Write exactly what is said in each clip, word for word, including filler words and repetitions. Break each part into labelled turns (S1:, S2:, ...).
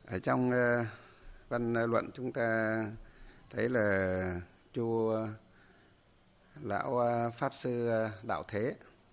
S1: Ở trong uh, văn luận chúng ta thấy là Chu lão uh, Pháp Sư uh, Đạo Thế,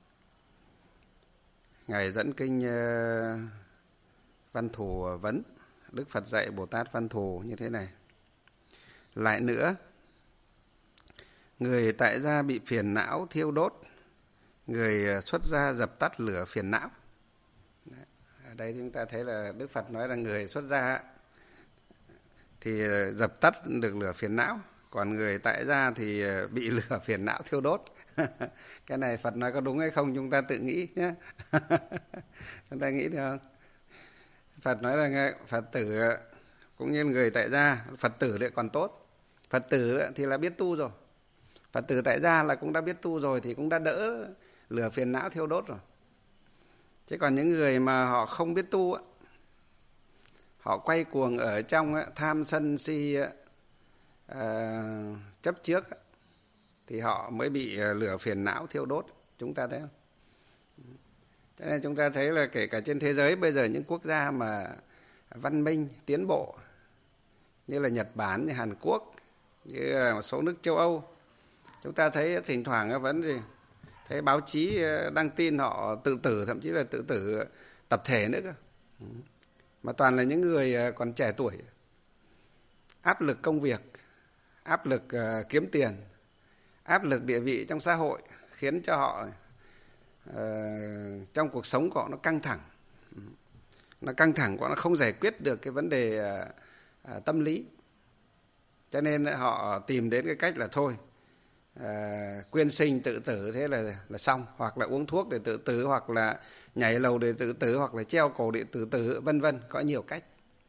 S1: Ngài dẫn kinh uh, Văn Thù Vấn, Đức Phật dạy Bồ Tát Văn Thù như thế này. Lại nữa, người tại gia bị phiền não thiêu đốt, người xuất gia dập tắt lửa phiền não. Ở đây chúng ta thấy là Đức Phật nói là người xuất gia thì dập tắt được lửa phiền não, còn người tại gia thì bị lửa phiền não thiêu đốt. Cái này Phật nói có đúng hay không chúng ta tự nghĩ nhé. Chúng ta nghĩ được không? Phật nói là Phật tử cũng như người tại gia, Phật tử lại còn tốt. Phật tử thì là biết tu rồi. Phật tử tại gia là cũng đã biết tu rồi thì cũng đã đỡ lửa phiền não thiêu đốt rồi. Chứ còn những người mà họ không biết tu, họ quay cuồng ở trong tham sân si uh, chấp trước, thì họ mới bị lửa phiền não thiêu đốt. Chúng ta thấy không? Cho nên chúng ta thấy là kể cả trên thế giới bây giờ những quốc gia mà văn minh, tiến bộ như là Nhật Bản, như Hàn Quốc, như là một số nước châu Âu, chúng ta thấy thỉnh thoảng vẫn gì thấy báo chí đăng tin họ tự tử, thậm chí là tự tử tập thể nữa cơ. Mà toàn là những người còn trẻ tuổi, áp lực công việc, áp lực kiếm tiền, áp lực địa vị trong xã hội khiến cho họ uh, trong cuộc sống của họ nó căng thẳng. Nó căng thẳng quá, nó không giải quyết được cái vấn đề uh, uh, tâm lý. Cho nên họ tìm đến cái cách là thôi, À, quyên sinh tự tử, thế là là xong, hoặc là uống thuốc để tự tử, hoặc là nhảy lầu để tự tử, hoặc là treo cổ để tự tử, vân vân, có nhiều cách.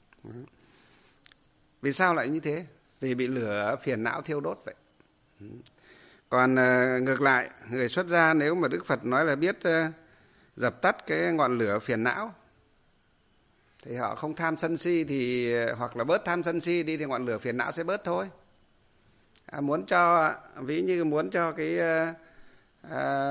S1: Vì sao lại như thế? Vì bị lửa phiền não thiêu đốt vậy. Còn à, ngược lại, người xuất gia nếu mà Đức Phật nói là biết à, dập tắt cái ngọn lửa phiền não, thì họ không tham sân si, thì hoặc là bớt tham sân si đi, thì ngọn lửa phiền não sẽ bớt thôi. À, muốn cho ví như muốn cho cái à, à,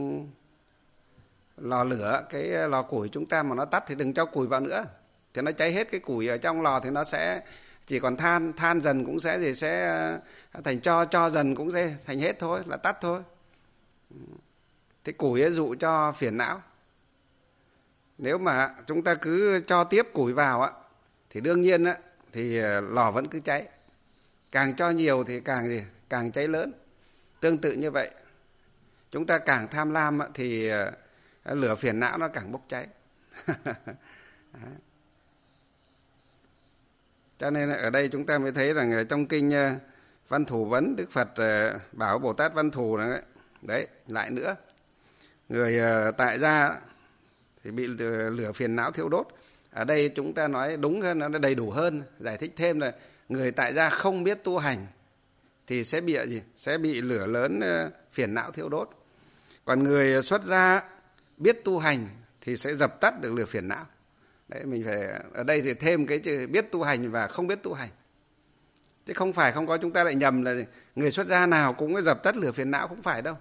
S1: lò lửa, cái lò củi chúng ta mà nó tắt thì đừng cho củi vào nữa, thì nó cháy hết cái củi ở trong lò thì nó sẽ chỉ còn than, than dần cũng sẽ thì sẽ thành tro, tro dần cũng sẽ thành hết thôi, là tắt thôi. Thì củi ấy dụ cho phiền não. Nếu mà chúng ta cứ cho tiếp củi vào á, thì đương nhiên á, thì lò vẫn cứ cháy. Càng cho nhiều thì càng gì? Càng cháy lớn. Tương tự như vậy, chúng ta càng tham lam thì lửa phiền não nó càng bốc cháy. Cho nên ở đây chúng ta mới thấy rằng trong kinh Văn Thù Vấn, Đức Phật bảo Bồ Tát Văn Thù đấy, đấy lại nữa, người tại gia thì bị lửa phiền não thiêu đốt. Ở đây chúng ta nói đúng hơn, nó đầy đủ hơn, giải thích thêm là người tại gia không biết tu hành thì sẽ bị gì? Sẽ bị lửa lớn phiền não thiêu đốt. Còn người xuất gia biết tu hành thì sẽ dập tắt được lửa phiền não. Đấy, mình phải ở đây thì thêm cái chữ biết tu hành và không biết tu hành. Chứ không phải không có chúng ta lại nhầm là người xuất gia nào cũng dập tắt lửa phiền não, không phải đâu.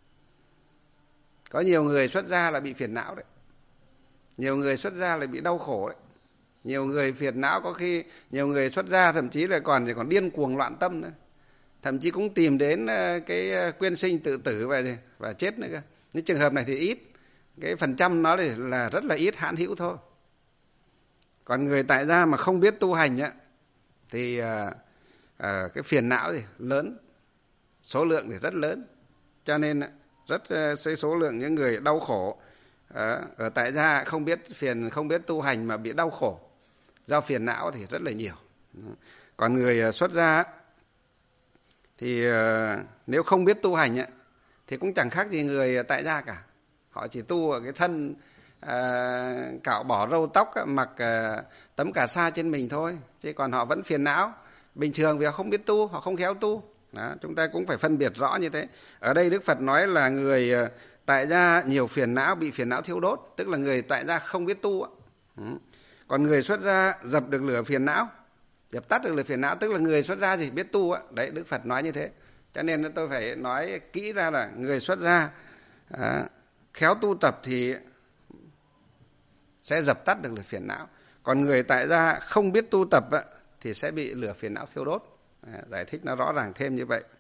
S1: Có nhiều người xuất gia là bị phiền não đấy. Nhiều người xuất gia là bị đau khổ đấy. Nhiều người phiền não, có khi nhiều người xuất gia thậm chí là còn còn điên cuồng loạn tâm nữa. Thậm chí cũng tìm đến cái quyên sinh tự tử và và chết nữa cơ. Những trường hợp này thì ít, cái phần trăm nó là rất là ít, hãn hữu thôi. Còn người tại gia mà không biết tu hành á, thì à, à, cái phiền não thì lớn, số lượng thì rất lớn. Cho nên rất cái số lượng những người đau khổ à, ở tại gia không biết phiền, không biết tu hành mà bị đau khổ do phiền não thì rất là nhiều. Còn người xuất gia thì nếu không biết tu hành thì cũng chẳng khác gì người tại gia cả. Họ chỉ tu ở cái thân à, cạo bỏ râu tóc, mặc à, tấm cà sa trên mình thôi. Chứ còn họ vẫn phiền não bình thường vì họ không biết tu, họ không khéo tu. Đó, chúng ta cũng phải phân biệt rõ như thế. Ở đây Đức Phật nói là người tại gia nhiều phiền não, bị phiền não thiêu đốt, tức là người tại gia không biết tu. Còn người xuất gia dập được lửa phiền não, dập tắt được lửa phiền não, tức là người xuất gia gì biết tu. Đấy, Đức Phật nói như thế. Cho nên tôi phải nói kỹ ra là người xuất gia à, khéo tu tập thì sẽ dập tắt được lửa phiền não. Còn người tại gia không biết tu tập á, thì sẽ bị lửa phiền não thiêu đốt. À, giải thích nó rõ ràng thêm như vậy.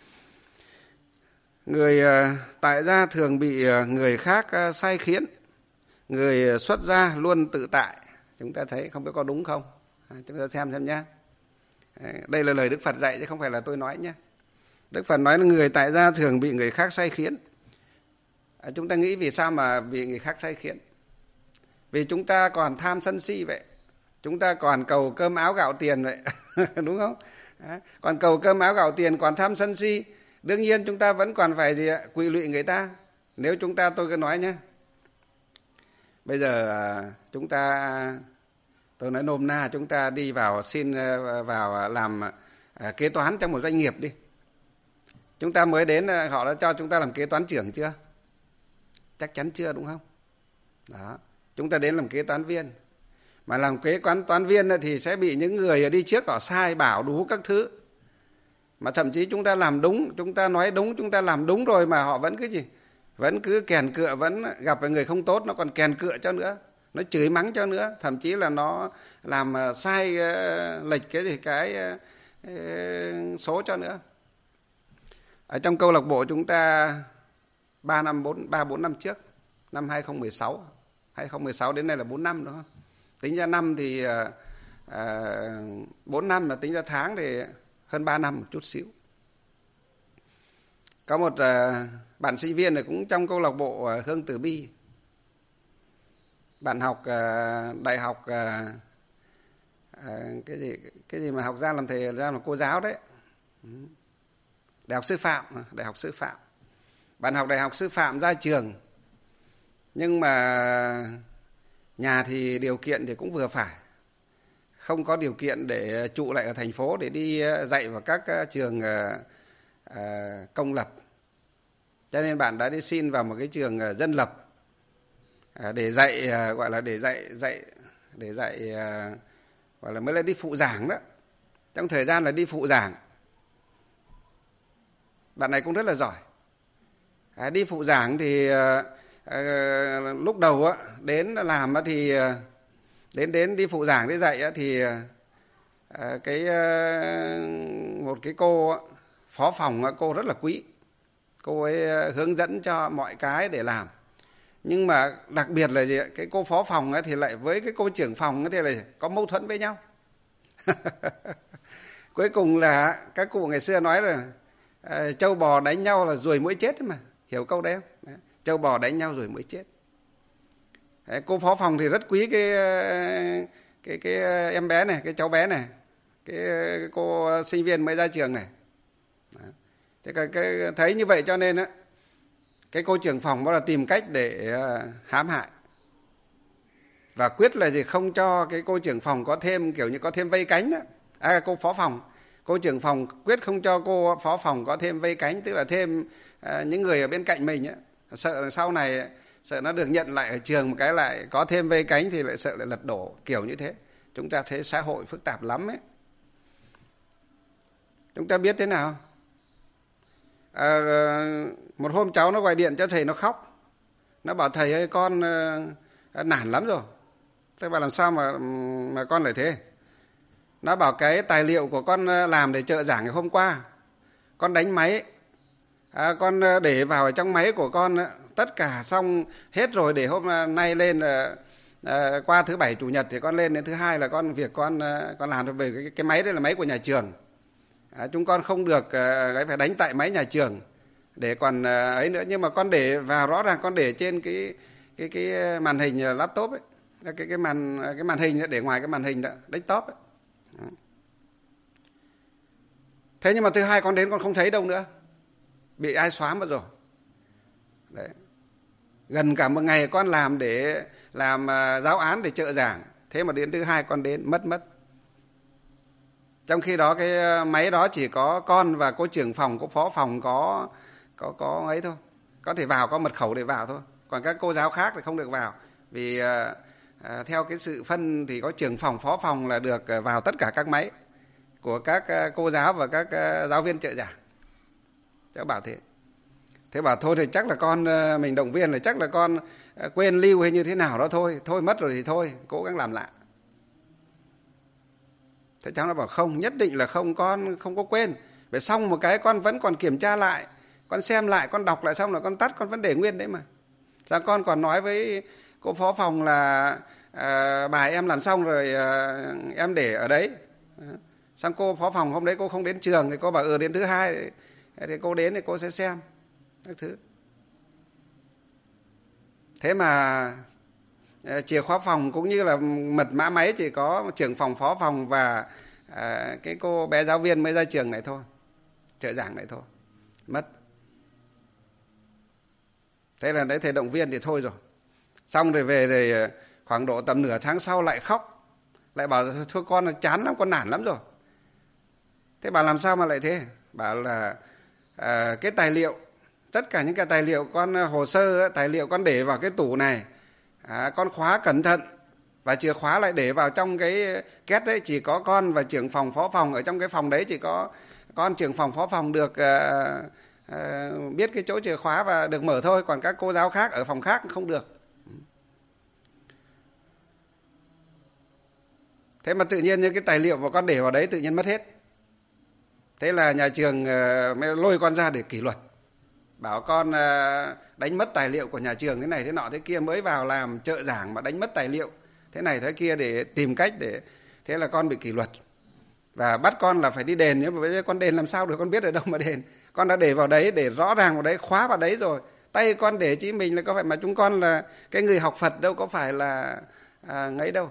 S1: Người tại gia thường bị người khác sai khiến. Người xuất gia luôn tự tại. Chúng ta thấy không biết có đúng không? À, chúng ta xem xem nhé. Đây là lời Đức Phật dạy chứ không phải là tôi nói nhé. Đức Phật nói là người tại gia thường bị người khác sai khiến. À, chúng ta nghĩ vì sao mà bị người khác sai khiến? Vì chúng ta còn tham sân si vậy. Chúng ta còn cầu cơm áo gạo tiền vậy. Đúng không? À, còn cầu cơm áo gạo tiền, còn tham sân si. Đương nhiên chúng ta vẫn còn phải gì ạ? Quỵ lụy người ta. Nếu chúng ta, tôi cứ nói nhé. Bây giờ chúng ta, tôi nói nôm na, chúng ta đi vào xin vào làm kế toán trong một doanh nghiệp đi. Chúng ta mới đến, họ đã cho chúng ta làm kế toán trưởng chưa? Chắc chắn chưa, đúng không? Đó. Chúng ta đến làm kế toán viên. Mà làm kế toán toán viên thì sẽ bị những người đi trước họ sai bảo đủ các thứ. Mà thậm chí chúng ta làm đúng, chúng ta nói đúng, chúng ta làm đúng rồi mà họ vẫn cứ gì? Vẫn cứ kèn cựa, vẫn gặp người không tốt, nó còn kèn cựa cho nữa. Nó chửi mắng cho nữa. Thậm chí là nó làm sai lệch cái gì cái số cho nữa. Ở trong câu lạc bộ chúng ta ba năm, bốn, ba bốn năm trước, năm hai không một sáu, hai không một sáu đến nay là bốn năm đúng không? Tính ra năm thì à, bốn năm, mà tính ra tháng thì hơn ba năm một chút xíu. Có một à, bạn sinh viên này cũng trong câu lạc bộ à, Hương Từ Bi. Bạn học à, đại học à, à, cái gì cái gì mà học ra làm thầy, ra làm cô giáo đấy. Đại học sư phạm, đại học sư phạm. Bạn học đại học sư phạm ra trường. Nhưng mà nhà thì điều kiện thì cũng vừa phải. Không có điều kiện để trụ lại ở thành phố để đi dạy vào các trường công lập. Cho nên bạn đã đi xin vào một cái trường dân lập để dạy, gọi là để dạy dạy để dạy gọi là mới là đi phụ giảng đó. Trong thời gian là đi phụ giảng. Bạn này cũng rất là giỏi. À, đi phụ giảng thì à, à, lúc đầu á, đến làm á, thì à, đến đến đi phụ giảng để dạy á, thì à, cái à, một cái cô á, phó phòng á, cô rất là quý. Cô ấy hướng dẫn cho mọi cái để làm. Nhưng mà đặc biệt là gì? Cái cô phó phòng á, thì lại với cái cô trưởng phòng á, thì lại có mâu thuẫn với nhau. Cuối cùng là các cụ ngày xưa nói là à, trâu bò đánh nhau là ruồi muỗi chết mà. Hiểu câu đấy không? Đấy. Trâu bò đánh nhau ruồi muỗi chết. Đấy, cô phó phòng thì rất quý cái, cái, cái em bé này, cái cháu bé này. Cái, cái cô sinh viên mới ra trường này. Thế cái, cái, thấy như vậy cho nên á, cái cô trưởng phòng đó là tìm cách để uh, hãm hại. Và quyết là gì? Không cho cái cô trưởng phòng có thêm kiểu như có thêm vây cánh đó. À, cô phó phòng. Cô trưởng phòng quyết không cho cô phó phòng có thêm vây cánh, tức là thêm à, những người ở bên cạnh mình ấy. Sợ sau này sợ nó được nhận lại ở trường một cái lại có thêm vây cánh thì lại sợ lại lật đổ, kiểu như thế. Chúng ta thấy xã hội phức tạp lắm ấy. Chúng ta biết thế nào? À, một hôm cháu nó gọi điện cho thầy, nó khóc. Nó bảo thầy ơi, con uh, nản lắm rồi. Thế bảo làm sao mà mà con lại thế? Nó bảo cái tài liệu của con làm để trợ giảng ngày hôm qua, con đánh máy, à, con để vào trong máy của con tất cả xong hết rồi, để hôm nay lên à, à, qua thứ bảy chủ nhật thì con lên, đến thứ hai là con việc con con làm về cái, cái máy đấy là máy của nhà trường. À, chúng con không được à, phải đánh tại máy nhà trường để còn à, ấy nữa, nhưng mà con để vào rõ ràng con để trên cái cái cái màn hình laptop ấy, cái cái màn cái màn hình để ngoài cái màn hình đó, desktop ấy. Thế nhưng mà thứ hai con đến con không thấy đâu nữa, bị ai xóa mất rồi. Đấy. Gần cả một ngày con làm để làm uh, giáo án để trợ giảng, thế mà đến thứ hai con đến mất mất. Trong khi đó cái máy đó chỉ có con và cô trưởng phòng, cô phó phòng có có có ấy thôi, có thể vào, có mật khẩu để vào thôi. Còn các cô giáo khác thì không được vào, vì uh, uh, theo cái sự phân thì có trưởng phòng, phó phòng là được uh, vào tất cả các máy của các cô giáo và các giáo viên trợ giảng. Cháu bảo thế. Thế bảo thôi thì chắc là con, mình động viên là chắc là con quên lưu hay như thế nào đó thôi. Thôi mất rồi thì thôi, cố gắng làm lại. Thế cháu nó bảo không, nhất định là không, con không có quên. Vậy xong một cái con vẫn còn kiểm tra lại, con xem lại, con đọc lại xong là con tắt, con vẫn để nguyên đấy mà. Sao con còn nói với cô phó phòng là à, bài em làm xong rồi à, em để ở đấy. Xong cô phó phòng hôm đấy cô không đến trường thì cô bảo ừ đến thứ hai thì cô đến thì cô sẽ xem các thứ. Thế mà chìa khóa phòng cũng như là mật mã máy chỉ có trưởng phòng, phó phòng và à, cái cô bé giáo viên mới ra trường này thôi, trợ giảng này thôi, mất. Thế là đấy thầy động viên thì thôi rồi. Xong rồi về rồi khoảng độ tầm nửa tháng sau lại khóc, lại bảo thôi con chán lắm, con nản lắm rồi. Thế bảo làm sao mà lại thế? Bảo là à, cái tài liệu, tất cả những cái tài liệu con hồ sơ, tài liệu con để vào cái tủ này, à, con khóa cẩn thận và chìa khóa lại để vào trong cái két đấy, chỉ có con và trưởng phòng phó phòng ở trong cái phòng đấy, chỉ có con trưởng phòng phó phòng được à, à, biết cái chỗ chìa khóa và được mở thôi, còn các cô giáo khác ở phòng khác không được. Thế mà tự nhiên những cái tài liệu mà con để vào đấy tự nhiên mất hết. Thế là nhà trường mới lôi con ra để kỷ luật, bảo con đánh mất tài liệu của nhà trường thế này thế nọ thế kia, mới vào làm trợ giảng mà đánh mất tài liệu thế này thế kia để tìm cách để. Thế là con bị kỷ luật và bắt con là phải đi đền. Nhưng mà với con đền làm sao được, con biết ở đâu mà đền. Con đã để vào đấy, để rõ ràng vào đấy, khóa vào đấy rồi, tay con để chí mình là có phải, mà chúng con là cái người học Phật đâu có phải là à, ngấy đâu.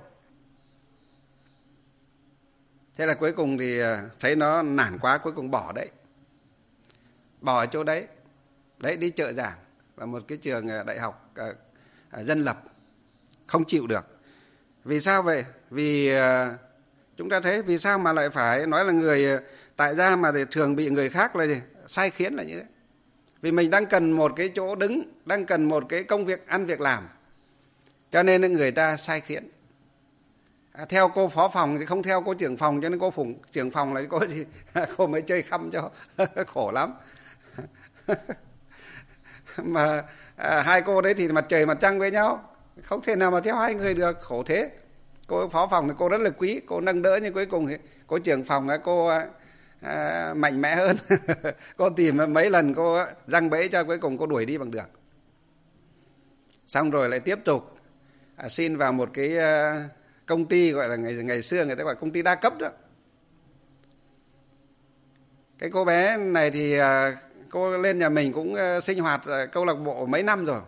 S1: Thế là cuối cùng thì thấy nó nản quá, cuối cùng bỏ đấy, bỏ ở chỗ đấy đấy đi trợ giảng vào một cái trường đại học à, à, dân lập. Không chịu được. Vì sao vậy? Vì à, chúng ta thấy vì sao mà lại phải nói là người tại gia mà thì thường bị người khác là gì? Sai khiến là như thế. Vì mình đang cần một cái chỗ đứng, đang cần một cái công việc ăn việc làm, cho nên người ta sai khiến. À, theo cô phó phòng thì không theo cô trưởng phòng, cho nên cô phụng trưởng phòng là cô gì cô mới chơi khăm cho khổ lắm. Mà à, hai cô đấy thì mặt trời mặt trăng với nhau, không thể nào mà theo hai người được, khổ thế. Cô phó phòng thì cô rất là quý, cô nâng đỡ, nhưng cuối cùng thì cô trưởng phòng cô à, mạnh mẽ hơn. Cô tìm mấy lần cô răng bẫy cho, cuối cùng cô đuổi đi bằng được. Xong rồi lại tiếp tục à, xin vào một cái à, công ty gọi là ngày ngày xưa người ta gọi công ty đa cấp đó. Cái cô bé này thì à, cô lên nhà mình cũng à, sinh hoạt à, câu lạc bộ mấy năm rồi,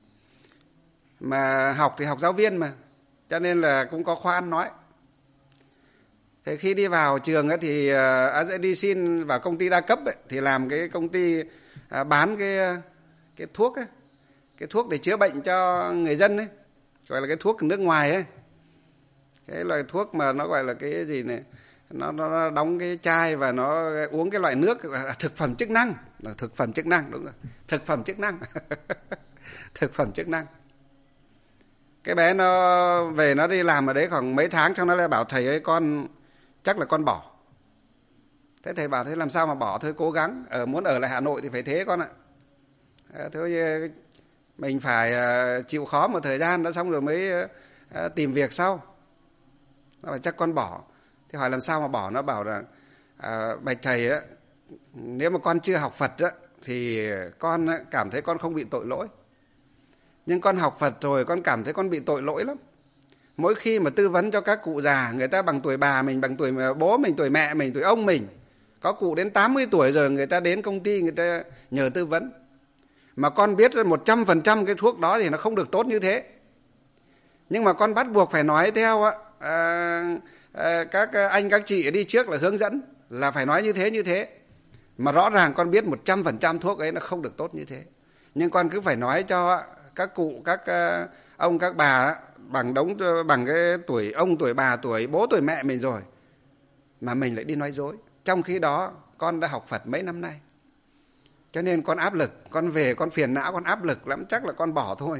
S1: mà học thì học giáo viên mà, cho nên là cũng có khoa ăn nói. Thế khi đi vào trường ấy thì à, đi xin vào công ty đa cấp ấy, thì làm cái công ty à, bán cái cái thuốc ấy, cái thuốc để chữa bệnh cho người dân ấy, gọi là cái thuốc nước ngoài ấy. Cái loại thuốc mà nó gọi là cái gì này, nó, nó đóng cái chai và nó uống cái loại nước gọi là thực phẩm chức năng. Thực phẩm chức năng, đúng rồi, thực phẩm chức năng. Thực phẩm chức năng. Cái bé nó về nó đi làm ở đấy khoảng mấy tháng, xong nó lại bảo thầy ơi con chắc là con bỏ. Thế thầy bảo thế làm sao mà bỏ, thôi cố gắng, ở muốn ở lại Hà Nội thì phải thế con ạ. À, thôi mình phải chịu khó một thời gian đã, xong rồi mới tìm việc sau. Nó bảo chắc con bỏ. Thế hỏi làm sao mà bỏ, nó bảo là à, bạch thầy á, nếu mà con chưa học Phật á, thì con cảm thấy con không bị tội lỗi. Nhưng con học Phật rồi con cảm thấy con bị tội lỗi lắm. Mỗi khi mà tư vấn cho các cụ già, người ta bằng tuổi bà mình, bằng tuổi bố mình, tuổi mẹ mình, tuổi ông mình, có cụ đến tám mươi tuổi rồi, người ta đến công ty người ta nhờ tư vấn. Mà con biết một trăm phần trăm cái thuốc đó thì nó không được tốt như thế. Nhưng mà con bắt buộc phải nói theo á, à, à, các anh các chị đi trước là hướng dẫn, là phải nói như thế như thế. Mà rõ ràng con biết một trăm phần trăm thuốc ấy nó không được tốt như thế. Nhưng con cứ phải nói cho các cụ, các ông, các bà bằng đống, bằng cái tuổi ông, tuổi bà, tuổi bố, tuổi mẹ mình rồi, mà mình lại đi nói dối. Trong khi đó con đã học Phật mấy năm nay, cho nên con áp lực, con về con phiền não, con áp lực lắm, chắc là con bỏ thôi.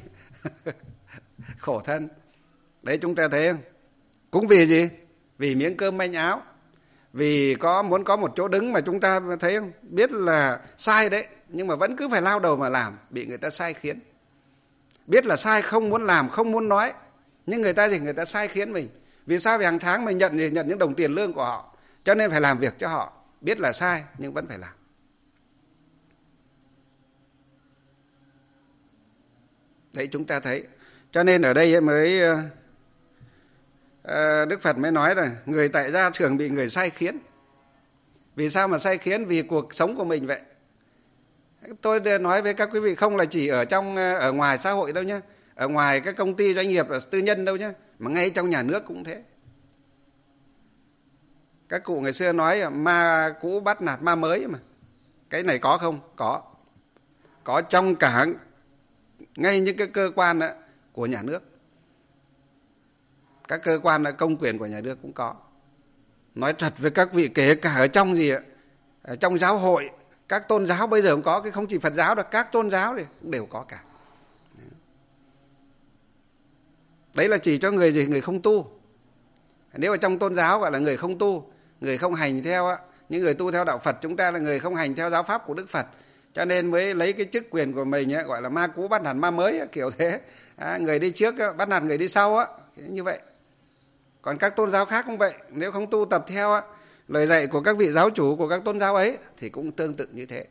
S1: Khổ thân. Đấy, chúng ta thấy không? Cũng vì gì? Vì miếng cơm manh áo, vì có muốn có một chỗ đứng mà chúng ta thấy không? Biết là sai đấy, nhưng mà vẫn cứ phải lao đầu mà làm, bị người ta sai khiến. Biết là sai không muốn làm, không muốn nói, nhưng người ta thì người ta sai khiến mình. Vì sao? Vì hàng tháng mình nhận thì nhận những đồng tiền lương của họ, cho nên phải làm việc cho họ, biết là sai nhưng vẫn phải làm. Đấy, chúng ta thấy. Cho nên ở đây mới Đức Phật mới nói là người tại gia thường bị người sai khiến. Vì sao mà sai khiến? Vì cuộc sống của mình vậy. Tôi nói với các quý vị không là chỉ ở trong ở ngoài xã hội đâu nhé, ở ngoài các công ty doanh nghiệp, ở tư nhân đâu nhé, mà ngay trong nhà nước cũng thế. Các cụ ngày xưa nói ma cũ bắt nạt ma mới mà. Cái này có không? Có. Có trong cả ngay những cái cơ quan của nhà nước. Các cơ quan công quyền của nhà nước cũng có. Nói thật với các vị, kể cả ở trong gì ạ? Ở trong giáo hội, các tôn giáo bây giờ cũng có, cái không chỉ Phật giáo đâu, các tôn giáo thì cũng đều có cả. Đấy là chỉ cho người gì? Người không tu. Nếu ở trong tôn giáo gọi là người không tu, người không hành theo á, những người tu theo đạo Phật chúng ta là người không hành theo giáo pháp của Đức Phật, cho nên mới lấy cái chức quyền của mình ấy, gọi là ma cũ bắt nạt ma mới ấy, kiểu thế. À, người đi trước á, bắt nạt người đi sau á, như vậy. Còn các tôn giáo khác cũng vậy, nếu không tu tập theo á, lời dạy của các vị giáo chủ của các tôn giáo ấy thì cũng tương tự như thế.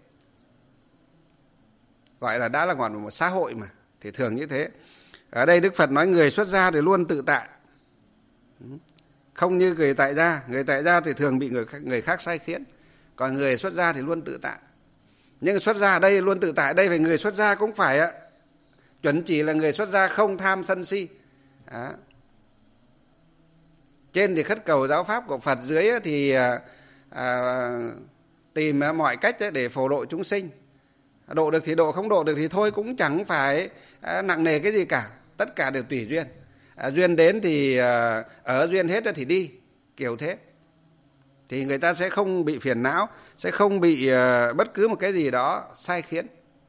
S1: Gọi là đã là còn một xã hội mà, thì thường như thế. Ở đây Đức Phật nói người xuất gia thì luôn tự tại, không như người tại gia. Người tại gia thì thường bị người khác, người khác sai khiến, còn người xuất gia thì luôn tự tại. Nhưng xuất gia ở đây luôn tự tại, đây phải người xuất gia cũng phải á, chuẩn chỉ là người xuất gia không tham sân si. Đó. Trên thì khất cầu giáo pháp của Phật, dưới thì à, à, tìm mọi cách để phổ độ chúng sinh. Độ được thì độ, không độ được thì thôi, cũng chẳng phải à, nặng nề cái gì cả. Tất cả đều tùy duyên. À, duyên đến thì à, ở, duyên hết thì đi, kiểu thế. Thì người ta sẽ không bị phiền não, sẽ không bị à, bất cứ một cái gì đó sai khiến.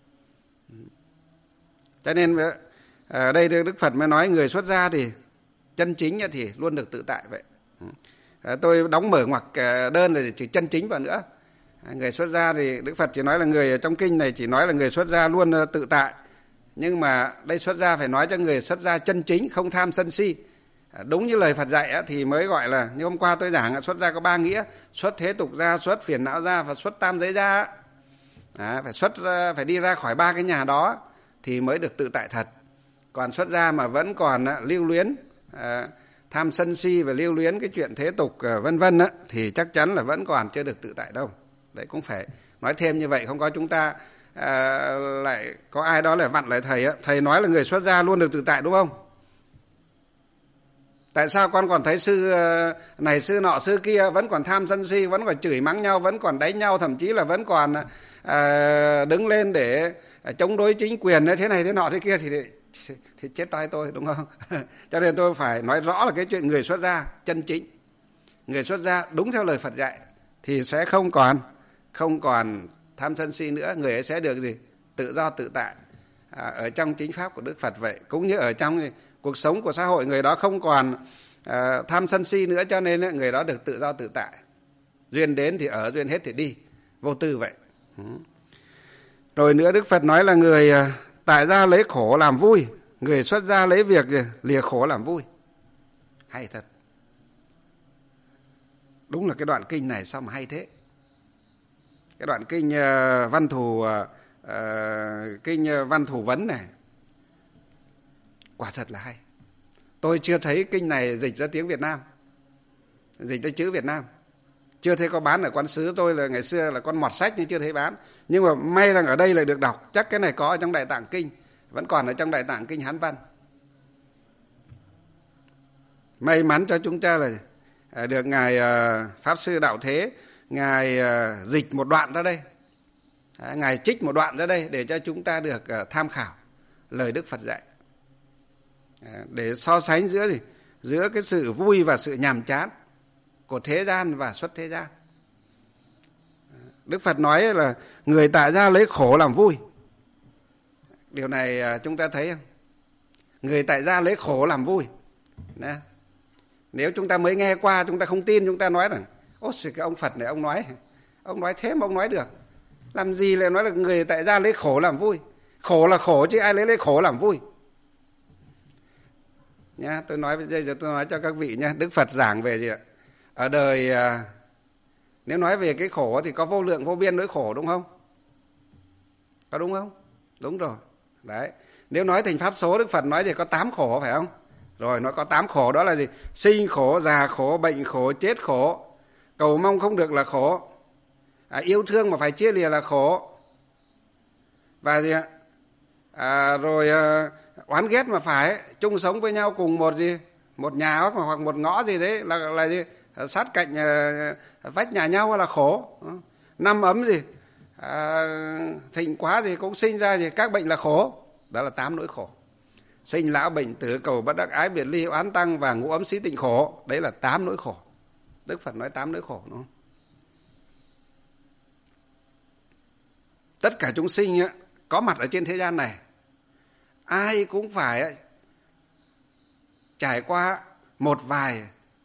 S1: Cho nên ở đây Đức Phật mới nói người xuất gia thì chân chính thì luôn được tự tại vậy. À, tôi đóng mở ngoặc đơn rồi chỉ chân chính vào nữa. À, người xuất gia thì Đức Phật chỉ nói là người, trong kinh này chỉ nói là người xuất gia luôn tự tại. Nhưng mà đây xuất gia phải nói cho người xuất gia chân chính, không tham sân si. À, đúng như lời Phật dạy á, thì mới gọi là, như hôm qua tôi giảng xuất gia có ba nghĩa: xuất thế tục gia, xuất phiền não gia và xuất tam giới gia. À, phải xuất phải đi ra khỏi ba cái nhà đó thì mới được tự tại thật. Còn xuất gia mà vẫn còn à, lưu luyến à, tham sân si và lưu luyến cái chuyện thế tục à, vân vân á, thì chắc chắn là vẫn còn chưa được tự tại đâu. Đấy, cũng phải nói thêm như vậy, không có chúng ta à, lại có ai đó lại vặn lại thầy á. Thầy nói là người xuất gia luôn được tự tại đúng không? Tại sao con còn thấy sư này sư nọ sư kia vẫn còn tham sân si, vẫn còn chửi mắng nhau, vẫn còn đánh nhau, thậm chí là vẫn còn à, đứng lên để chống đối chính quyền thế này thế nọ thế kia, thì thì chết tay tôi, đúng không? Cho nên tôi phải nói rõ là cái chuyện người xuất gia chân chính, người xuất gia đúng theo lời Phật dạy thì sẽ không còn không còn tham sân si nữa. Người ấy sẽ được gì? Tự do tự tại à, ở trong chính pháp của Đức Phật vậy. Cũng như ở trong cuộc sống của xã hội, người đó không còn à, tham sân si nữa, cho nên người đó được tự do tự tại. Duyên đến thì ở, duyên hết thì đi, vô tư vậy. Rồi nữa Đức Phật nói là người tại gia lấy khổ làm vui, người xuất gia lấy việc lìa khổ làm vui. Hay thật. Đúng là cái đoạn kinh này sao mà hay thế. Cái đoạn kinh uh, văn thù uh, kinh uh, văn thù vấn này quả thật là hay. Tôi chưa thấy kinh này dịch ra tiếng Việt Nam, dịch ra chữ Việt Nam. Chưa thấy có bán ở quán sứ. Tôi là ngày xưa là con mọt sách nhưng chưa thấy bán. Nhưng mà may rằng ở đây là được đọc. Chắc cái này có ở trong Đại Tạng Kinh, vẫn còn ở trong Đại Tạng Kinh Hán Văn. May mắn cho chúng ta là được Ngài Pháp Sư Đạo Thế, Ngài dịch một đoạn ra đây, Ngài trích một đoạn ra đây để cho chúng ta được tham khảo lời Đức Phật dạy, để so sánh giữa gì? Giữa cái sự vui và sự nhàm chán của thế gian và xuất thế gian. Đức Phật nói là người tại gia lấy khổ làm vui. Điều này chúng ta thấy không? Người tại gia lấy khổ làm vui. Nè. Nếu chúng ta mới nghe qua, chúng ta không tin, chúng ta nói rằng ôi cái ông Phật này ông nói, ông nói thế mà ông nói được. Làm gì lại nói là người tại gia lấy khổ làm vui? Khổ là khổ chứ ai lấy lấy khổ làm vui. nhá. Tôi nói bây giờ tôi nói cho các vị nhá. Đức Phật giảng về gì ạ? Ở đời nếu nói về cái khổ thì có vô lượng vô biên nỗi khổ, đúng không? Có đúng không? Đúng rồi. Đấy. Nếu nói thành pháp số, Đức Phật nói thì có tám khổ, phải không? Rồi nó có tám khổ, đó là gì? Sinh khổ, già khổ, bệnh khổ, chết khổ, cầu mong không được là khổ, à, yêu thương mà phải chia lìa là khổ, và gì ạ? À, rồi à, oán ghét mà phải chung sống với nhau cùng một gì, một nhà hoặc, hoặc một ngõ gì đấy là là gì? Sát cạnh à, vách nhà nhau là khổ. Năm ấm gì, à, thịnh quá thì cũng sinh ra gì các bệnh là khổ. Đó là tám nỗi khổ: sinh lão bệnh tử, cầu bất đắc, ái biệt ly, oán tăng và ngũ ấm xí tịnh khổ. Đấy là tám nỗi khổ. Đức Phật nói tám nỗi khổ, đúng không? Tất cả chúng sinh á, có mặt ở trên thế gian này, ai cũng phải trải qua một vài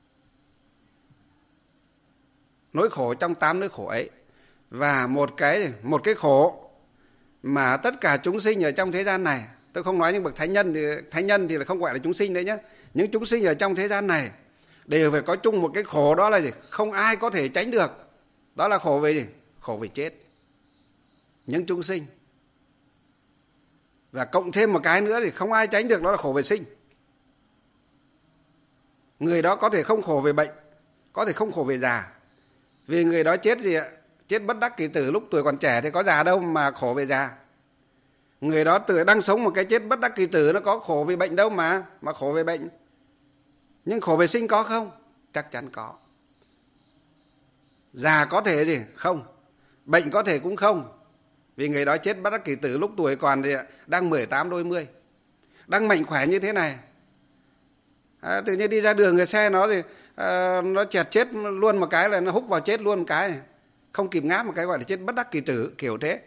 S1: nỗi khổ trong tám nỗi khổ ấy. Và một cái một cái khổ mà tất cả chúng sinh ở trong thế gian này, tôi không nói những bậc thánh nhân thì thánh nhân thì là không gọi là chúng sinh đấy nhé. Những chúng sinh ở trong thế gian này đều phải có chung một cái khổ, đó là gì? Không ai có thể tránh được. Đó là khổ về gì? Khổ về chết. Những chúng sinh. Và cộng thêm một cái nữa thì không ai tránh được, đó là khổ về sinh. Người đó có thể không khổ về bệnh, có thể không khổ về già. Vì người đó chết gì ạ? Chết bất đắc kỳ tử, lúc tuổi còn trẻ thì có già đâu mà khổ về già. Người đó tự đang sống một cái chết bất đắc kỳ tử, nó có khổ về bệnh đâu mà mà khổ về bệnh. Nhưng khổ về sinh có không? Chắc chắn có. Già có thể gì? Không. Bệnh có thể cũng không. Vì người đó chết bất đắc kỳ tử lúc tuổi còn thì đang mười tám đôi mươi, đang mạnh khỏe như thế này. À, tự nhiên đi ra đường người xe nó thì à, nó chẹt chết luôn một cái là nó húc vào chết luôn một cái, không kịp ngáp một cái, gọi là chết bất đắc kỳ tử, kiểu thế.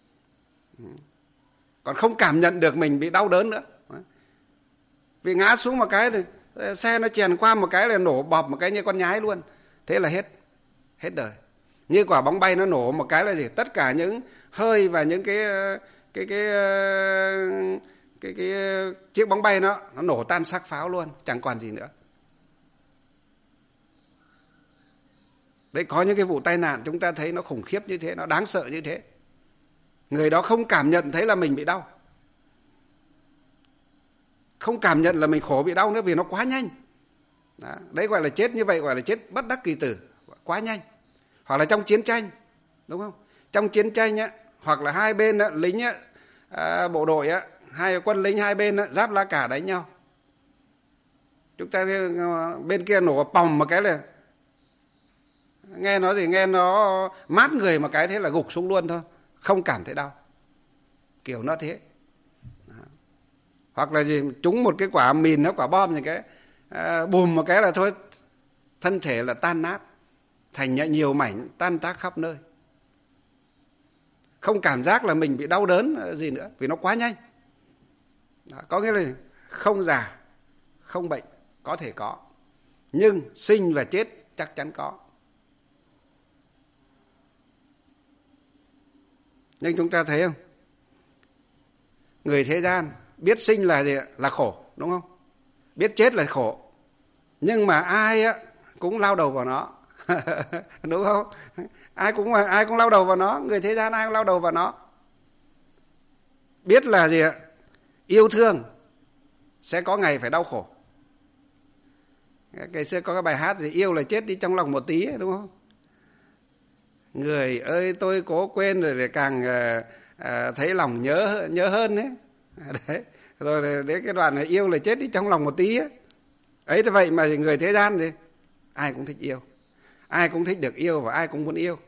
S1: Còn không cảm nhận được mình bị đau đớn nữa. Vì ngã xuống một cái thì xe nó chèn qua một cái là nổ bọp một cái như con nhái luôn. Thế là hết. Hết đời. Như quả bóng bay nó nổ một cái là gì? Tất cả những hơi và những cái cái cái cái, cái, cái, cái chiếc bóng bay nó nó nổ tan xác pháo luôn, chẳng còn gì nữa. Đấy, có những cái vụ tai nạn chúng ta thấy nó khủng khiếp như thế, nó đáng sợ như thế. Người đó không cảm nhận thấy là mình bị đau, không cảm nhận là mình khổ bị đau nữa vì nó quá nhanh. Đó. Đấy gọi là chết như vậy, gọi là chết bất đắc kỳ tử, quá nhanh. Hoặc là trong chiến tranh, đúng không? Trong chiến tranh á, hoặc là hai bên á, lính á, à, bộ đội á, hai quân lính hai bên á, giáp lá cà đánh nhau. Chúng ta bên kia nổ pòng một cái là nghe nó gì nghe nó mát người một cái, thế là gục xuống luôn thôi, không cảm thấy đau. Kiểu nó thế. Đó. Hoặc là gì trúng một cái quả mìn, nó quả bom gì cái à, bùm một cái là thôi, thân thể là tan nát thành nhiều mảnh, tan tác khắp nơi. Không cảm giác là mình bị đau đớn gì nữa, vì nó quá nhanh. Đó, có nghĩa là không già, không bệnh, có thể có, nhưng sinh và chết chắc chắn có. Nhưng chúng ta thấy không? Người thế gian biết sinh là gì? Là khổ, đúng không? Biết chết là khổ. Nhưng mà ai á cũng lao đầu vào nó. Đúng không? Ai cũng ai cũng lao đầu vào nó, người thế gian ai cũng lao đầu vào nó. Biết là gì ạ? Yêu thương sẽ có ngày phải đau khổ. Ngày xưa có cái bài hát gì yêu là chết đi trong lòng một tí ấy, đúng không? Người ơi tôi cố quên rồi để càng à, à, thấy lòng nhớ nhớ hơn đấy. Đấy. Rồi đến cái đoạn này yêu là chết đi trong lòng một tí ấy. Ấy thế vậy mà người thế gian thì ai cũng thích yêu, ai cũng thích được yêu và ai cũng muốn yêu,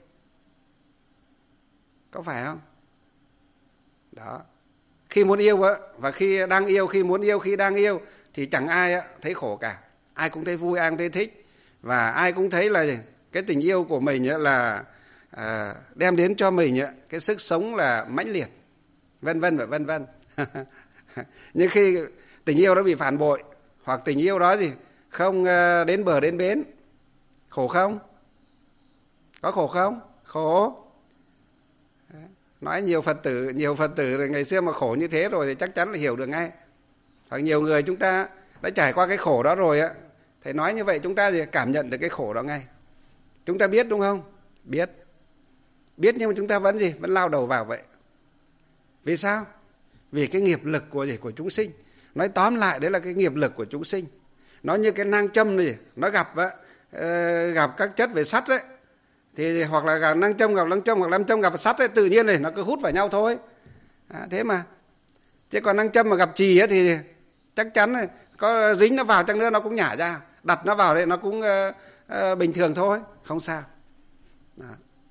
S1: có phải không? Đó. Khi muốn yêu và khi đang yêu, khi muốn yêu, khi đang yêu thì chẳng ai thấy khổ cả, ai cũng thấy vui, ai cũng thấy thích, và ai cũng thấy là cái tình yêu của mình là à, đem đến cho mình cái sức sống là mãnh liệt, vân vân và vân vân. Nhưng khi tình yêu đó bị phản bội, hoặc tình yêu đó gì không đến bờ đến bến, khổ không? Có khổ không? Khổ. Nói nhiều Phật tử, nhiều Phật tử ngày xưa mà khổ như thế rồi thì chắc chắn là hiểu được ngay. Hoặc nhiều người chúng ta đã trải qua cái khổ đó rồi á, thầy nói như vậy chúng ta thì cảm nhận được cái khổ đó ngay. Chúng ta biết đúng không? Biết. Biết nhưng mà chúng ta vẫn gì? Vẫn lao đầu vào vậy. Vì sao? Vì cái nghiệp lực của gì? Của chúng sinh. Nói tóm lại đấy là cái nghiệp lực của chúng sinh. Nó như cái nang châm này, nó gặp á, gặp các chất về sắt đấy, thì hoặc là gặp nang châm gặp nang châm hoặc nam châm gặp sắt ấy, tự nhiên này nó cứ hút vào nhau thôi. À, thế mà. Chứ còn nang châm mà gặp chì ấy, thì chắc chắn này, có dính nó vào chăng nữa nó cũng nhả ra, đặt nó vào đây nó cũng uh, uh, bình thường thôi, không sao. Đó.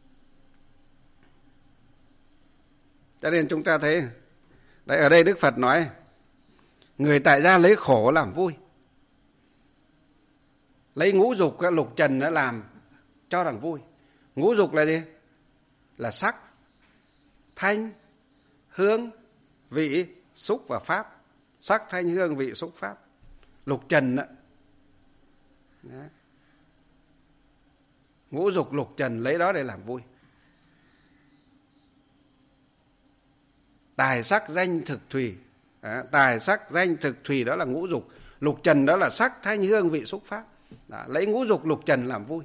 S1: Cho nên chúng ta thấy đấy, ở đây Đức Phật nói người tại gia lấy khổ làm vui, lấy ngũ dục lục trần nó làm cho rằng vui. Ngũ dục là gì? Là sắc, thanh, hương, vị, xúc và pháp. Sắc, thanh, hương, vị, xúc, pháp. Lục trần đó. Đấy. Ngũ dục lục trần lấy đó để làm vui. Tài sắc danh thực thùy. Đó. Tài sắc danh thực thùy đó là ngũ dục. Lục trần đó là sắc, thanh, hương, vị, xúc, pháp. Đó. Lấy ngũ dục lục trần làm vui.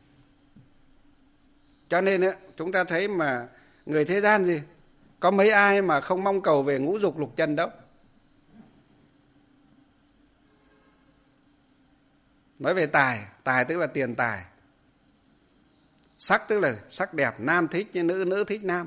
S1: Cho nên ấy, chúng ta thấy mà người thế gian gì, có mấy ai mà không mong cầu về ngũ dục lục trần đâu. Nói về tài, tài tức là tiền tài. Sắc tức là sắc đẹp, nam thích như nữ, nữ thích nam.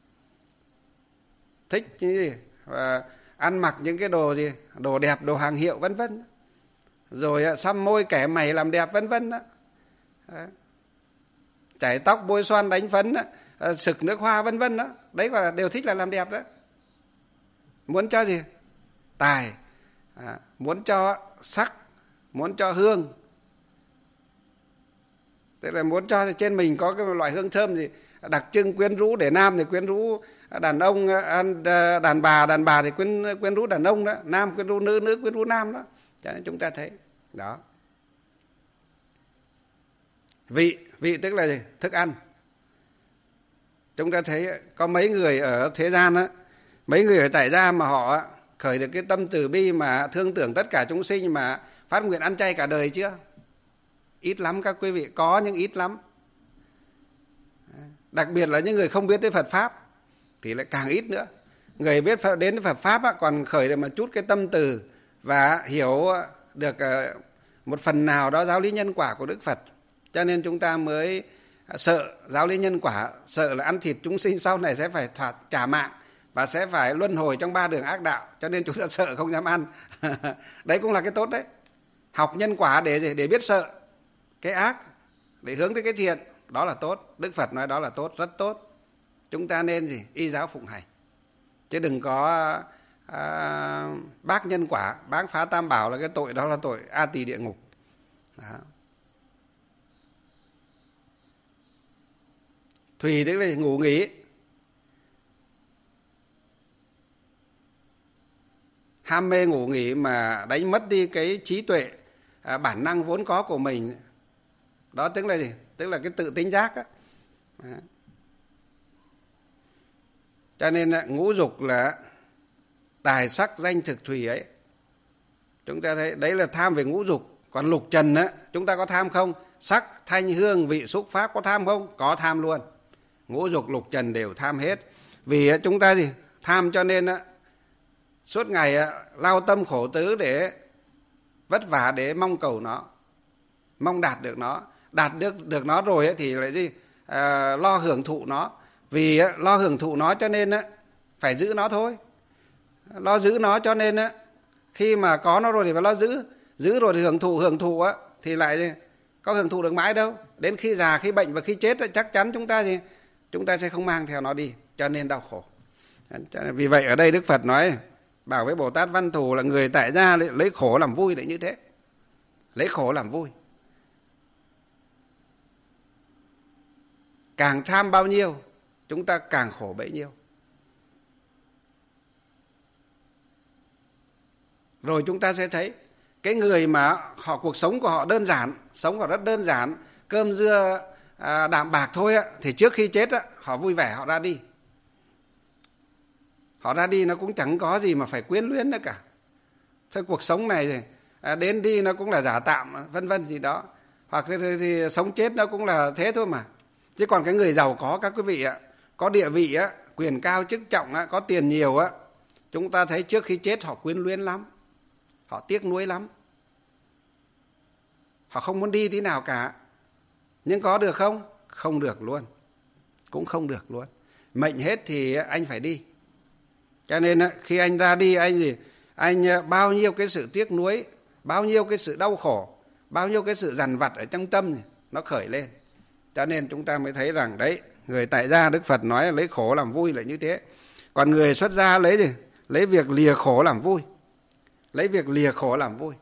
S1: Thích như gì? Và ăn mặc những cái đồ gì? Đồ đẹp, đồ hàng hiệu vân vân. Rồi xăm môi kẻ mày làm đẹp vân vân đó. Đấy. Chải tóc, bôi xoan, đánh phấn đó, sực nước hoa vân vân đó. Đấy gọi là đều thích là làm đẹp đó. Muốn cho gì? Tài, à, muốn cho sắc, muốn cho hương. Tức là muốn cho trên mình có cái loại hương thơm gì đặc trưng quyến rũ, để nam thì quyến rũ đàn ông, đàn bà đàn bà thì quyến quyến rũ đàn ông đó, nam quyến rũ nữ, nữ quyến rũ nam đó. Cho nên chúng ta thấy đó. Vị, vị tức là gì? Thức ăn. Chúng ta thấy có mấy người ở thế gian á, mấy người ở tại gia mà họ khởi được cái tâm từ bi mà thương tưởng tất cả chúng sinh mà phát nguyện ăn chay cả đời chưa? Ít lắm các quý vị, có nhưng ít lắm. Đặc biệt là những người không biết tới Phật Pháp thì lại càng ít nữa. Người biết đến Phật Pháp á, còn khởi được một chút cái tâm từ và hiểu được một phần nào đó giáo lý nhân quả của Đức Phật. Cho nên chúng ta mới sợ giáo lý nhân quả, sợ là ăn thịt chúng sinh sau này sẽ phải thỏa, trả mạng và sẽ phải luân hồi trong ba đường ác đạo. Cho nên chúng ta sợ không dám ăn. Đấy cũng là cái tốt đấy. Học nhân quả để để biết sợ cái ác, để hướng tới cái thiện, đó là tốt. Đức Phật nói đó là tốt, rất tốt. Chúng ta nên gì? Y giáo phụng hành. Chứ đừng có à, bác nhân quả, bác phá tam bảo là cái tội đó là tội a tỳ địa ngục. Đó. Thùy tức là ngủ nghỉ. Ham mê ngủ nghỉ mà đánh mất đi cái trí tuệ, à, bản năng vốn có của mình. Đó tức là gì? Tức là cái tự tính giác á. Đó. Cho nên ngũ dục là tài sắc danh thực thùy ấy. Chúng ta thấy đấy là tham về ngũ dục. Còn lục trần á, chúng ta có tham không? Sắc, thanh, hương, vị, xúc, pháp có tham không? Có tham luôn. Ngũ dục lục trần đều tham hết. Vì chúng ta gì? Tham cho nên á, suốt ngày lao tâm khổ tứ để vất vả để mong cầu nó, mong đạt được nó. Đạt được được nó rồi thì lại gì? À, lo hưởng thụ nó. Vì lo hưởng thụ nó cho nên phải giữ nó thôi. Lo giữ nó cho nên khi mà có nó rồi thì phải lo giữ. Giữ rồi thì hưởng thụ, hưởng thụ thì lại có hưởng thụ được mãi đâu. Đến khi già, khi bệnh và khi chết chắc chắn chúng ta thì chúng ta sẽ không mang theo nó đi, cho nên đau khổ. Vì vậy ở đây Đức Phật nói bảo với Bồ Tát Văn Thù là người tại gia lấy khổ làm vui để như thế. Lấy khổ làm vui. Càng tham bao nhiêu, chúng ta càng khổ bấy nhiêu. Rồi chúng ta sẽ thấy cái người mà họ cuộc sống của họ đơn giản, sống họ rất đơn giản, cơm dưa à, đạm bạc thôi á, thì trước khi chết á, họ vui vẻ họ ra đi. Họ ra đi nó cũng chẳng có gì mà phải quyến luyến nữa cả. Thế cuộc sống này à, đến đi nó cũng là giả tạm, vân vân gì đó. Hoặc thì, thì, thì sống chết nó cũng là thế thôi mà. Chứ còn cái người giàu có các quý vị ạ, có địa vị á, quyền cao chức trọng á, có tiền nhiều á, chúng ta thấy trước khi chết họ quyến luyến lắm, họ tiếc nuối lắm, họ không muốn đi tí nào cả. Nhưng có được không? Không được luôn, cũng không được luôn. Mệnh hết thì anh phải đi. Cho nên khi anh ra đi, anh gì anh bao nhiêu cái sự tiếc nuối, bao nhiêu cái sự đau khổ, bao nhiêu cái sự dằn vặt ở trong tâm này, nó khởi lên. Cho nên chúng ta mới thấy rằng đấy, người tại gia Đức Phật nói lấy khổ làm vui là như thế. Còn người xuất gia lấy gì? Lấy việc lìa khổ làm vui. Lấy việc lìa khổ làm vui.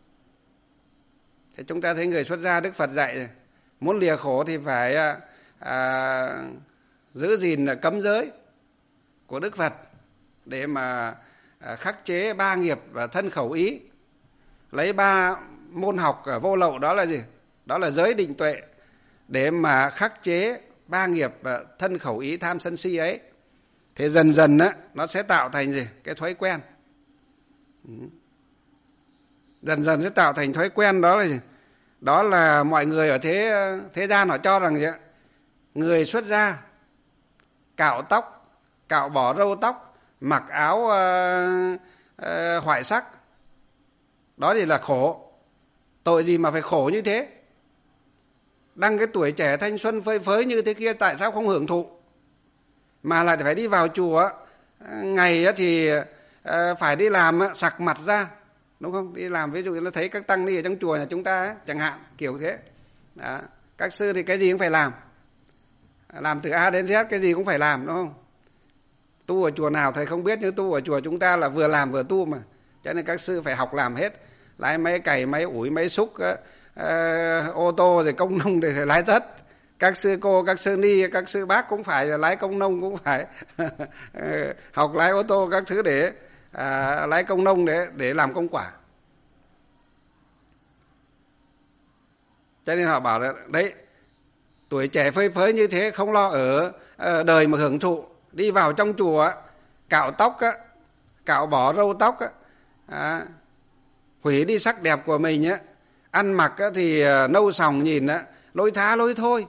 S1: Thế chúng ta thấy người xuất gia Đức Phật dạy rồi, muốn lìa khổ thì phải à, giữ gìn cấm giới của Đức Phật để mà à, khắc chế ba nghiệp và thân khẩu ý. Lấy ba môn học ở vô lậu đó là gì? Đó là giới định tuệ để mà khắc chế ba nghiệp và thân khẩu ý tham sân si ấy. Thế dần dần á, nó sẽ tạo thành gì? Cái thói quen. Dần dần sẽ tạo thành thói quen đó là gì? Đó là mọi người ở thế thế gian họ cho rằng gì? Người xuất gia cạo tóc, cạo bỏ râu tóc, mặc áo uh, uh, hoại sắc, đó thì là khổ. Tội gì mà phải khổ như thế? Đang cái tuổi trẻ thanh xuân phơi phới như thế kia, tại sao không hưởng thụ? Mà lại phải đi vào chùa, ngày thì phải đi làm sặc mặt ra, đúng không? Đi làm, ví dụ như thấy các tăng ni ở trong chùa nhà chúng ta ấy, chẳng hạn, kiểu thế. Đó. Các sư thì cái gì cũng phải làm, làm từ A đến Z, cái gì cũng phải làm, đúng không? Tu ở chùa nào thầy không biết, nhưng tu ở chùa chúng ta là vừa làm vừa tu mà. Cho nên các sư phải học làm hết. Lái máy cày, máy ủi, máy xúc, uh, ô tô rồi công nông để lái tất. Các sư cô, các sư ni, các sư bác cũng phải lái công nông, cũng phải học lái ô tô các thứ để uh, lái công nông để để làm công quả. Cho nên họ bảo là đấy, tuổi trẻ phơi phới như thế không lo ở uh, đời mà hưởng thụ, đi vào trong chùa cạo tóc á, cạo bỏ râu tóc á, à, hủy đi sắc đẹp của mình á, ăn mặc á thì nâu sòng nhìn á, lôi thá lôi thôi,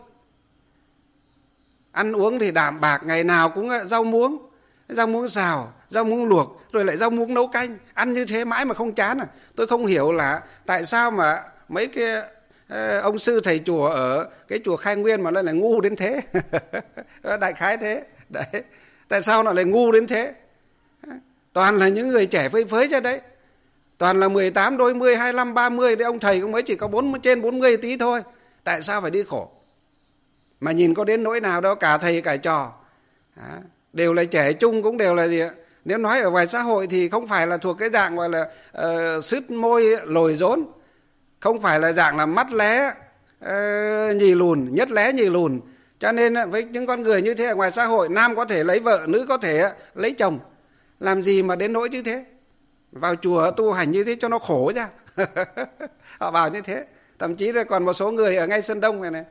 S1: ăn uống thì đạm bạc, ngày nào cũng rau muống, rau muống xào, rau muống luộc, rồi lại rau muống nấu canh, ăn như thế mãi mà không chán à. Tôi không hiểu là tại sao mà mấy cái ông sư thầy chùa ở cái chùa Khai Nguyên mà lại là ngu đến thế. Đại khái thế. Đấy. Tại sao nó lại ngu đến thế? Toàn là những người trẻ phơi phới cho đấy. Toàn là mười tám, đôi mươi, hai mươi lăm, ba mươi. Đấy, ông thầy cũng mới chỉ có bốn, trên bốn mươi tí thôi. Tại sao phải đi khổ? Mà nhìn có đến nỗi nào đâu, cả thầy cả trò. À, đều là trẻ trung, cũng đều là gì ạ? Nếu nói ở ngoài xã hội thì không phải là thuộc cái dạng gọi là uh, sứt môi lồi rốn. Không phải là dạng là mắt lé, uh, nhì lùn, nhất lé nhì lùn. Cho nên với những con người như thế ở ngoài xã hội, nam có thể lấy vợ, nữ có thể lấy chồng. Làm gì mà đến nỗi như thế? Vào chùa tu hành như thế cho nó khổ ra. Họ bảo như thế. Thậm chí là còn một số người ở ngay Sơn Đông này này,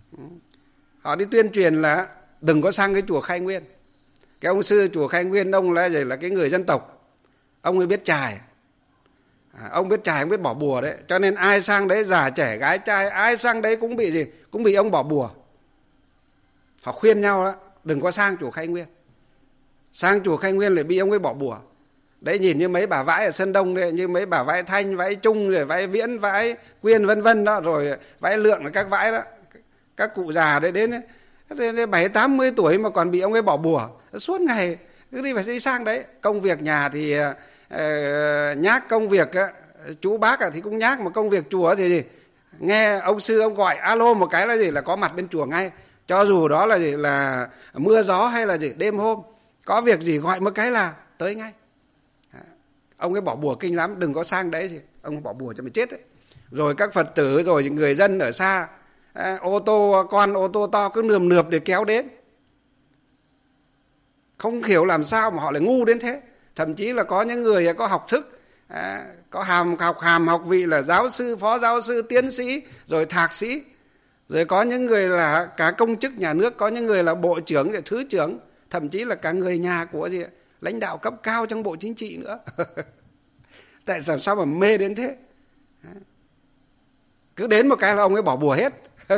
S1: họ đi tuyên truyền là đừng có sang cái chùa Khai Nguyên. Cái ông sư chùa Khai Nguyên, ông là gì, là cái người dân tộc, ông ấy biết chài, à, ông biết chài, ông biết bỏ bùa đấy. Cho nên ai sang đấy, già trẻ gái trai, ai sang đấy cũng bị gì, cũng bị ông bỏ bùa. Họ khuyên nhau đó, đừng có sang chùa Khai Nguyên. Sang chùa Khai Nguyên lại bị ông ấy bỏ bùa. Đấy, nhìn như mấy bà vãi ở Sơn Đông đấy, như mấy bà vãi Thanh, vãi Trung, rồi vãi Viễn, vãi Quyên vân vân đó, rồi vãi Lượng là các vãi đó, các cụ già đấy đến bảy tám mươi tuổi mà còn bị ông ấy bỏ bùa, suốt ngày cứ đi phải đi sang đấy. Công việc nhà thì uh, nhác, công việc uh, chú bác thì cũng nhác, mà công việc chùa thì gì, nghe ông sư ông gọi alo một cái là gì, là có mặt bên chùa ngay. Cho dù đó là gì, là mưa gió hay là gì, đêm hôm, có việc gì gọi một cái là tới ngay. Ông ấy bỏ bùa kinh lắm, đừng có sang đấy thì ông bỏ bùa cho mày chết đấy. Rồi các Phật tử, rồi người dân ở xa, à, ô tô con, ô tô to cứ nườm nượp để kéo đến. Không hiểu làm sao mà họ lại ngu đến thế. Thậm chí là có những người có học thức, à, có hàm học hàm học vị là giáo sư, phó giáo sư, tiến sĩ, rồi thạc sĩ. Rồi có những người là cả công chức nhà nước, có những người là bộ trưởng, thứ trưởng, thậm chí là cả người nhà của gì, lãnh đạo cấp cao trong bộ chính trị nữa. Tại sao sao mà mê đến thế? Cứ đến một cái là ông ấy bỏ bùa hết.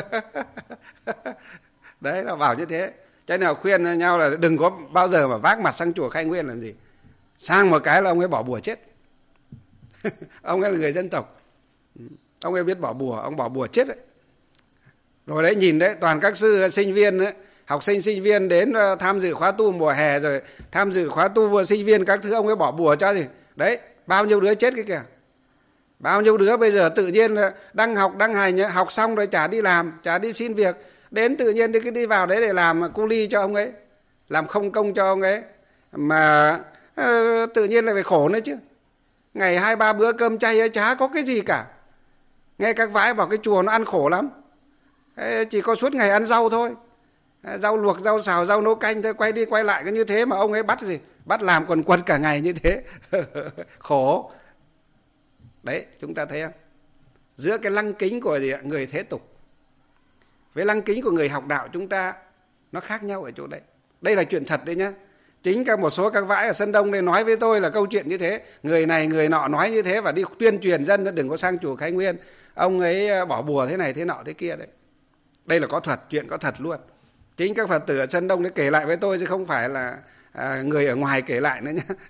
S1: Đấy, nó bảo như thế. Cho nên là khuyên nhau là đừng có bao giờ mà vác mặt sang chùa Khai Nguyên làm gì. Sang một cái là ông ấy bỏ bùa chết. Ông ấy là người dân tộc, ông ấy biết bỏ bùa, ông bỏ bùa chết đấy. Rồi đấy, nhìn đấy, toàn các sư sinh viên đấy, học sinh sinh viên đến tham dự khóa tu mùa hè, rồi tham dự khóa tu sinh viên các thứ, ông ấy bỏ bùa cho gì. Đấy, bao nhiêu đứa chết cái kìa. Bao nhiêu đứa bây giờ tự nhiên đang học, đang hành, học xong rồi chả đi làm, chả đi xin việc, đến tự nhiên đi, đi vào đấy để làm cu ly cho ông ấy, làm không công cho ông ấy, mà uh, tự nhiên lại phải khổ nữa chứ. Ngày hai ba bữa cơm chay ấy, chả có cái gì cả. Nghe các vãi bảo cái chùa nó ăn khổ lắm, chỉ có suốt ngày ăn rau thôi, rau luộc, rau xào, rau nấu canh thôi, quay đi quay lại cứ như thế, mà ông ấy bắt gì, bắt làm quần quật cả ngày như thế. Khổ. Đấy, chúng ta thấy không? Giữa cái lăng kính của gì, người thế tục với lăng kính của người học đạo chúng ta nó khác nhau ở chỗ đấy. Đây là chuyện thật đấy nhá. Chính các một số các vãi ở Sơn Đông đây nói với tôi là câu chuyện như thế. Người này người nọ nói như thế và đi tuyên truyền dân đừng có sang chùa Khai Nguyên, ông ấy bỏ bùa thế này thế nọ thế kia đấy. Đây là có thật, chuyện có thật luôn. Chính các Phật tử ở Sơn Đông đấy kể lại với tôi chứ không phải là à, người ở ngoài kể lại nữa nhá.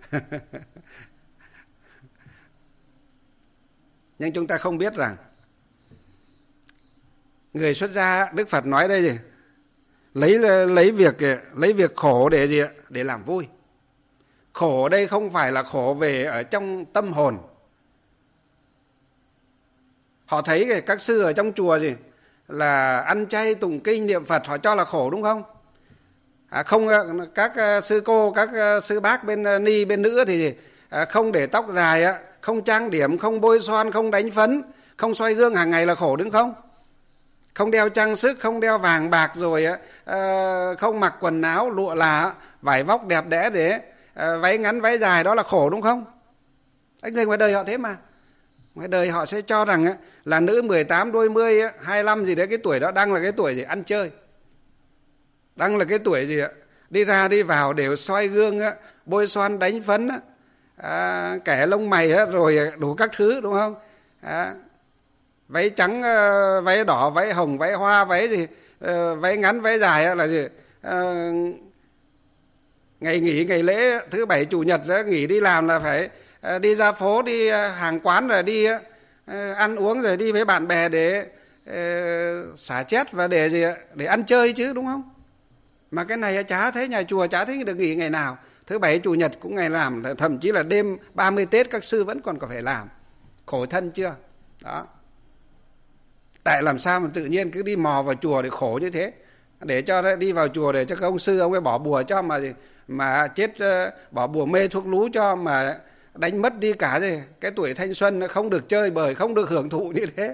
S1: Nhưng chúng ta không biết rằng người xuất gia, Đức Phật nói đây gì, lấy lấy việc lấy việc khổ để gì, để làm vui. Khổ ở đây không phải là khổ về ở trong tâm hồn. Họ thấy các sư ở trong chùa gì là ăn chay tụng kinh niệm Phật, họ cho là khổ đúng không? À, không, các sư cô, các sư bác bên ni bên nữ thì không để tóc dài, không trang điểm, không bôi son, không đánh phấn, không soi gương hàng ngày là khổ đúng không? Không đeo trang sức, không đeo vàng bạc, rồi không mặc quần áo lụa là, vải vóc đẹp đẽ, để váy ngắn váy dài, đó là khổ đúng không? Anh người ngoài đời họ thế mà. Ngoài đời họ sẽ cho rằng là nữ mười tám, đôi mươi, hai mươi lăm gì đấy, cái tuổi đó đang là cái tuổi gì ăn chơi, đang là cái tuổi gì đi ra đi vào đều soi gương, bôi son đánh phấn, à, kẻ lông mày rồi đủ các thứ đúng không? À, váy trắng, váy đỏ, váy hồng, váy hoa, váy gì, váy ngắn váy dài là gì, à, ngày nghỉ ngày lễ thứ bảy chủ nhật đó, nghỉ đi làm là phải đi ra phố, đi hàng quán, rồi đi ăn uống, rồi đi với bạn bè để xả chết và để gì, để ăn chơi chứ đúng không? Mà cái này chả thấy nhà chùa, chả thấy được nghỉ ngày nào. Thứ bảy chủ nhật cũng ngày làm, thậm chí là đêm ba mươi Tết các sư vẫn còn có phải làm. Khổ thân chưa? Đó. Tại làm sao mà tự nhiên cứ đi mò vào chùa để khổ như thế, để cho đi vào chùa để cho các ông sư ông ấy bỏ bùa cho mà mà chết, bỏ bùa mê thuốc lú cho mà đánh mất đi cả gì cái tuổi thanh xuân, không được chơi bời, không được hưởng thụ như thế.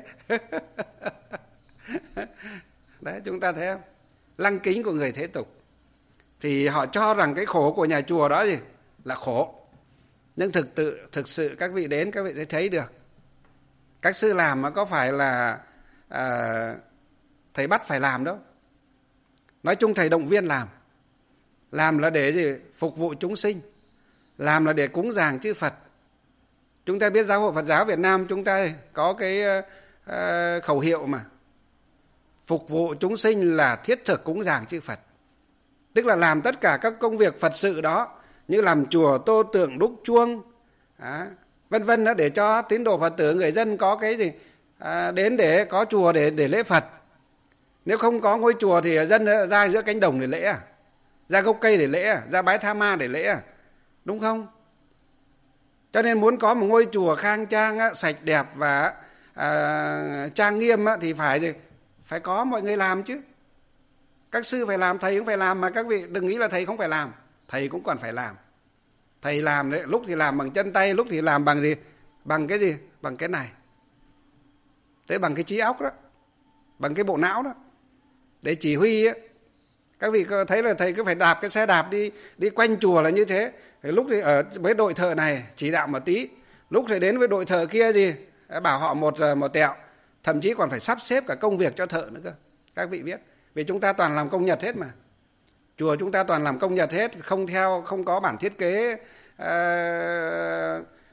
S1: Đấy, chúng ta thấy không? Lăng kính của người thế tục thì họ cho rằng cái khổ của nhà chùa đó gì là khổ. Nhưng thực tự thực sự các vị đến, các vị sẽ thấy được các sư làm mà có phải là à, thầy bắt phải làm đâu. Nói chung thầy động viên làm. Làm là để gì? Phục vụ chúng sinh. Làm là để cúng dường chư Phật. Chúng ta biết Giáo hội Phật giáo Việt Nam chúng ta có cái uh, khẩu hiệu mà, phục vụ chúng sinh là thiết thực cúng dường chư Phật. Tức là làm tất cả các công việc Phật sự đó, như làm chùa, tô tượng, đúc chuông, à, vân vân đó, để cho tín đồ Phật tử người dân có cái gì à, đến để có chùa để để lễ Phật. Nếu không có ngôi chùa thì dân ra giữa cánh đồng để lễ à, ra gốc cây để lễ à, ra bái Tha Ma để lễ à, đúng không? Cho nên muốn có một ngôi chùa khang trang, sạch đẹp và à, trang nghiêm thì phải gì? Phải có mọi người làm chứ. Các sư phải làm, thầy cũng phải làm, mà các vị đừng nghĩ là thầy không phải làm, thầy cũng còn phải làm. Thầy làm đấy, lúc thì làm bằng chân tay, lúc thì làm bằng gì? Bằng cái gì? Bằng cái này. Thế bằng cái trí óc đó, bằng cái bộ não đó, để chỉ huy ấy. Các vị thấy là thầy cứ phải đạp cái xe đạp đi đi quanh chùa là như thế. Lúc thì ở với đội thợ này chỉ đạo một tí, lúc thì đến với đội thợ kia gì bảo họ một một tẹo, thậm chí còn phải sắp xếp cả công việc cho thợ nữa cơ. Các vị biết, vì chúng ta toàn làm công Nhật hết mà. Chùa chúng ta toàn làm công Nhật hết, không theo, không có bản thiết kế uh,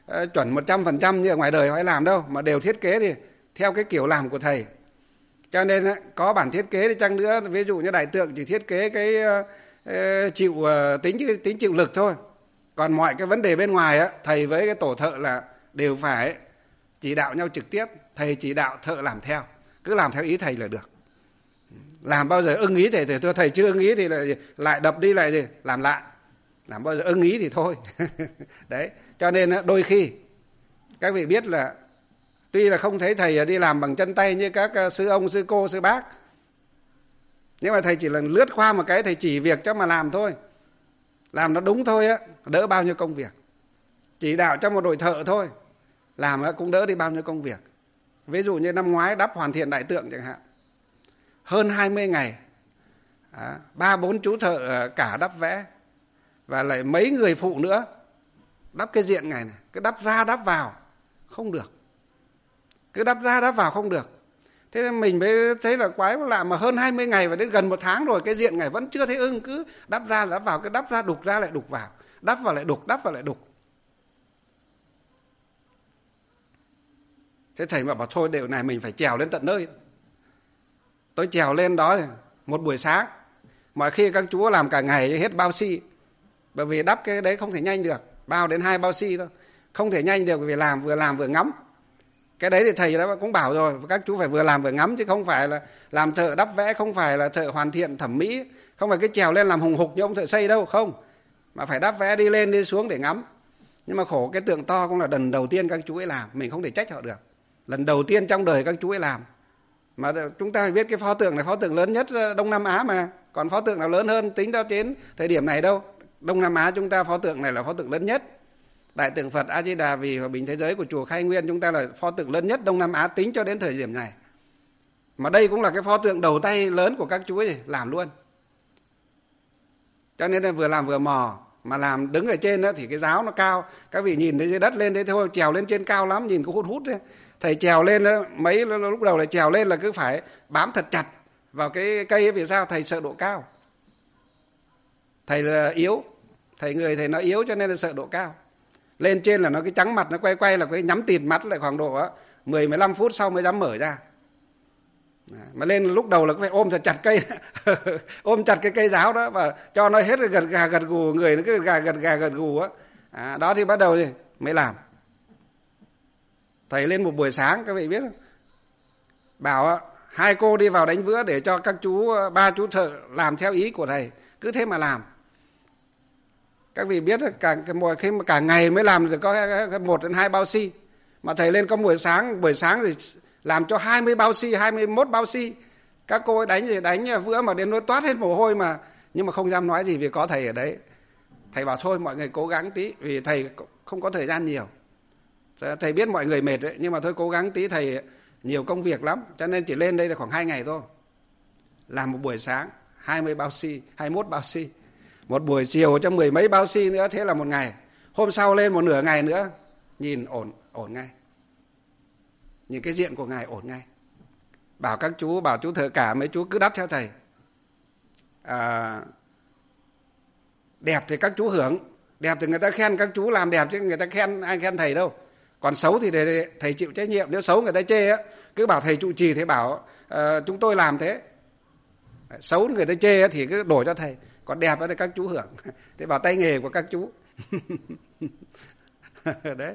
S1: uh, chuẩn một trăm phần trăm như ở ngoài đời họ làm đâu, mà đều thiết kế thì theo cái kiểu làm của thầy. Cho nên uh, có bản thiết kế đi chăng nữa, ví dụ như đại tượng chỉ thiết kế cái uh, uh, chịu uh, tính tính chịu lực thôi. Còn mọi cái vấn đề bên ngoài á, thầy với cái tổ thợ là đều phải chỉ đạo nhau trực tiếp. Thầy chỉ đạo, thợ làm theo, cứ làm theo ý thầy là được. Làm bao giờ ưng ý thầy thì thưa, thầy chưa ưng ý thì lại, lại đập đi lại gì làm lại. Làm bao giờ ưng ý thì thôi. Đấy, cho nên đôi khi các vị biết là tuy là không thấy thầy đi làm bằng chân tay như các sư ông, sư cô, sư bác, nhưng mà thầy chỉ là lướt qua một cái, thầy chỉ việc cho mà làm thôi. Làm nó đúng thôi á, đỡ bao nhiêu công việc. Chỉ đạo cho một đội thợ thôi, làm cũng đỡ đi bao nhiêu công việc. Ví dụ như năm ngoái đắp hoàn thiện đại tượng chẳng hạn, hơn hai mươi ngày, ba bốn chú thợ cả đắp vẽ, và lại mấy người phụ nữa đắp cái diện này này, cứ đắp ra đắp vào không được, cứ đắp ra đắp vào không được. Thế nên mình mới thấy là quái lạ, mà hơn hai mươi ngày và đến gần một tháng rồi cái diện này vẫn chưa thấy ưng, cứ đắp ra đắp vào, cứ đắp ra đục ra lại đục vào, đắp vào lại đục, đắp vào lại đục. Thế thầy mà bảo thôi điều này mình phải trèo lên tận nơi. Tôi trèo lên đó một buổi sáng, mọi khi các chú làm cả ngày hết bao xi, bởi vì đắp cái đấy không thể nhanh được, bao đến hai bao xi thôi, không thể nhanh được, vì làm vừa làm vừa ngắm. Cái đấy thì thầy đã cũng bảo rồi, các chú phải vừa làm vừa ngắm, chứ không phải là làm thợ đắp vẽ, không phải là thợ hoàn thiện thẩm mỹ, không phải cái trèo lên làm hùng hục như ông thợ xây đâu, không, mà phải đắp vẽ đi lên đi xuống để ngắm. Nhưng mà khổ cái tượng to cũng là lần đầu tiên các chú ấy làm, mình không thể trách họ được, lần đầu tiên trong đời các chú ấy làm. Mà chúng ta phải biết cái pho tượng này pho tượng lớn nhất Đông Nam Á mà, còn pho tượng nào lớn hơn tính ra đến thời điểm này đâu. Đông Nam Á chúng ta pho tượng này là pho tượng lớn nhất. Đại tượng Phật A Di Đà Vì Hòa Bình Thế Giới của chùa Khai Nguyên chúng ta là pho tượng lớn nhất Đông Nam Á tính cho đến thời điểm này. Mà đây cũng là cái pho tượng đầu tay lớn của các chú ấy làm luôn. Cho nên là vừa làm vừa mò, mà làm đứng ở trên đó thì cái giáo nó cao, các vị nhìn thấy dưới đất lên đấy thôi, trèo lên trên cao lắm, nhìn có hút hút đấy. Thầy trèo lên đó, mấy lúc đầu là trèo lên là cứ phải bám thật chặt vào cái cây ấy, vì sao? Thầy sợ độ cao. Thầy là yếu, thầy người thầy nó yếu cho nên là sợ độ cao. Lên trên là nó cái trắng mặt, nó quay quay là cái nhắm tịt mắt lại khoảng độ mười mười lăm phút sau mới dám mở ra. Mà lên lúc đầu là phải ôm thật chặt cây, ôm chặt cái cây giáo đó và cho nó hết gật gà gật gù, người nó cứ gà gật gà gật gù á. À, đó thì bắt đầu thì mới làm. Thầy lên một buổi sáng các vị biết không? Bảo hai cô đi vào đánh vữa để cho các chú, ba chú thợ làm theo ý của thầy. Cứ thế mà làm. Các vị biết cả khi mà cả ngày mới làm được có một đến hai bao xi. Mà thầy lên có buổi sáng, buổi sáng thì làm cho hai mươi bao xi, hai mươi mốt bao xi. Các cô ấy đánh thì đánh vữa mà đến nỗi toát hết mồ hôi mà. Nhưng mà không dám nói gì vì có thầy ở đấy. Thầy bảo thôi mọi người cố gắng tí, vì thầy không có thời gian nhiều. Thầy biết mọi người mệt đấy, nhưng mà thôi cố gắng tí, thầy nhiều công việc lắm, cho nên chỉ lên đây là khoảng hai ngày thôi. Làm một buổi sáng hai mươi bao xi, hai mươi mốt bao xi, một buổi chiều cho mười mấy bao xi nữa, thế là một ngày. Hôm sau lên một nửa ngày nữa, nhìn ổn ổn ngay, nhìn cái diện của ngài ổn ngay. Bảo các chú, bảo chú thợ cả mấy chú cứ đắp theo thầy. À, đẹp thì các chú hưởng, đẹp thì người ta khen các chú làm đẹp, chứ người ta khen ai khen thầy đâu. Còn xấu thì thầy, thầy chịu trách nhiệm. Nếu xấu người ta chê á, cứ bảo thầy trụ trì, thầy bảo uh, chúng tôi làm thế. Xấu người ta chê á, thì cứ đổ cho thầy. Còn đẹp thì các chú hưởng. Thế bảo tay nghề của các chú. Đấy.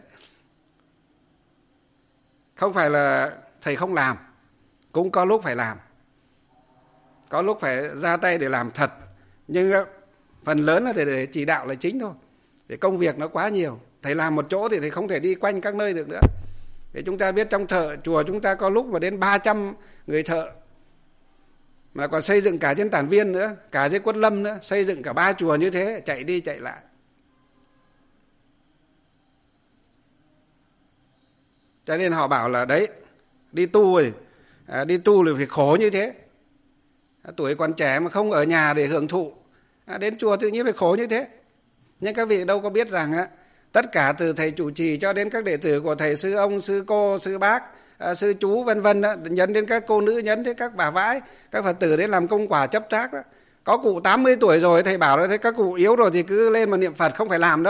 S1: Không phải là thầy không làm, cũng có lúc phải làm, có lúc phải ra tay để làm thật. Nhưng phần lớn là để, để chỉ đạo là chính thôi, để công việc nó quá nhiều. Thầy làm một chỗ thì thầy không thể đi quanh các nơi được nữa. Để chúng ta biết trong thợ chùa chúng ta có lúc mà đến ba trăm người thợ, mà còn xây dựng cả trên Tản Viên nữa, cả trên Quất Lâm nữa, xây dựng cả ba chùa như thế, chạy đi chạy lại. Cho nên họ bảo là đấy, đi tu rồi, à, đi tu rồi phải khổ như thế. À, tuổi còn trẻ mà không ở nhà để hưởng thụ, à, đến chùa tự nhiên phải khổ như thế. Nhưng các vị đâu có biết rằng á, tất cả từ thầy chủ trì cho đến các đệ tử của thầy, sư ông, sư cô, sư bác, à, sư chú vân vân, nhấn đến các cô nữ, nhấn đến các bà vãi, các Phật tử đến làm công quả chấp trác đó. Có cụ tám mươi tuổi rồi, thầy bảo là các cụ yếu rồi thì cứ lên mà niệm Phật, không phải làm đâu.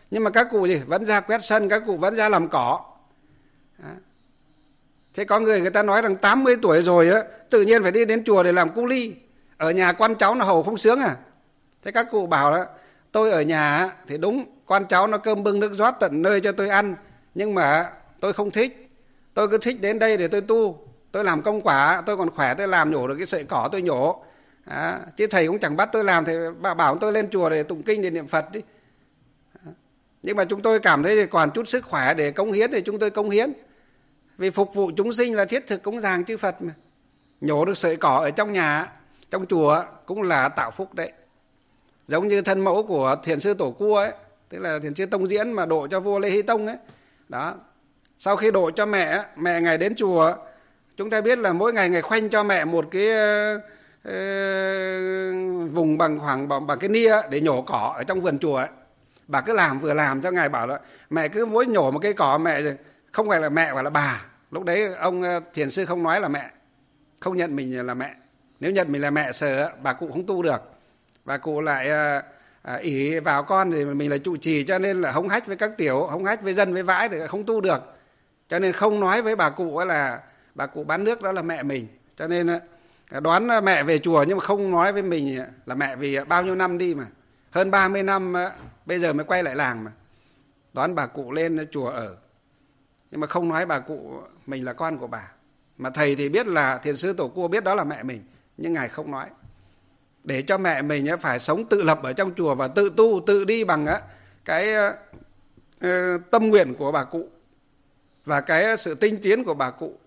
S1: Nhưng mà các cụ gì vẫn ra quét sân, các cụ vẫn ra làm cỏ. Đó. Thế có người người ta nói rằng tám mươi tuổi rồi á, tự nhiên phải đi đến chùa để làm cu ly, ở nhà con cháu nó hầu không sướng à? Thế các cụ bảo đó, tôi ở nhà thì đúng, con cháu nó cơm bưng nước rót tận nơi cho tôi ăn, nhưng mà tôi không thích. Tôi cứ thích đến đây để tôi tu, tôi làm công quả, tôi còn khỏe tôi làm nhổ được cái sợi cỏ tôi nhổ. À, chứ thầy cũng chẳng bắt tôi làm, thì bà bảo tôi lên chùa để tụng kinh, để niệm Phật đi. À, nhưng mà chúng tôi cảm thấy còn chút sức khỏe để cống hiến thì chúng tôi cống hiến. Vì phục vụ chúng sinh là thiết thực cúng dường chư Phật mà. Nhổ được sợi cỏ ở trong nhà, trong chùa cũng là tạo phúc đấy. Giống như thân mẫu của Thiền sư Tổ Cua ấy, tức là Thiền sư Tông Diễn mà độ cho vua Lê Hy Tông ấy. Đó. Sau khi độ cho mẹ, mẹ ngày đến chùa, chúng ta biết là mỗi ngày ngày khoanh cho mẹ một cái uh, vùng bằng khoảng bằng, bằng cái nia để nhổ cỏ ở trong vườn chùa ấy. Bà cứ làm vừa làm cho ngài bảo là mẹ cứ mỗi nhổ một cây cỏ, mẹ không phải là mẹ mà là bà. Lúc đấy ông Thiền sư không nói là mẹ, không nhận mình là mẹ. Nếu nhận mình là mẹ sợ bà cụ không tu được. Bà cụ lại uh, ỷ vào con thì mình là trụ trì, cho nên là hống hách với các tiểu, hống hách với dân với vãi thì không tu được. Cho nên không nói với bà cụ là bà cụ bán nước đó là mẹ mình. Cho nên đoán mẹ về chùa nhưng mà không nói với mình là mẹ, vì bao nhiêu năm đi mà. Hơn ba mươi năm bây giờ mới quay lại làng mà. Đoán bà cụ lên chùa ở. Nhưng mà không nói bà cụ mình là con của bà. Mà thầy thì biết là Thiền sư Tổ Cua biết đó là mẹ mình, nhưng ngài không nói. Để cho mẹ mình phải sống tự lập ở trong chùa và tự tu, tự đi bằng cái tâm nguyện của bà cụ và cái sự tinh tiến của bà cụ.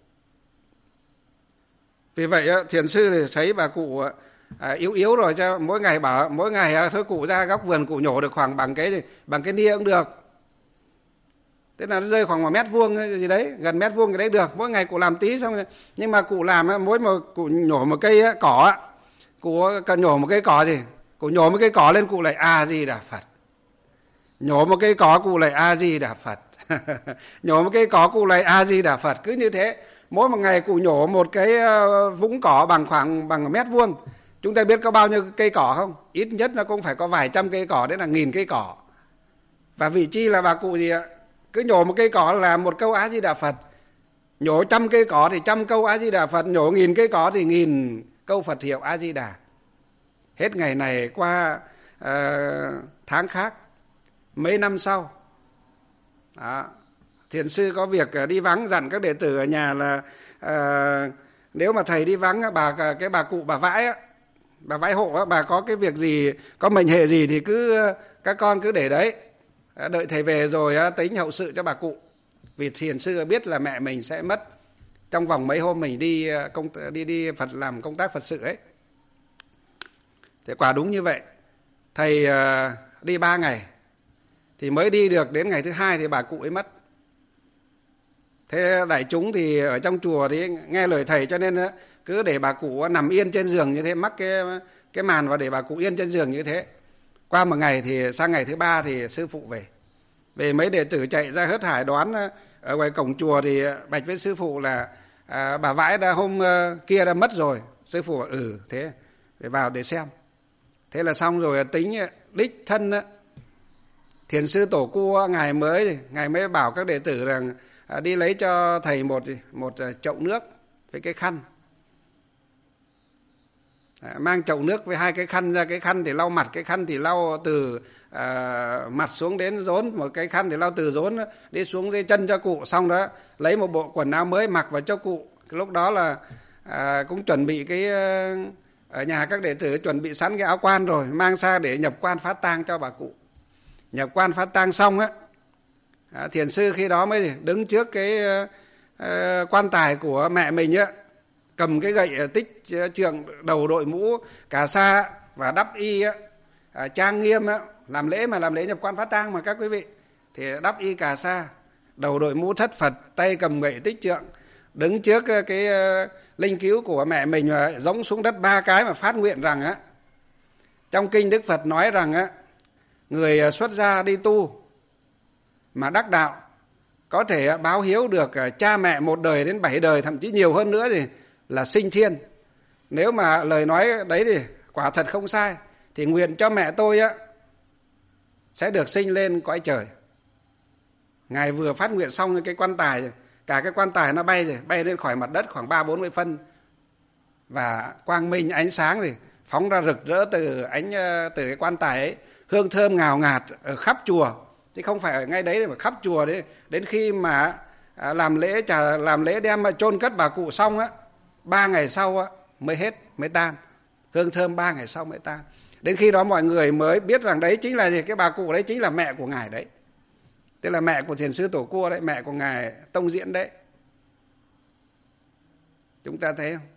S1: Vì vậy Thiền sư thì thấy bà cụ yếu yếu rồi, cho mỗi ngày bảo mỗi ngày thôi cụ ra góc vườn cụ nhổ được khoảng bằng cái bằng cái nia cũng được. Thế là nó rơi khoảng một mét vuông gì đấy, gần mét vuông cái đấy được. Mỗi ngày cụ làm tí xong rồi. Nhưng mà cụ làm mỗi một cụ nhổ một cây cỏ, cụ cần nhổ một cây cỏ gì, cụ nhổ một cây cỏ lên cụ lại A Di Đà Phật. Nhổ một cây cỏ cụ lại A Di Đà Phật. Nhổ một cây cỏ cụ lại A Di Đà Phật. Cứ như thế, mỗi một ngày cụ nhổ một cái vũng cỏ bằng khoảng bằng một mét vuông. Chúng ta biết có bao nhiêu cây cỏ không? Ít nhất nó cũng phải có vài trăm cây cỏ, đấy là nghìn cây cỏ. Và vị chi là bà cụ gì ạ? Cứ nhổ một cây cỏ là một câu A Di Đà Phật. Nhổ trăm cây cỏ thì trăm câu A Di Đà Phật. Nhổ nghìn cây cỏ thì nghìn câu Phật hiệu A Di Đà. Hết ngày này qua uh, tháng khác, mấy năm sau, đó, Thiền sư có việc đi vắng, dặn các đệ tử ở nhà là uh, nếu mà thầy đi vắng, bà cái bà cụ bà vãi á, bà vãi hộ á, bà có cái việc gì, có mệnh hệ gì thì cứ các con cứ để đấy, đợi thầy về rồi tính hậu sự cho bà cụ. Vì Thiền sư biết là mẹ mình sẽ mất trong vòng mấy hôm mình đi công đi đi Phật làm công tác Phật sự ấy. Thế quả đúng như vậy. Thầy uh, đi ba ngày thì mới đi được đến ngày thứ hai thì bà cụ ấy mất. Thế đại chúng thì ở trong chùa thì nghe lời thầy, cho nên cứ để bà cụ nằm yên trên giường như thế, mắc cái cái màn và để bà cụ yên trên giường như thế. Qua một ngày thì sang ngày thứ ba thì sư phụ về. Về mấy đệ tử chạy ra hớt hải đoán ở ngoài cổng chùa thì bạch với sư phụ là à, bà vãi đã hôm kia đã mất rồi. Sư phụ bảo ừ thế để vào để xem. Thế là xong rồi, tính đích thân Thiền sư Tổ Cua ngài mới ngài mới bảo các đệ tử rằng à, đi lấy cho thầy một một chậu nước với cái khăn. À, mang chậu nước với hai cái khăn ra, cái khăn thì lau mặt, cái khăn thì lau từ à, mặt xuống đến rốn, một cái khăn thì lau từ rốn đi xuống dưới chân cho cụ. Xong đó lấy một bộ quần áo mới mặc vào cho cụ. Cái lúc đó là à, cũng chuẩn bị cái ở nhà các đệ tử chuẩn bị sẵn cái áo quan rồi, mang sang để nhập quan phát tang cho bà cụ. Nhập quan phát tang xong á, à, Thiền sư khi đó mới đứng trước cái uh, quan tài của mẹ mình á, cầm cái gậy tích trượng, đầu đội mũ cà sa và đắp y á, à, trang nghiêm á, làm lễ mà làm lễ nhập quan phát tang mà các quý vị, thì đắp y cà sa, đầu đội mũ thất Phật, tay cầm gậy tích trượng, đứng trước cái uh, linh cứu của mẹ mình và gióng xuống đất ba cái mà phát nguyện rằng á, trong kinh Đức Phật nói rằng á, người xuất gia đi tu mà đắc đạo có thể báo hiếu được cha mẹ một đời đến bảy đời, thậm chí nhiều hơn nữa thì là sinh thiên. Nếu mà lời nói đấy thì quả thật không sai, thì nguyện cho mẹ tôi á sẽ được sinh lên cõi trời. Ngài vừa phát nguyện xong cái quan tài, cả cái quan tài nó bay rồi, bay lên khỏi mặt đất khoảng ba bốn mươi phân, và quang minh ánh sáng thì phóng ra rực rỡ từ ánh từ cái quan tài ấy, hương thơm ngào ngạt ở khắp chùa, chứ không phải ở ngay đấy mà khắp chùa đấy. Đến khi mà làm lễ trả làm lễ đem mà chôn cất bà cụ xong á, ba ngày sau á mới hết, mới tan. Hương thơm ba ngày sau mới tan. Đến khi đó mọi người mới biết rằng đấy chính là gì, cái bà cụ đấy chính là mẹ của ngài đấy, tức là mẹ của Thiền sư Tổ Cua đấy, mẹ của ngài Tông Diễn đấy. Chúng ta thấy không?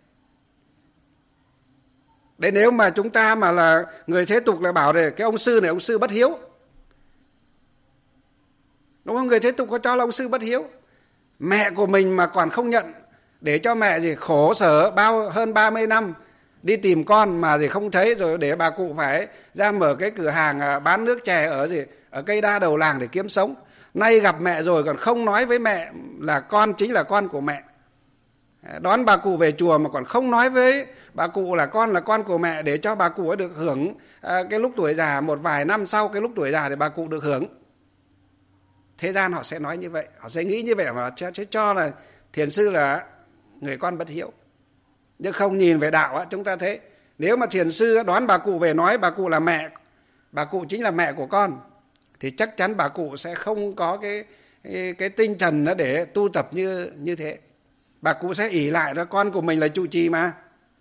S1: Đấy, nếu mà chúng ta mà là người thế tục là bảo để cái ông sư này ông sư bất hiếu, đúng không? Người thế tục có cho là ông sư bất hiếu. Mẹ của mình mà còn không nhận, để cho mẹ gì khổ sở bao hơn ba mươi năm đi tìm con mà gì không thấy, rồi để bà cụ phải ra mở cái cửa hàng bán nước chè ở gì ở cây đa đầu làng để kiếm sống. Nay gặp mẹ rồi còn không nói với mẹ là con chính là con của mẹ. Đón bà cụ về chùa mà còn không nói với bà cụ là con là con của mẹ, để cho bà cụ ấy được hưởng cái lúc tuổi già, một vài năm sau cái lúc tuổi già thì bà cụ được hưởng. Thế gian họ sẽ nói như vậy, họ sẽ nghĩ như vậy mà sẽ cho là thiền sư là người con bất hiếu. Nhưng không, nhìn về đạo á, chúng ta thấy nếu mà thiền sư đón bà cụ về nói bà cụ là mẹ, bà cụ chính là mẹ của con, thì chắc chắn bà cụ sẽ không có cái cái, cái tinh thần để tu tập như như thế. Bà cụ sẽ ỷ lại đó, con của mình là trụ trì mà.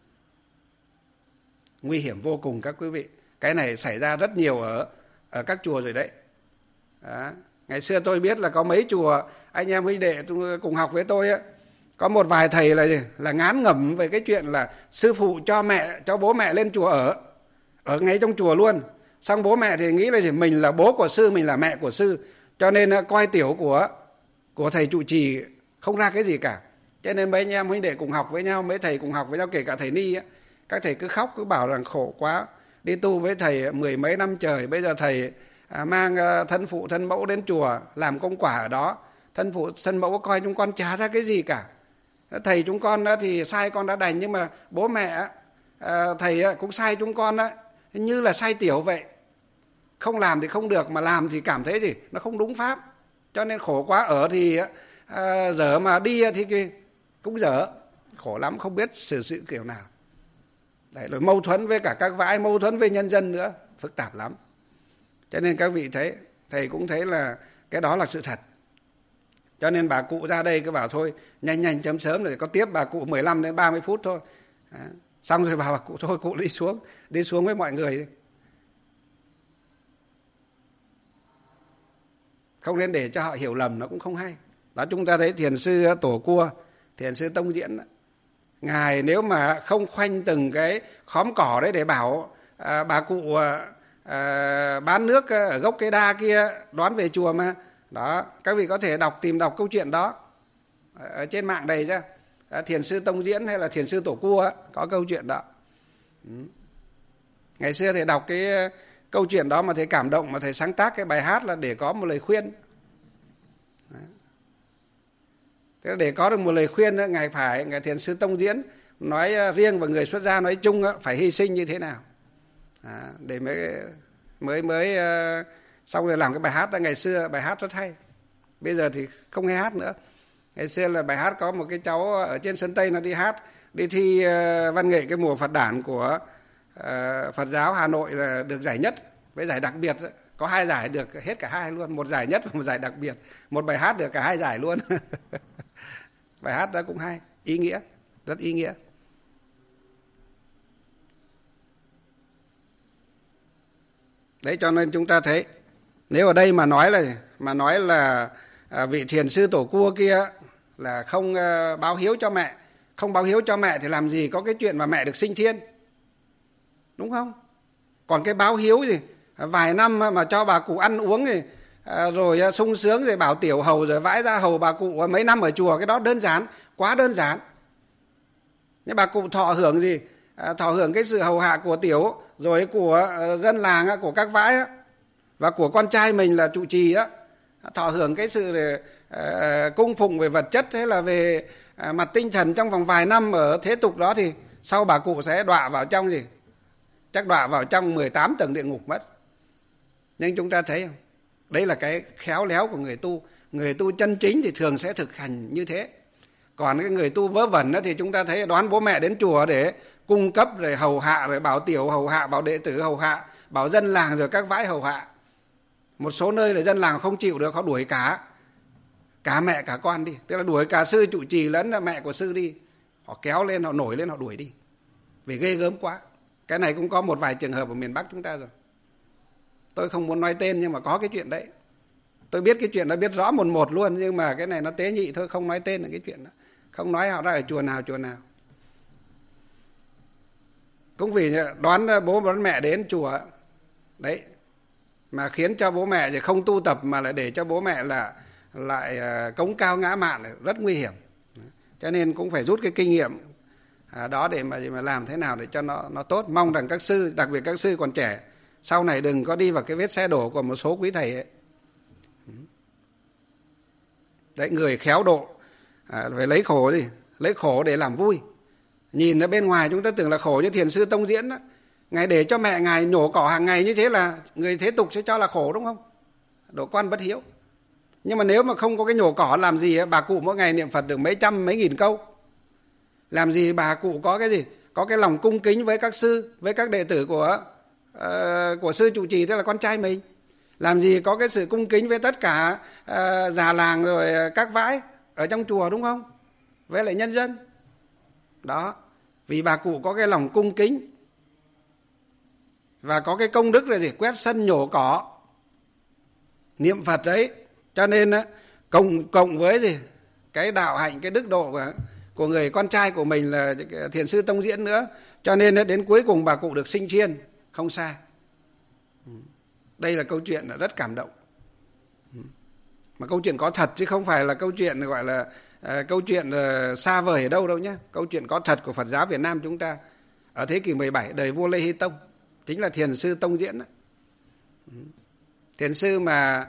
S1: Nguy hiểm vô cùng các quý vị. Cái này xảy ra rất nhiều ở ở các chùa rồi đấy. Đó. Ngày xưa tôi biết là có mấy chùa anh em huynh đệ cùng học với tôi á, có một vài thầy là là ngán ngẩm về cái chuyện là sư phụ cho mẹ cho bố mẹ lên chùa ở ở ngay trong chùa luôn. Xong bố mẹ thì nghĩ là gì, mình là bố của sư, mình là mẹ của sư, cho nên coi tiểu của của thầy trụ trì không ra cái gì cả. Cho nên mấy anh em huynh đệ cùng học với nhau, mấy thầy cùng học với nhau, kể cả thầy Ni á, các thầy cứ khóc, cứ bảo rằng khổ quá, đi tu với thầy mười mấy năm trời, bây giờ thầy à, mang thân phụ thân mẫu đến chùa làm công quả ở đó, thân phụ thân mẫu coi chúng con chả ra cái gì cả. Thầy chúng con thì sai con đã đành, nhưng mà bố mẹ à, thầy cũng sai chúng con đó, như là sai tiểu vậy. Không làm thì không được, mà làm thì cảm thấy gì nó không đúng pháp, cho nên khổ quá. Ở thì à, dở mà đi thì cũng dở, khổ lắm, không biết xử sự kiểu nào. Đấy, rồi mâu thuẫn với cả các vãi, mâu thuẫn với nhân dân nữa, phức tạp lắm. Cho nên các vị thấy, thầy cũng thấy là cái đó là sự thật. Cho nên bà cụ ra đây cứ bảo thôi nhanh nhanh chấm sớm, rồi có tiếp bà cụ mười lăm đến ba mươi phút thôi. Đó. Xong rồi bảo bà cụ thôi cụ đi xuống, đi xuống với mọi người đi. Không nên để cho họ hiểu lầm, nó cũng không hay. Đó, chúng ta thấy thiền sư Tổ Cua, thiền sư Tông Diễn đó, ngài nếu mà không khoanh từng cái khóm cỏ đấy để bảo à, bà cụ à, bán nước ở gốc cây đa kia đón về chùa mà. Đó, các vị có thể đọc tìm đọc câu chuyện đó ở trên mạng đầy chứ. À, thiền sư Tông Diễn hay là thiền sư Tổ Cua có câu chuyện đó. Ừ. Ngày xưa thầy đọc cái câu chuyện đó mà thầy cảm động, mà thầy sáng tác cái bài hát là để có một lời khuyên. Thế để có được một lời khuyên, ngài phải ngài thiền sư Tông Diễn nói riêng và người xuất gia nói chung phải hy sinh như thế nào à, để mới mới mới xong rồi làm cái bài hát đó. Ngày xưa bài hát rất hay, bây giờ thì không hay hát nữa. Ngày xưa là bài hát có một cái cháu ở trên Sơn Tây nó đi hát, đi thi văn nghệ cái mùa Phật đản của uh, Phật giáo Hà Nội là được giải nhất với giải đặc biệt. Có hai giải được hết cả hai luôn, một giải nhất và một giải đặc biệt. Một bài hát được cả hai giải luôn. Bài hát đó cũng hay, ý nghĩa, rất ý nghĩa. Đấy, cho nên chúng ta thấy nếu ở đây mà nói là mà nói là à, vị thiền sư Tổ Cua kia là không uh, báo hiếu cho mẹ, không báo hiếu cho mẹ thì làm gì có cái chuyện mà mẹ được sinh thiên, đúng không? Còn cái báo hiếu gì vài năm mà cho bà cụ ăn uống thì à, rồi sung sướng rồi bảo tiểu hầu rồi vãi ra hầu bà cụ mấy năm ở chùa, cái đó đơn giản, quá đơn giản. Nhưng bà cụ thọ hưởng gì? À, thọ hưởng cái sự hầu hạ của tiểu, rồi của uh, dân làng, của các vãi á, và của con trai mình là trụ trì á, thọ hưởng cái sự uh, cung phụng về vật chất hay là về uh, mặt tinh thần trong vòng vài năm ở thế tục đó, thì sau bà cụ sẽ đọa vào trong gì? Chắc đọa vào trong mười tám tầng địa ngục mất. Nhưng chúng ta thấy không? Đấy là cái khéo léo của người tu. Người tu chân chính thì thường sẽ thực hành như thế. Còn cái người tu vớ vẩn thì chúng ta thấy đoán bố mẹ đến chùa để cung cấp, rồi hầu hạ, rồi bảo tiểu hầu hạ, bảo đệ tử hầu hạ, bảo dân làng rồi các vãi hầu hạ. Một số nơi là dân làng không chịu được, họ đuổi cả cả mẹ cả con đi, tức là đuổi cả sư trụ trì lẫn là mẹ của sư đi. Họ kéo lên, họ nổi lên, họ đuổi đi vì ghê gớm quá. Cái này cũng có một vài trường hợp ở miền Bắc chúng ta rồi. Tôi không muốn nói tên nhưng mà có cái chuyện đấy. Tôi biết cái chuyện đó, biết rõ một một luôn, nhưng mà cái này nó tế nhị thôi, không nói tên là cái chuyện đó. Không nói họ ra ở chùa nào chùa nào. Cũng vì đoán bố đoán mẹ đến chùa đấy, mà khiến cho bố mẹ thì không tu tập mà lại để cho bố mẹ là lại cống cao ngã mạn, rất nguy hiểm. Cho nên cũng phải rút cái kinh nghiệm đó để mà, mà làm thế nào để cho nó nó tốt. Mong rằng các sư, đặc biệt các sư còn trẻ, sau này đừng có đi vào cái vết xe đổ của một số quý thầy ấy. Đấy, người khéo độ à, phải lấy khổ gì? Lấy khổ để làm vui. Nhìn ở bên ngoài chúng ta tưởng là khổ như Thiền sư Tông Diễn đó. Ngài để cho mẹ Ngài nhổ cỏ hàng ngày như thế là người thế tục sẽ cho là khổ, đúng không? Độ con bất hiếu. Nhưng mà nếu mà không có cái nhổ cỏ làm gì, bà cụ mỗi ngày niệm Phật được mấy trăm mấy nghìn câu. Làm gì bà cụ có cái gì? Có cái lòng cung kính với các sư, với các đệ tử của uh, của sư trụ trì, tức là con trai mình. Làm gì có cái sự cung kính với tất cả uh, già làng rồi các vãi ở trong chùa, đúng không? Với lại nhân dân. Đó, vì bà cụ có cái lòng cung kính và có cái công đức là gì? Quét sân nhổ cỏ, niệm Phật đấy. Cho nên cộng cộng với gì? Cái đạo hạnh, cái đức độ của, của người con trai của mình là Thiền sư Tông Diễn nữa. Cho nên đến cuối cùng bà cụ được sinh thiên, không sai. Đây là câu chuyện rất cảm động. Mà câu chuyện có thật chứ không phải là câu chuyện gọi là uh, câu chuyện uh, xa vời ở đâu đâu nhé. Câu chuyện có thật của Phật giáo Việt Nam chúng ta ở thế kỷ mười bảy, đời vua Lê Hy Tông, chính là Thiền sư Tông Diễn đó. Thiền sư mà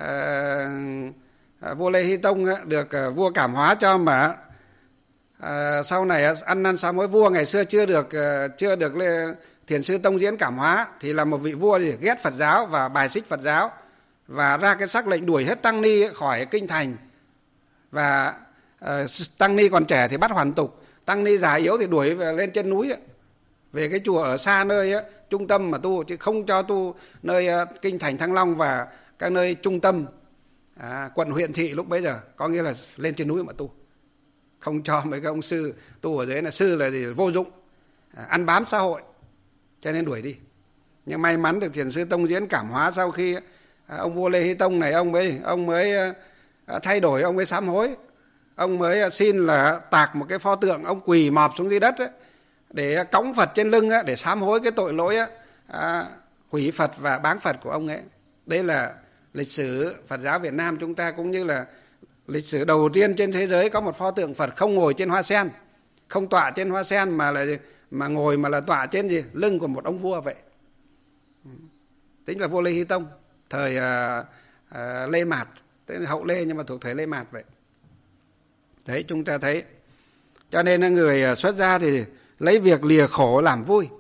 S1: uh, vua Lê Hy Tông được uh, vua cảm hóa cho, mà uh, sau này ăn năn sám hối. Vua ngày xưa chưa được uh, chưa được Lê, Thiền sư Tông Diễn cảm hóa thì là một vị vua gì ghét Phật giáo và bài xích Phật giáo, và ra cái sắc lệnh đuổi hết tăng ni khỏi kinh thành. Và uh, tăng ni còn trẻ thì bắt hoàn tục, tăng ni già yếu thì đuổi về lên trên núi ấy, về cái chùa ở xa nơi ấy, trung tâm mà tu, chứ không cho tu nơi uh, kinh thành Thăng Long và các nơi trung tâm à, quận huyện thị lúc bấy giờ, có nghĩa là lên trên núi mà tu, không cho mấy cái ông sư tu ở dưới. Là sư là gì? Vô dụng, à, ăn bám xã hội, cho nên đuổi đi. Nhưng may mắn được Thiền sư Tông Diễn cảm hóa, sau khi à, ông vua Lê Hy Tông này ông mới ông mới à, thay đổi, ông mới sám hối, ông mới xin là tạc một cái pho tượng, ông quỳ mọp xuống dưới đất ấy, để cõng Phật trên lưng ấy, để sám hối cái tội lỗi ấy, à, hủy Phật và báng Phật của ông ấy. Đây là lịch sử Phật giáo Việt Nam chúng ta, cũng như là lịch sử đầu tiên trên thế giới có một pho tượng Phật không ngồi trên hoa sen, không tọa trên hoa sen mà là mà ngồi mà là tọa trên gì? Lưng của một ông vua vậy. Tính là vua Lê Hy Tông, thời uh, uh, Lê Mạt, tức là hậu Lê nhưng mà thuộc thời Lê Mạt vậy. Đấy, chúng ta thấy. Cho nên người xuất gia thì lấy việc lìa khổ làm vui.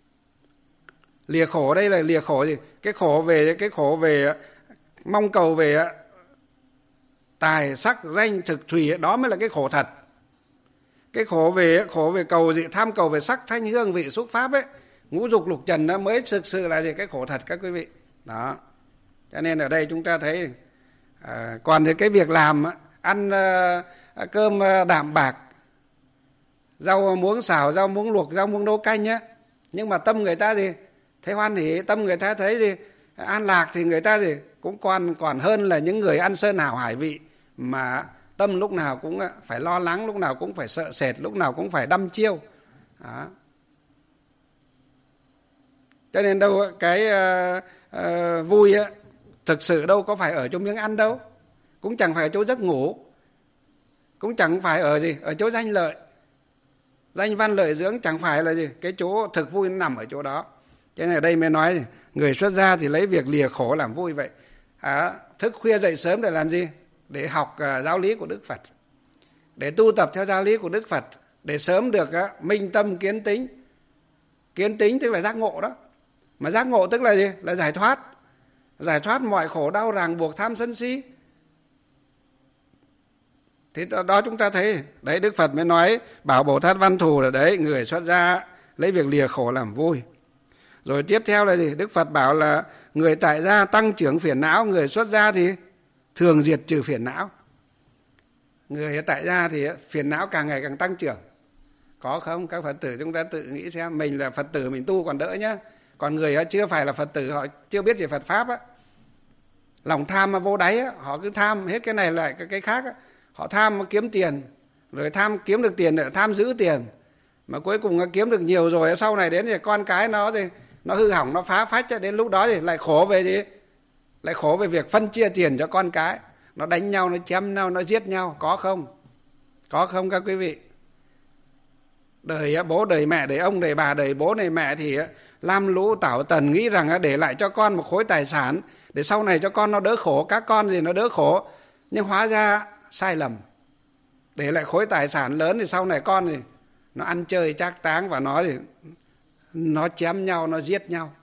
S1: Lìa khổ đây là lìa khổ gì? Cái khổ về cái khổ về mong cầu về tài sắc danh thực thùy, đó mới là cái khổ thật. Cái khổ về khổ về cầu gì? Tham cầu về sắc thanh hương vị xúc pháp ấy, ngũ dục lục trần nó mới thực sự là gì? Cái khổ thật các quý vị. Đó. Cho nên ở đây chúng ta thấy à, còn thì cái việc làm ăn à, cơm đạm bạc, rau muống xào, rau muống luộc, rau muống nấu canh nhá, nhưng mà tâm người ta gì? Thấy hoan hỉ, tâm người ta thấy gì? An lạc, thì người ta gì? Cũng còn còn hơn là những người ăn sơn hào hải vị mà tâm lúc nào cũng phải lo lắng, lúc nào cũng phải sợ sệt, lúc nào cũng phải đăm chiêu. Đó. Cho nên đâu cái uh, uh, vui á, thực sự đâu có phải ở chỗ miếng ăn đâu, cũng chẳng phải ở chỗ giấc ngủ, cũng chẳng phải ở gì, ở chỗ danh lợi, danh văn lợi dưỡng, chẳng phải là gì, cái chỗ thực vui nó nằm ở chỗ đó. Cho nên ở đây mới nói người xuất gia thì lấy việc lìa khổ làm vui vậy. À, thức khuya dậy sớm để làm gì? Để học uh, giáo lý của Đức Phật, để tu tập theo giáo lý của Đức Phật, để sớm được uh, minh tâm kiến tính. Kiến tính tức là giác ngộ đó. Mà giác ngộ tức là gì? Là giải thoát. giải thoát mọi khổ đau ràng buộc tham sân si. Thì đó chúng ta thấy, đấy Đức Phật mới nói bảo Bồ Tát Văn Thù là đấy, người xuất gia lấy việc lìa khổ làm vui. Rồi tiếp theo là gì? Đức Phật bảo là người tại gia tăng trưởng phiền não, người xuất gia thì thường diệt trừ phiền não. Người tại gia thì phiền não càng ngày càng tăng trưởng. Có không? Các Phật tử chúng ta tự nghĩ xem, mình là Phật tử mình tu còn đỡ nhá. Còn người chưa phải là Phật tử, họ chưa biết về Phật Pháp á, lòng tham mà vô đáy á, họ cứ tham hết cái này lại cái, cái khác á. Họ tham kiếm tiền, rồi tham kiếm được tiền nữa, tham giữ tiền. Mà cuối cùng kiếm được nhiều rồi, sau này đến thì con cái nó thì nó hư hỏng, nó phá phách, đến lúc đó thì lại khổ về gì? Lại khổ về việc phân chia tiền cho con cái. Nó đánh nhau, nó chém nhau, nó giết nhau. Có không? Có không các quý vị? Đời bố, đời mẹ, đời ông, đời bà, đời bố, đời mẹ thì lam lũ tảo tần nghĩ rằng để lại cho con một khối tài sản để sau này cho con nó đỡ khổ, các con thì nó đỡ khổ. Nhưng hóa ra sai lầm. Để lại khối tài sản lớn thì sau này con thì nó ăn chơi trác táng và nó thì nó chém nhau, nó giết nhau.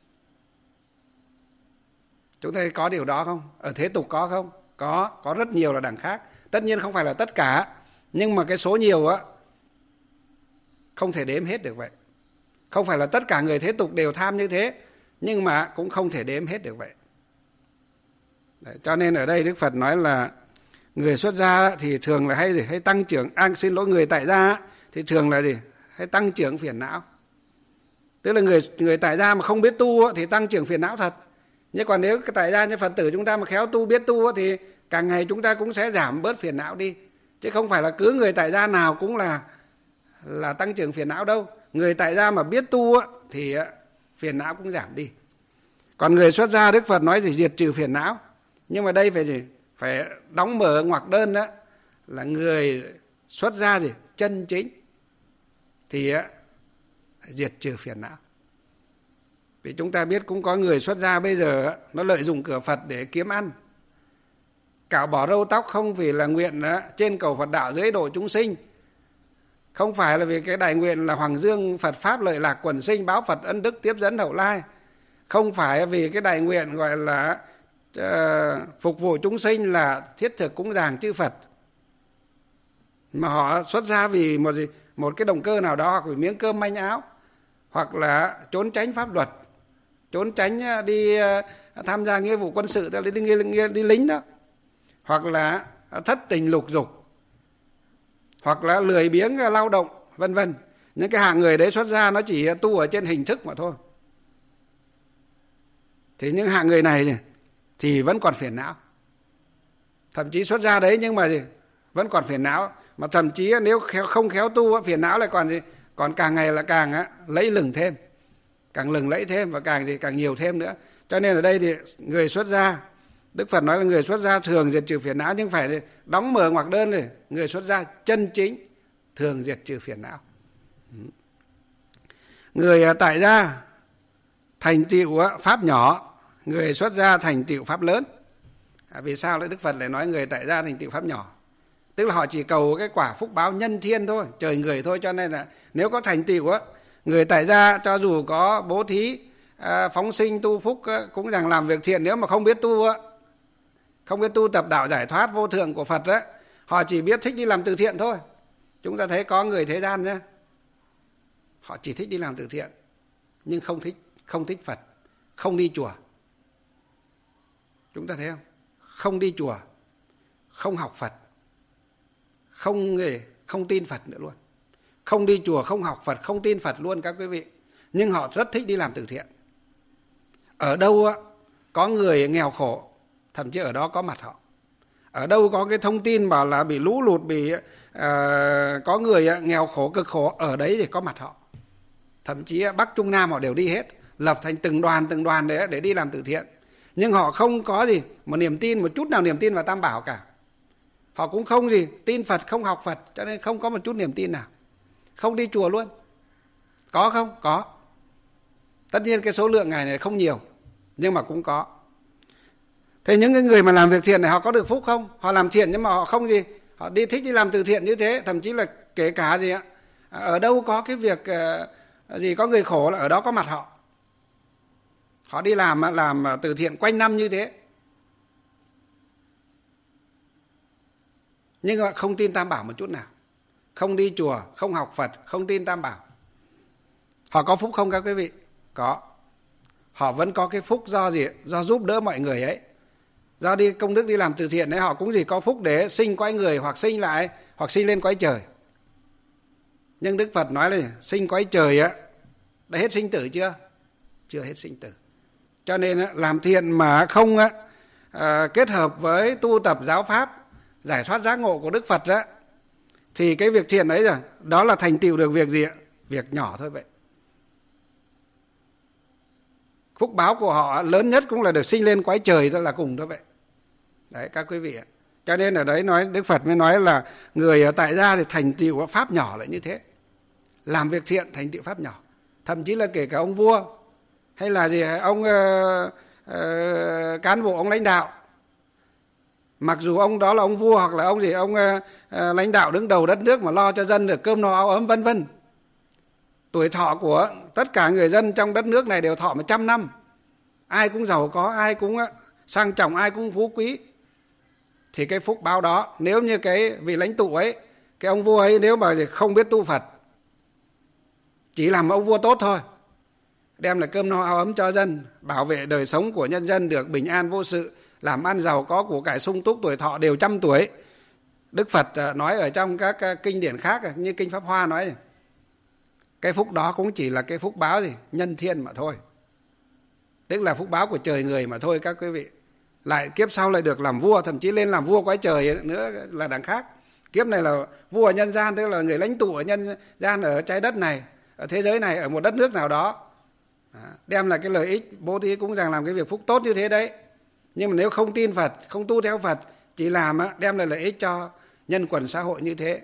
S1: Chúng ta có điều đó không? Ở thế tục có không? Có, có rất nhiều là đằng khác. Tất nhiên không phải là tất cả, nhưng mà cái số nhiều á không thể đếm hết được vậy. Không phải là tất cả người thế tục đều tham như thế, nhưng mà cũng không thể đếm hết được vậy. Đấy, cho nên ở đây Đức Phật nói là người xuất gia thì thường là hay gì? Hay tăng trưởng, à, xin lỗi, người tại gia thì thường là gì? Hay tăng trưởng phiền não. Tức là người người tại gia mà không biết tu thì tăng trưởng phiền não thật. Nhưng còn nếu cái tại gia như Phật tử chúng ta mà khéo tu, biết tu thì càng ngày chúng ta cũng sẽ giảm bớt phiền não đi. Chứ không phải là cứ người tại gia nào cũng là là tăng trưởng phiền não đâu. Người tại gia mà biết tu thì phiền não cũng giảm đi. Còn người xuất gia Đức Phật nói thì diệt trừ phiền não. Nhưng mà đây phải gì? Phải đóng mở ngoặc đơn đó là người xuất gia gì? Chân chính thì diệt trừ phiền não. Vì chúng ta biết cũng có người xuất gia bây giờ nó lợi dụng cửa Phật để kiếm ăn. Cạo bỏ râu tóc không vì là nguyện trên cầu Phật đạo dưới độ chúng sinh. Không phải là vì cái đại nguyện là hoàng dương Phật Pháp lợi lạc quần sinh, báo Phật ân đức tiếp dẫn hậu lai. Không phải vì cái đại nguyện gọi là uh, phục vụ chúng sinh là thiết thực cúng dường chư Phật. Mà họ xuất gia vì một gì? Một cái động cơ nào đó, hoặc vì miếng cơm manh áo, hoặc là trốn tránh pháp luật, trốn tránh đi tham gia nghĩa vụ quân sự, đi, đi, đi, đi lính đó, hoặc là thất tình lục dục, hoặc là lười biếng lao động, vân vân. Những cái hạng người đấy xuất gia nó chỉ tu ở trên hình thức mà thôi. Thì những hạng người này thì vẫn còn phiền não. Thậm chí xuất gia đấy nhưng mà gì? Vẫn còn phiền não. Mà thậm chí nếu không khéo tu, phiền não lại còn gì? Còn càng ngày là càng á, lấy lừng thêm, càng lừng lẫy thêm và càng gì càng nhiều thêm nữa. Cho nên ở đây thì người xuất gia, Đức Phật nói là người xuất gia thường diệt trừ phiền não, nhưng phải đóng mở ngoặc đơn này, người xuất gia chân chính thường diệt trừ phiền não. Người tại gia thành tựu pháp nhỏ, người xuất gia thành tựu pháp lớn. À, vì sao lại Đức Phật lại nói người tại gia thành tựu pháp nhỏ? Tức là họ chỉ cầu cái quả phúc báo nhân thiên thôi, trời người thôi. Cho nên là nếu có thành tựu á, người tại gia cho dù có bố thí, à, phóng sinh, tu phúc, á, cũng rằng làm việc thiện, nếu mà không biết tu á, không biết tu tập đạo giải thoát vô thượng của Phật á, họ chỉ biết thích đi làm từ thiện thôi. Chúng ta thấy có người thế gian nhá, họ chỉ thích đi làm từ thiện nhưng không thích không thích Phật, không đi chùa. Chúng ta thấy không? Không đi chùa, không học Phật, không nghề, không tin Phật nữa luôn. Không đi chùa, không học Phật, không tin Phật luôn các quý vị. Nhưng họ rất thích đi làm từ thiện. Ở đâu á, có người nghèo khổ, thậm chí ở đó có mặt họ. Ở đâu có cái thông tin bảo là bị lũ lụt, bị uh, có người nghèo khổ, cực khổ, ở đấy thì có mặt họ. Thậm chí Bắc Trung Nam họ đều đi hết, lập thành từng đoàn từng đoàn để, để đi làm từ thiện. Nhưng họ không có gì một niềm tin, một chút nào niềm tin vào Tam Bảo cả. Họ cũng không gì tin Phật, không học Phật, cho nên không có một chút niềm tin nào. Không đi chùa luôn. Có không? Có. Tất nhiên cái số lượng ngày này không nhiều, nhưng mà cũng có. Thế những cái người mà làm việc thiện này họ có được phúc không? Họ làm thiện nhưng mà họ không gì, họ đi thích đi làm từ thiện như thế. Thậm chí là kể cả gì ạ, ở đâu có cái việc gì có người khổ là ở đó có mặt họ. Họ đi làm làm từ thiện quanh năm như thế, nhưng mà không tin Tam Bảo một chút nào, không đi chùa, không học Phật, không tin Tam Bảo. Họ có phúc không các quý vị? Có. Họ vẫn có cái phúc do gì? Do giúp đỡ mọi người ấy, do đi công đức đi làm từ thiện đấy, họ cũng gì có phúc để sinh quái người, hoặc sinh lại, hoặc sinh lên quái trời. Nhưng Đức Phật nói là sinh quái trời á, đã hết sinh tử chưa? Chưa hết sinh tử. Cho nên làm thiện mà không à, kết hợp với tu tập giáo pháp giải thoát giác ngộ của Đức Phật đó, thì cái việc thiện ấy rồi, đó là thành tựu được việc gì ạ? Việc nhỏ thôi vậy. Phúc báo của họ lớn nhất cũng là được sinh lên quái trời thôi, là cùng thôi vậy. Đấy các quý vị ạ. Cho nên ở đấy nói, Đức Phật mới nói là người ở tại gia thì thành tựu pháp nhỏ lại như thế. Làm việc thiện thành tựu pháp nhỏ. Thậm chí là kể cả ông vua hay là gì ông uh, uh, cán bộ, ông lãnh đạo, mặc dù ông đó là ông vua hoặc là ông gì ông uh, uh, lãnh đạo đứng đầu đất nước mà lo cho dân được cơm no áo ấm vân vân, tuổi thọ của tất cả người dân trong đất nước này đều thọ một trăm năm, ai cũng giàu có, ai cũng uh, sang trọng, ai cũng phú quý, thì cái phúc báo đó, nếu như cái vị lãnh tụ ấy, cái ông vua ấy, nếu mà không biết tu Phật, chỉ làm ông vua tốt thôi, đem lại cơm no áo ấm cho dân, bảo vệ đời sống của nhân dân được bình an vô sự, làm ăn giàu có, của cải sung túc, tuổi thọ đều trăm tuổi. Đức Phật nói ở trong các kinh điển khác như kinh Pháp Hoa nói, cái phúc đó cũng chỉ là cái phúc báo gì? Nhân thiên mà thôi. Tức là phúc báo của trời người mà thôi các quý vị. Lại kiếp sau lại được làm vua, thậm chí lên làm vua quái trời nữa là đằng khác. Kiếp này là vua ở nhân gian, tức là người lãnh tụ ở nhân gian, ở trái đất này, ở thế giới này, ở một đất nước nào đó, đem lại cái lợi ích, bố thí cúng dường, làm cái việc phúc tốt như thế đấy. Nhưng mà nếu không tin Phật, không tu theo Phật, chỉ làm đem lại lợi ích cho nhân quần xã hội như thế,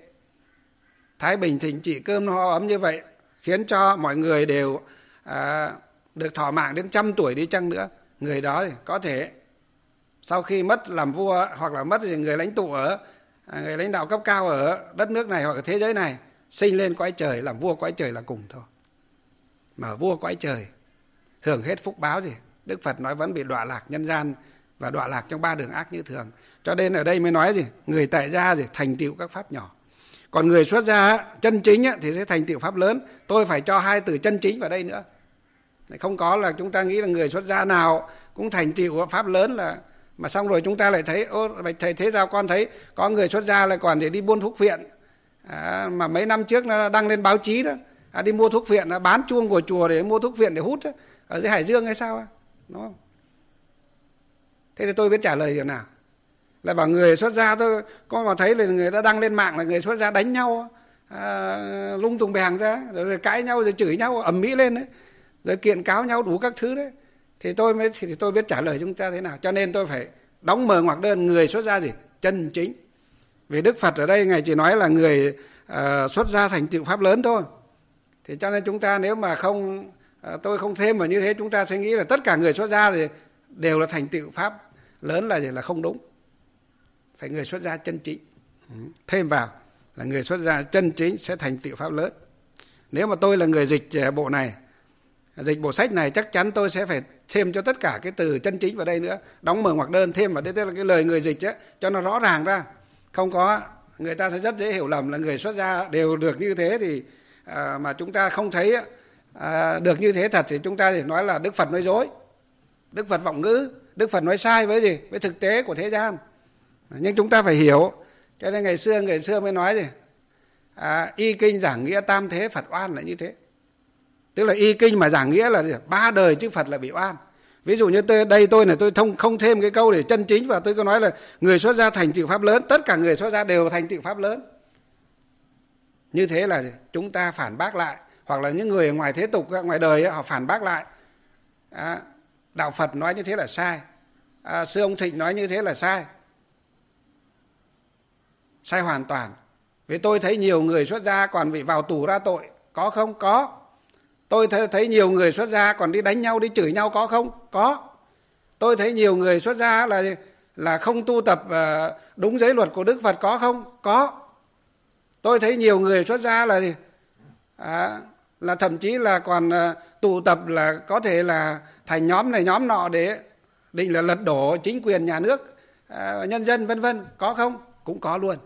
S1: thái bình thịnh trị, cơm no ấm như vậy, khiến cho mọi người đều à, được thọ mạng đến trăm tuổi đi chăng nữa, người đó thì có thể sau khi mất làm vua hoặc là mất người lãnh tụ ở người lãnh đạo cấp cao ở đất nước này hoặc ở thế giới này, sinh lên quái trời, làm vua quái trời là cùng thôi. Mà vua quái trời hưởng hết phúc báo gì? Đức Phật nói vẫn bị đọa lạc nhân gian và đọa lạc trong ba đường ác như thường. Cho nên ở đây mới nói gì? Người tại gia thì thành tựu các pháp nhỏ. Còn người xuất gia chân chính thì sẽ thành tựu pháp lớn. Tôi phải cho hai từ chân chính vào đây nữa. Không có là chúng ta nghĩ là người xuất gia nào cũng thành tựu pháp lớn, là mà xong rồi chúng ta lại thấy, ô thầy thế sao con thấy có người xuất gia lại còn để đi buôn thuốc viện, à, mà mấy năm trước nó đăng lên báo chí đó, à, đi mua thuốc viện, bán chuông của chùa để mua thuốc viện để hút đó, ở dưới Hải Dương hay sao à? Đúng không? Thế thì tôi biết trả lời điều nào? Là bảo người xuất gia, tôi con còn thấy là người ta đăng lên mạng là người xuất gia đánh nhau, à, lung tung bè hàng ra, rồi, rồi cãi nhau, rồi chửi nhau ầm ĩ lên đấy, rồi kiện cáo nhau đủ các thứ đấy. Thì tôi mới thì tôi biết trả lời chúng ta thế nào. Cho nên tôi phải đóng mờ ngoặc đơn người xuất gia gì? Chân chính. Vì Đức Phật ở đây Ngài chỉ nói là người uh, xuất gia thành tựu pháp lớn thôi. Thì cho nên chúng ta nếu mà không uh, tôi không thêm vào như thế, chúng ta sẽ nghĩ là tất cả người xuất gia thì đều là thành tựu pháp lớn, là gì? Là không đúng. Phải người xuất gia chân chính. Ừ. Thêm vào là người xuất gia chân chính sẽ thành tựu pháp lớn. Nếu mà tôi là người dịch bộ này, dịch bộ sách này, chắc chắn tôi sẽ phải thêm cho tất cả cái từ chân chính vào đây nữa, đóng mở ngoặc đơn thêm vào đây, tức là cái lời người dịch ấy, cho nó rõ ràng ra. Không có, người ta sẽ rất dễ hiểu lầm là người xuất gia đều được như thế, thì à, mà chúng ta không thấy à, được như thế thật, thì chúng ta thì nói là Đức Phật nói dối, Đức Phật vọng ngữ, Đức Phật nói sai với gì? Với thực tế của thế gian. Nhưng chúng ta phải hiểu. Cho nên ngày xưa người xưa mới nói gì? À, y kinh giảng nghĩa tam thế Phật oan là như thế. Tức là y kinh mà giảng nghĩa là gì? Ba đời chư Phật là bị oan. Ví dụ như tôi, đây tôi này tôi thông không thêm cái câu để chân chính vào, tôi có nói là người xuất gia thành tựu pháp lớn, tất cả người xuất gia đều thành tựu pháp lớn. Như thế là chúng ta phản bác lại, hoặc là những người ngoài thế tục, ngoài đời ấy, họ phản bác lại. À, đạo Phật nói như thế là sai, à, sư ông Thịnh nói như thế là sai, sai hoàn toàn. Vì tôi thấy nhiều người xuất gia còn bị vào tù ra tội, có không? Có. Tôi thấy, thấy nhiều người xuất gia còn đi đánh nhau, đi chửi nhau, có không? Có. Tôi thấy nhiều người xuất gia là là không tu tập đúng giới luật của Đức Phật, có không? Có. Tôi thấy nhiều người xuất gia là à, là thậm chí là còn tụ tập là có thể là thành nhóm này nhóm nọ để định là lật đổ chính quyền nhà nước, à, nhân dân vân vân, có không? Cũng có luôn.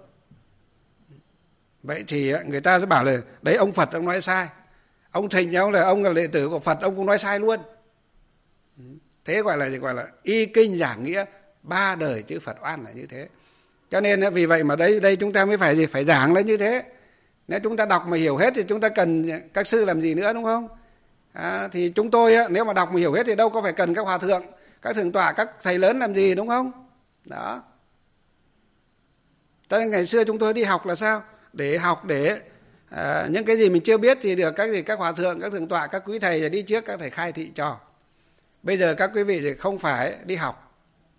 S1: Vậy thì người ta sẽ bảo là đấy ông Phật ông nói sai, ông Thịnh ông là ông là đệ tử của Phật ông cũng nói sai luôn. Thế gọi là gì? Gọi là y kinh giảng nghĩa, ba đời chữ Phật oan là như thế. Cho nên vì vậy mà đây đây chúng ta mới phải gì? Phải giảng là như thế. Nếu chúng ta đọc mà hiểu hết thì chúng ta cần các sư làm gì nữa, đúng không? À, thì chúng tôi nếu mà đọc mà hiểu hết thì đâu có phải cần các hòa thượng, các thượng tọa, các thầy lớn làm gì, đúng không? Đó. Cho nên ngày xưa chúng tôi đi học là sao? Để học để à, những cái gì mình chưa biết thì được các gì các hòa thượng, các thượng tọa, các quý thầy đi trước, các thầy khai thị cho. Bây giờ các quý vị thì không phải đi học.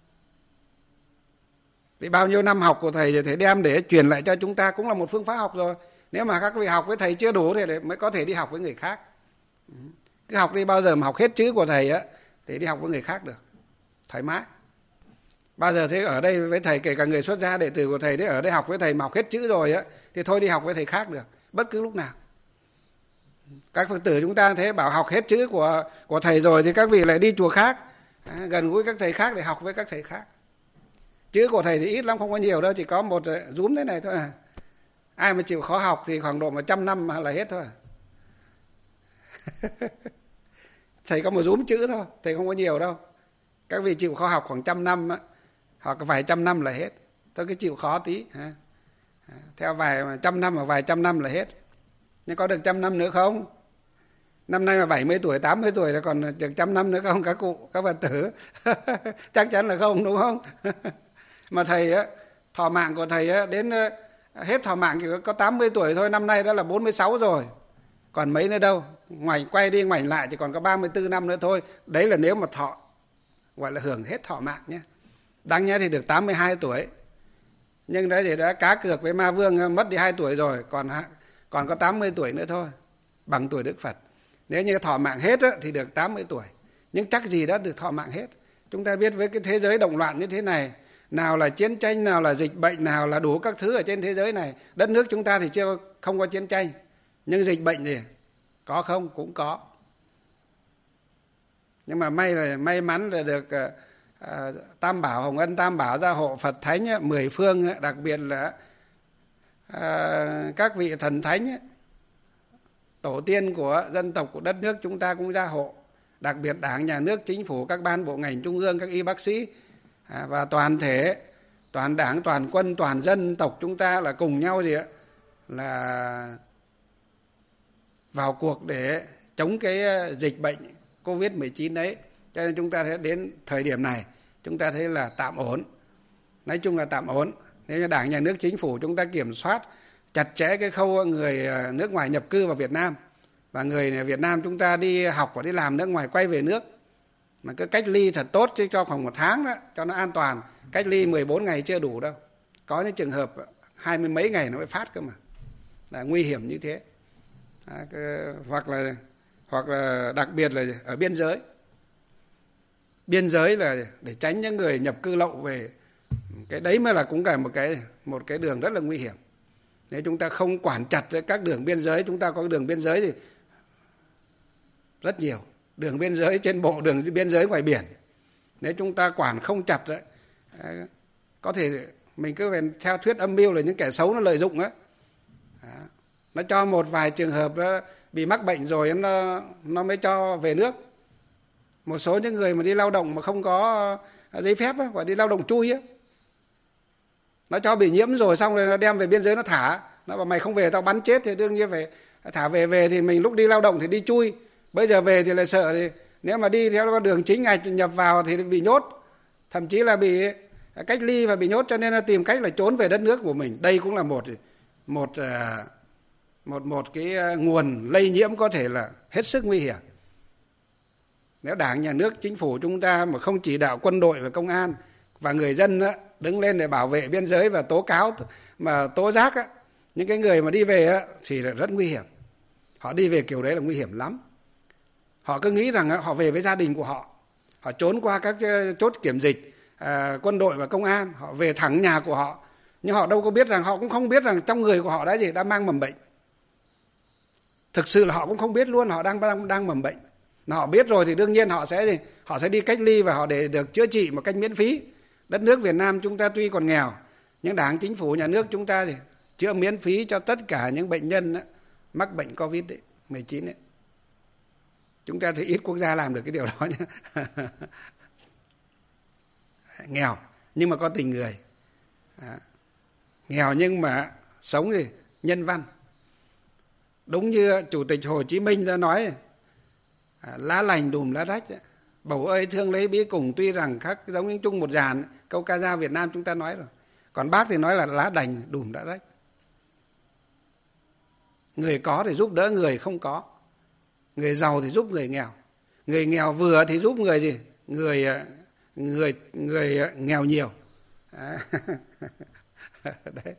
S1: Vì bao nhiêu năm học của thầy thì thầy đem để truyền lại cho chúng ta cũng là một phương pháp học rồi. Nếu mà các vị học với thầy chưa đủ thì mới có thể đi học với người khác. Cứ học đi, bao giờ mà học hết chữ của thầy á thì đi học với người khác được, thoải mái. Bao giờ thế ở đây với thầy, kể cả người xuất gia đệ tử của thầy đấy, ở đây học với thầy mà học hết chữ rồi á thì thôi đi học với thầy khác được, bất cứ lúc nào. Các Phật tử chúng ta thế bảo học hết chữ của của thầy rồi thì các vị lại đi chùa khác, à, gần gũi các thầy khác để học với các thầy khác. Chữ của thầy thì ít lắm, không có nhiều đâu, chỉ có một rúm thế này thôi à. Ai mà chịu khó học thì khoảng độ một trăm năm là hết thôi. Thầy có một rúm chữ thôi, thầy không có nhiều đâu. Các vị chịu khó học khoảng trăm năm á, hoặc vài trăm năm là hết. Tôi cứ chịu khó tí, ha. Theo vài trăm năm hoặc vài trăm năm là hết. Nhưng có được trăm năm nữa không? Năm nay mà bảy mươi tuổi, tám mươi tuổi là còn được trăm năm nữa không các cụ, các Phật tử? Chắc chắn là không, đúng không? Mà thầy á, thọ mạng của thầy á, đến hết thọ mạng chỉ có tám mươi tuổi thôi, năm nay đã là bốn mươi sáu rồi. Còn mấy nữa đâu, ngoảnh quay đi ngoảnh lại chỉ còn có ba mươi tư năm nữa thôi. Đấy là nếu mà thọ, gọi là hưởng hết thọ mạng nhé. Đáng nhẽ thì được tám mươi hai tuổi. Nhưng đấy thì đã cá cược với ma vương, mất đi hai tuổi rồi, còn còn có tám mươi tuổi nữa thôi, bằng tuổi Đức Phật. Nếu như thọ mạng hết á, thì được tám mươi tuổi. Nhưng chắc gì đã được thọ mạng hết. Chúng ta biết với cái thế giới động loạn như thế này, nào là chiến tranh, nào là dịch bệnh, nào là đủ các thứ ở trên thế giới này. Đất nước chúng ta thì chưa không có chiến tranh, nhưng dịch bệnh thì có không? Cũng có. Nhưng mà may là may mắn là được uh, Tam Bảo, Hồng Ân Tam Bảo gia hộ Phật Thánh mười phương, đặc biệt là uh, các vị thần thánh, tổ tiên của dân tộc, của đất nước chúng ta cũng gia hộ. Đặc biệt Đảng, Nhà nước, Chính phủ, các ban bộ ngành trung ương, các y bác sĩ à, và toàn thể, toàn Đảng, toàn quân, toàn dân tộc chúng ta là cùng nhau gì ạ? Là vào cuộc để chống cái dịch bệnh covid mười chín đấy. Cho nên chúng ta thấy đến thời điểm này chúng ta thấy là tạm ổn. Nói chung là tạm ổn. Nếu như Đảng, Nhà nước, Chính phủ chúng ta kiểm soát chặt chẽ cái khâu người nước ngoài nhập cư vào Việt Nam, và người Việt Nam chúng ta đi học và đi làm nước ngoài quay về nước mà cứ cách ly thật tốt, chứ cho khoảng một tháng đó cho nó an toàn. Cách ly mười bốn ngày chưa đủ đâu, có những trường hợp hai mươi mấy ngày nó mới phát cơ mà, là nguy hiểm như thế. À, hoặc là hoặc là đặc biệt là ở biên giới. Biên giới là để tránh những người nhập cư lậu về, cái đấy mới là cũng cả một cái một cái đường rất là nguy hiểm. Nếu chúng ta không quản chặt các đường biên giới, chúng ta có đường biên giới thì rất nhiều, đường biên giới trên bộ, đường biên giới ngoài biển. Nếu chúng ta quản không chặt đấy, có thể mình cứ về theo thuyết âm mưu là những kẻ xấu nó lợi dụng á, nó cho một vài trường hợp bị mắc bệnh rồi nó nó mới cho về nước. Một số những người mà đi lao động mà không có giấy phép á, hoặc đi lao động chui á, nó cho bị nhiễm rồi xong rồi nó đem về biên giới nó thả, nó bảo mày không về tao bắn chết, thì đương nhiên phải thả về. Về thì mình lúc đi lao động thì đi chui, bây giờ về thì lại sợ, thì nếu mà đi theo con đường chính ngày nhập vào thì bị nhốt, thậm chí là bị cách ly và bị nhốt, cho nên là tìm cách là trốn về đất nước của mình. Đây cũng là một một một một cái nguồn lây nhiễm có thể là hết sức nguy hiểm. Nếu Đảng, Nhà nước, Chính phủ chúng ta mà không chỉ đạo quân đội và công an và người dân á, đứng lên để bảo vệ biên giới và tố cáo, mà tố giác á, những cái người mà đi về á, thì là rất nguy hiểm. Họ đi về kiểu đấy là nguy hiểm lắm. Họ cứ nghĩ rằng á, họ về với gia đình của họ, họ trốn qua các chốt kiểm dịch, à, quân đội và công an, họ về thẳng nhà của họ. Nhưng họ đâu có biết rằng, họ cũng không biết rằng trong người của họ đã gì, đã mang mầm bệnh. Thực sự là họ cũng không biết luôn họ đang đang đang mầm bệnh. Họ biết rồi thì đương nhiên họ sẽ họ sẽ đi cách ly và họ để được chữa trị một cách miễn phí. Đất nước Việt Nam chúng ta tuy còn nghèo, nhưng Đảng, Chính phủ, Nhà nước chúng ta thì chữa miễn phí cho tất cả những bệnh nhân đó, mắc bệnh Covid mười chín ấy. Chúng ta thì ít quốc gia làm được cái điều đó nhé. Nghèo nhưng mà có tình người, à, nghèo nhưng mà sống gì nhân văn. Đúng như Chủ tịch Hồ Chí Minh đã nói, à, lá lành đùm lá rách, bầu ơi thương lấy bí cùng, tuy rằng khác giống như chung một dàn, câu ca dao Việt Nam chúng ta nói rồi. Còn bác thì nói là lá đành đùm lá rách. Người có thì giúp đỡ người không có, người giàu thì giúp người nghèo, người nghèo vừa thì giúp người gì người người người nghèo nhiều. À. Đấy.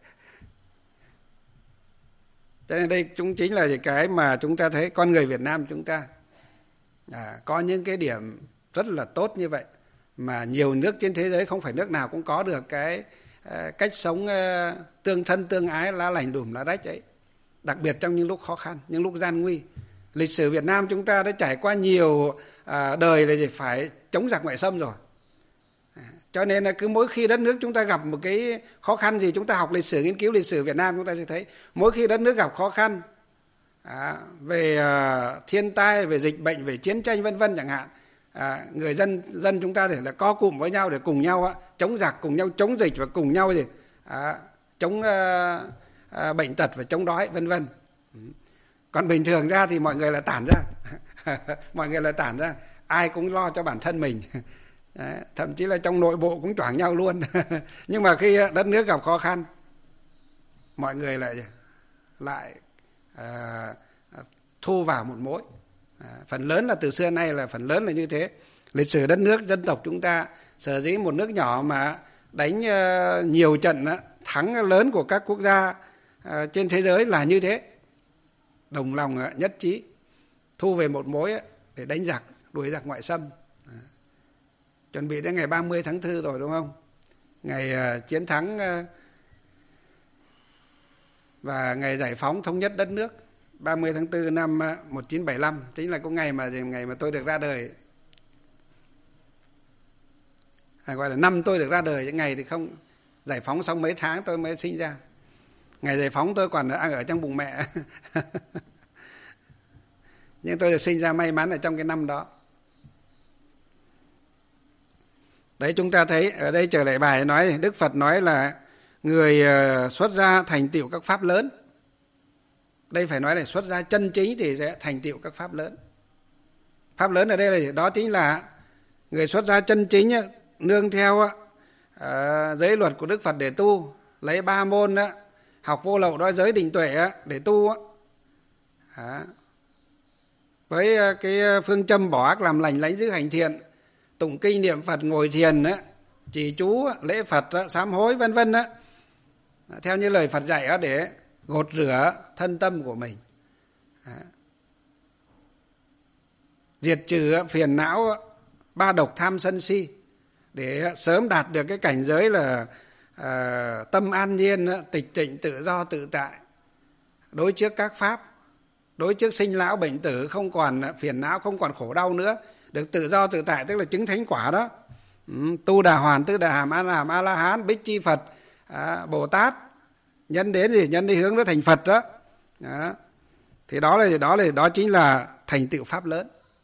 S1: Cho nên đây chúng chính là cái mà chúng ta thấy con người Việt Nam chúng ta à, có những cái điểm rất là tốt như vậy, mà nhiều nước trên thế giới không phải nước nào cũng có được cái uh, cách sống uh, tương thân tương ái, lá lành đùm lá rách ấy. Đặc biệt trong những lúc khó khăn, những lúc gian nguy. Lịch sử Việt Nam chúng ta đã trải qua nhiều à, đời là phải chống giặc ngoại xâm rồi. À, cho nên là cứ mỗi khi đất nước chúng ta gặp một cái khó khăn gì, chúng ta học lịch sử, nghiên cứu lịch sử Việt Nam, chúng ta sẽ thấy mỗi khi đất nước gặp khó khăn à, về à, thiên tai, về dịch bệnh, về chiến tranh vân vân chẳng hạn, à, người dân dân chúng ta thể là co cụm với nhau để cùng nhau á, chống giặc, cùng nhau chống dịch và cùng nhau gì à, chống à, à, bệnh tật và chống đói vân vân. Còn bình thường ra thì mọi người là tản ra. Mọi người là tản ra, ai cũng lo cho bản thân mình. Đấy, thậm chí là trong nội bộ cũng choảng nhau luôn. Nhưng mà khi đất nước gặp khó khăn, mọi người lại lại à, thu vào một mối. À, phần lớn là từ xưa nay là phần lớn là như thế. Lịch sử đất nước dân tộc chúng ta sở dĩ một nước nhỏ mà đánh uh, nhiều trận uh, thắng lớn của các quốc gia uh, trên thế giới là như thế. Đồng lòng uh, nhất trí thu về một mối uh, để đánh giặc, đuổi giặc ngoại xâm. À, chuẩn bị đến ngày ba mươi tháng tư rồi đúng không? Ngày uh, chiến thắng uh, và ngày giải phóng thống nhất đất nước ba mươi tháng tư năm uh, một nghìn chín trăm bảy mươi lăm, chính là cái ngày mà ngày mà tôi được ra đời. À, gọi là năm tôi được ra đời, những ngày thì không giải phóng xong mấy tháng tôi mới sinh ra. Ngày giải phóng tôi còn đang ở trong bụng mẹ. Nhưng tôi được sinh ra may mắn ở trong cái năm đó. Đấy, chúng ta thấy ở đây trở lại bài nói, Đức Phật nói là người xuất gia thành tựu các pháp lớn. Đây phải nói là xuất gia chân chính thì sẽ thành tựu các pháp lớn. Pháp lớn ở đây là đó chính là người xuất gia chân chính nương theo uh, giới luật của Đức Phật để tu, lấy ba môn đó, học vô lậu đói giới định tuệ đó, để tu đó. À, với cái phương châm bỏ ác làm lành, lánh dữ hành thiện, tụng kinh niệm Phật, ngồi thiền đó, trì chú, lễ Phật, đó, sám hối vân vân đó, theo như lời Phật dạy đó, để gột rửa thân tâm của mình, à, diệt trừ phiền não ba độc tham sân si, để sớm đạt được cái cảnh giới là à, tâm an nhiên, tịch tịnh, tự do, tự tại, đối trước các pháp, đối trước sinh lão bệnh tử, không còn phiền não, không còn khổ đau nữa, được tự do tự tại, tức là chứng thánh quả đó. Ừ, tu đà hoàn, tức đà hàm, a la hàm, a la hán, bích chi Phật, à, Bồ Tát, nhân đến gì, nhân đi hướng đến thành Phật đó. Đó. Thì đó là đó là đó chính là thành tựu pháp lớn.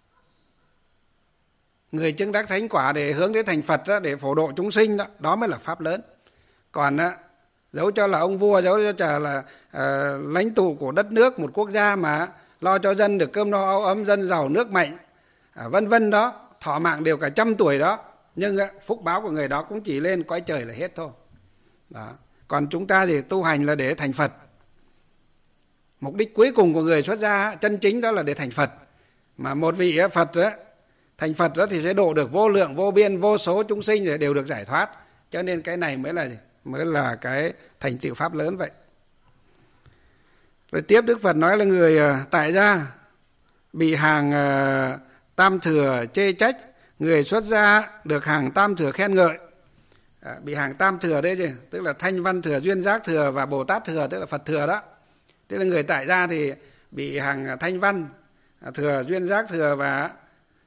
S1: Người chứng đắc thánh quả để hướng đến thành Phật đó, để phổ độ chúng sinh đó, đó mới là pháp lớn. Còn đó, dẫu cho là ông vua, dẫu cho là uh, lãnh tụ của đất nước, một quốc gia mà lo cho dân được cơm no áo ấm, dân giàu nước mạnh, uh, vân vân đó, thọ mạng đều cả trăm tuổi đó, nhưng uh, phúc báo của người đó cũng chỉ lên cõi trời là hết thôi. Đó. Còn chúng ta thì tu hành là để thành Phật. Mục đích cuối cùng của người xuất gia chân chính đó là để thành Phật. Mà một vị Phật đó, thành Phật đó thì sẽ độ được vô lượng, vô biên, vô số chúng sinh để đều được giải thoát. Cho nên cái này mới là mới là cái thành tựu pháp lớn vậy. Rồi tiếp Đức Phật nói là người tại gia bị hàng tam thừa chê trách, người xuất gia được hàng tam thừa khen ngợi. À, bị hàng tam thừa đấy chứ, tức là Thanh Văn thừa, Duyên Giác thừa và Bồ Tát thừa, tức là Phật thừa đó. Tức là người tại gia thì bị hàng Thanh Văn thừa, Duyên Giác thừa và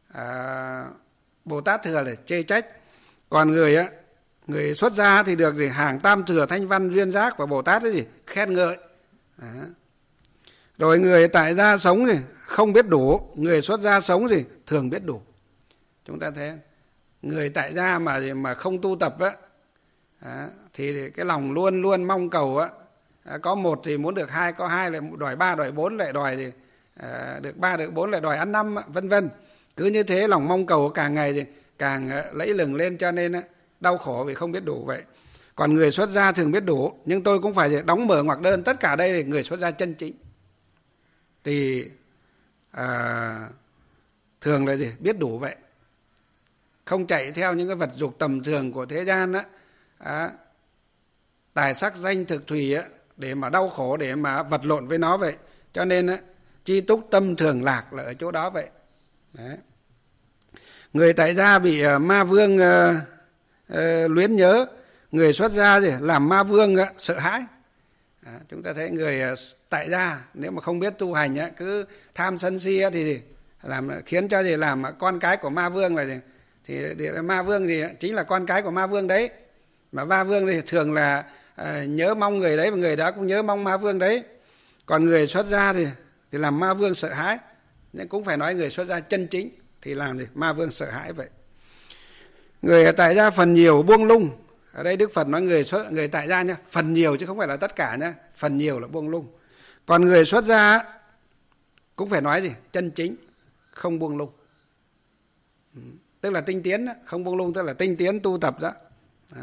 S1: à, Bồ Tát thừa để chê trách. Còn người á, người xuất gia thì được gì hàng tam thừa, thanh văn, duyên giác, và Bồ Tát ấy gì khen ngợi. Đó. Rồi người tại gia sống thì không biết đủ, người xuất gia sống thì thường biết đủ. Chúng ta thấy người tại gia mà mà không tu tập á, đó, thì cái lòng luôn luôn mong cầu á, có một thì muốn được hai, có hai lại đòi ba, đòi bốn lại đòi thì à, được ba được bốn lại đòi ăn năm, vân vân. Cứ như thế lòng mong cầu càng ngày thì càng lẫy lừng lên, cho nên đau khổ vì không biết đủ vậy. Còn người xuất gia thường biết đủ, nhưng tôi cũng phải đóng mở ngoặc đơn, tất cả đây là người xuất gia chân chính thì à, thường là gì biết đủ vậy, không chạy theo những cái vật dục tầm thường của thế gian á, à, tài sắc danh thực thùy á, để mà đau khổ, để mà vật lộn với nó vậy. Cho nên á, chi túc tâm thường lạc là ở chỗ đó vậy. Đấy. Người tại gia bị uh, ma vương uh, uh, luyến nhớ, người xuất gia gì làm ma vương uh, sợ hãi. À, chúng ta thấy người uh, tại gia nếu mà không biết tu hành uh, cứ tham sân si uh, thì làm khiến cho gì làm uh, con cái của ma vương là gì, thì, thì ma vương gì uh, chính là con cái của ma vương đấy. Mà ma vương thì thường là uh, nhớ mong người đấy, và người đó cũng nhớ mong ma vương đấy. Còn người xuất gia thì thì làm ma vương sợ hãi, nhưng cũng phải nói người xuất gia chân chính thì làm gì ma vương sợ hãi vậy. Người tại gia phần nhiều buông lung, ở đây Đức Phật nói người xuất người tại gia nhá, phần nhiều chứ không phải là tất cả nhá, phần nhiều là buông lung. Còn người xuất gia cũng phải nói gì chân chính, không buông lung, tức là tinh tiến đó. Không buông lung tức là tinh tiến tu tập đó. Đó.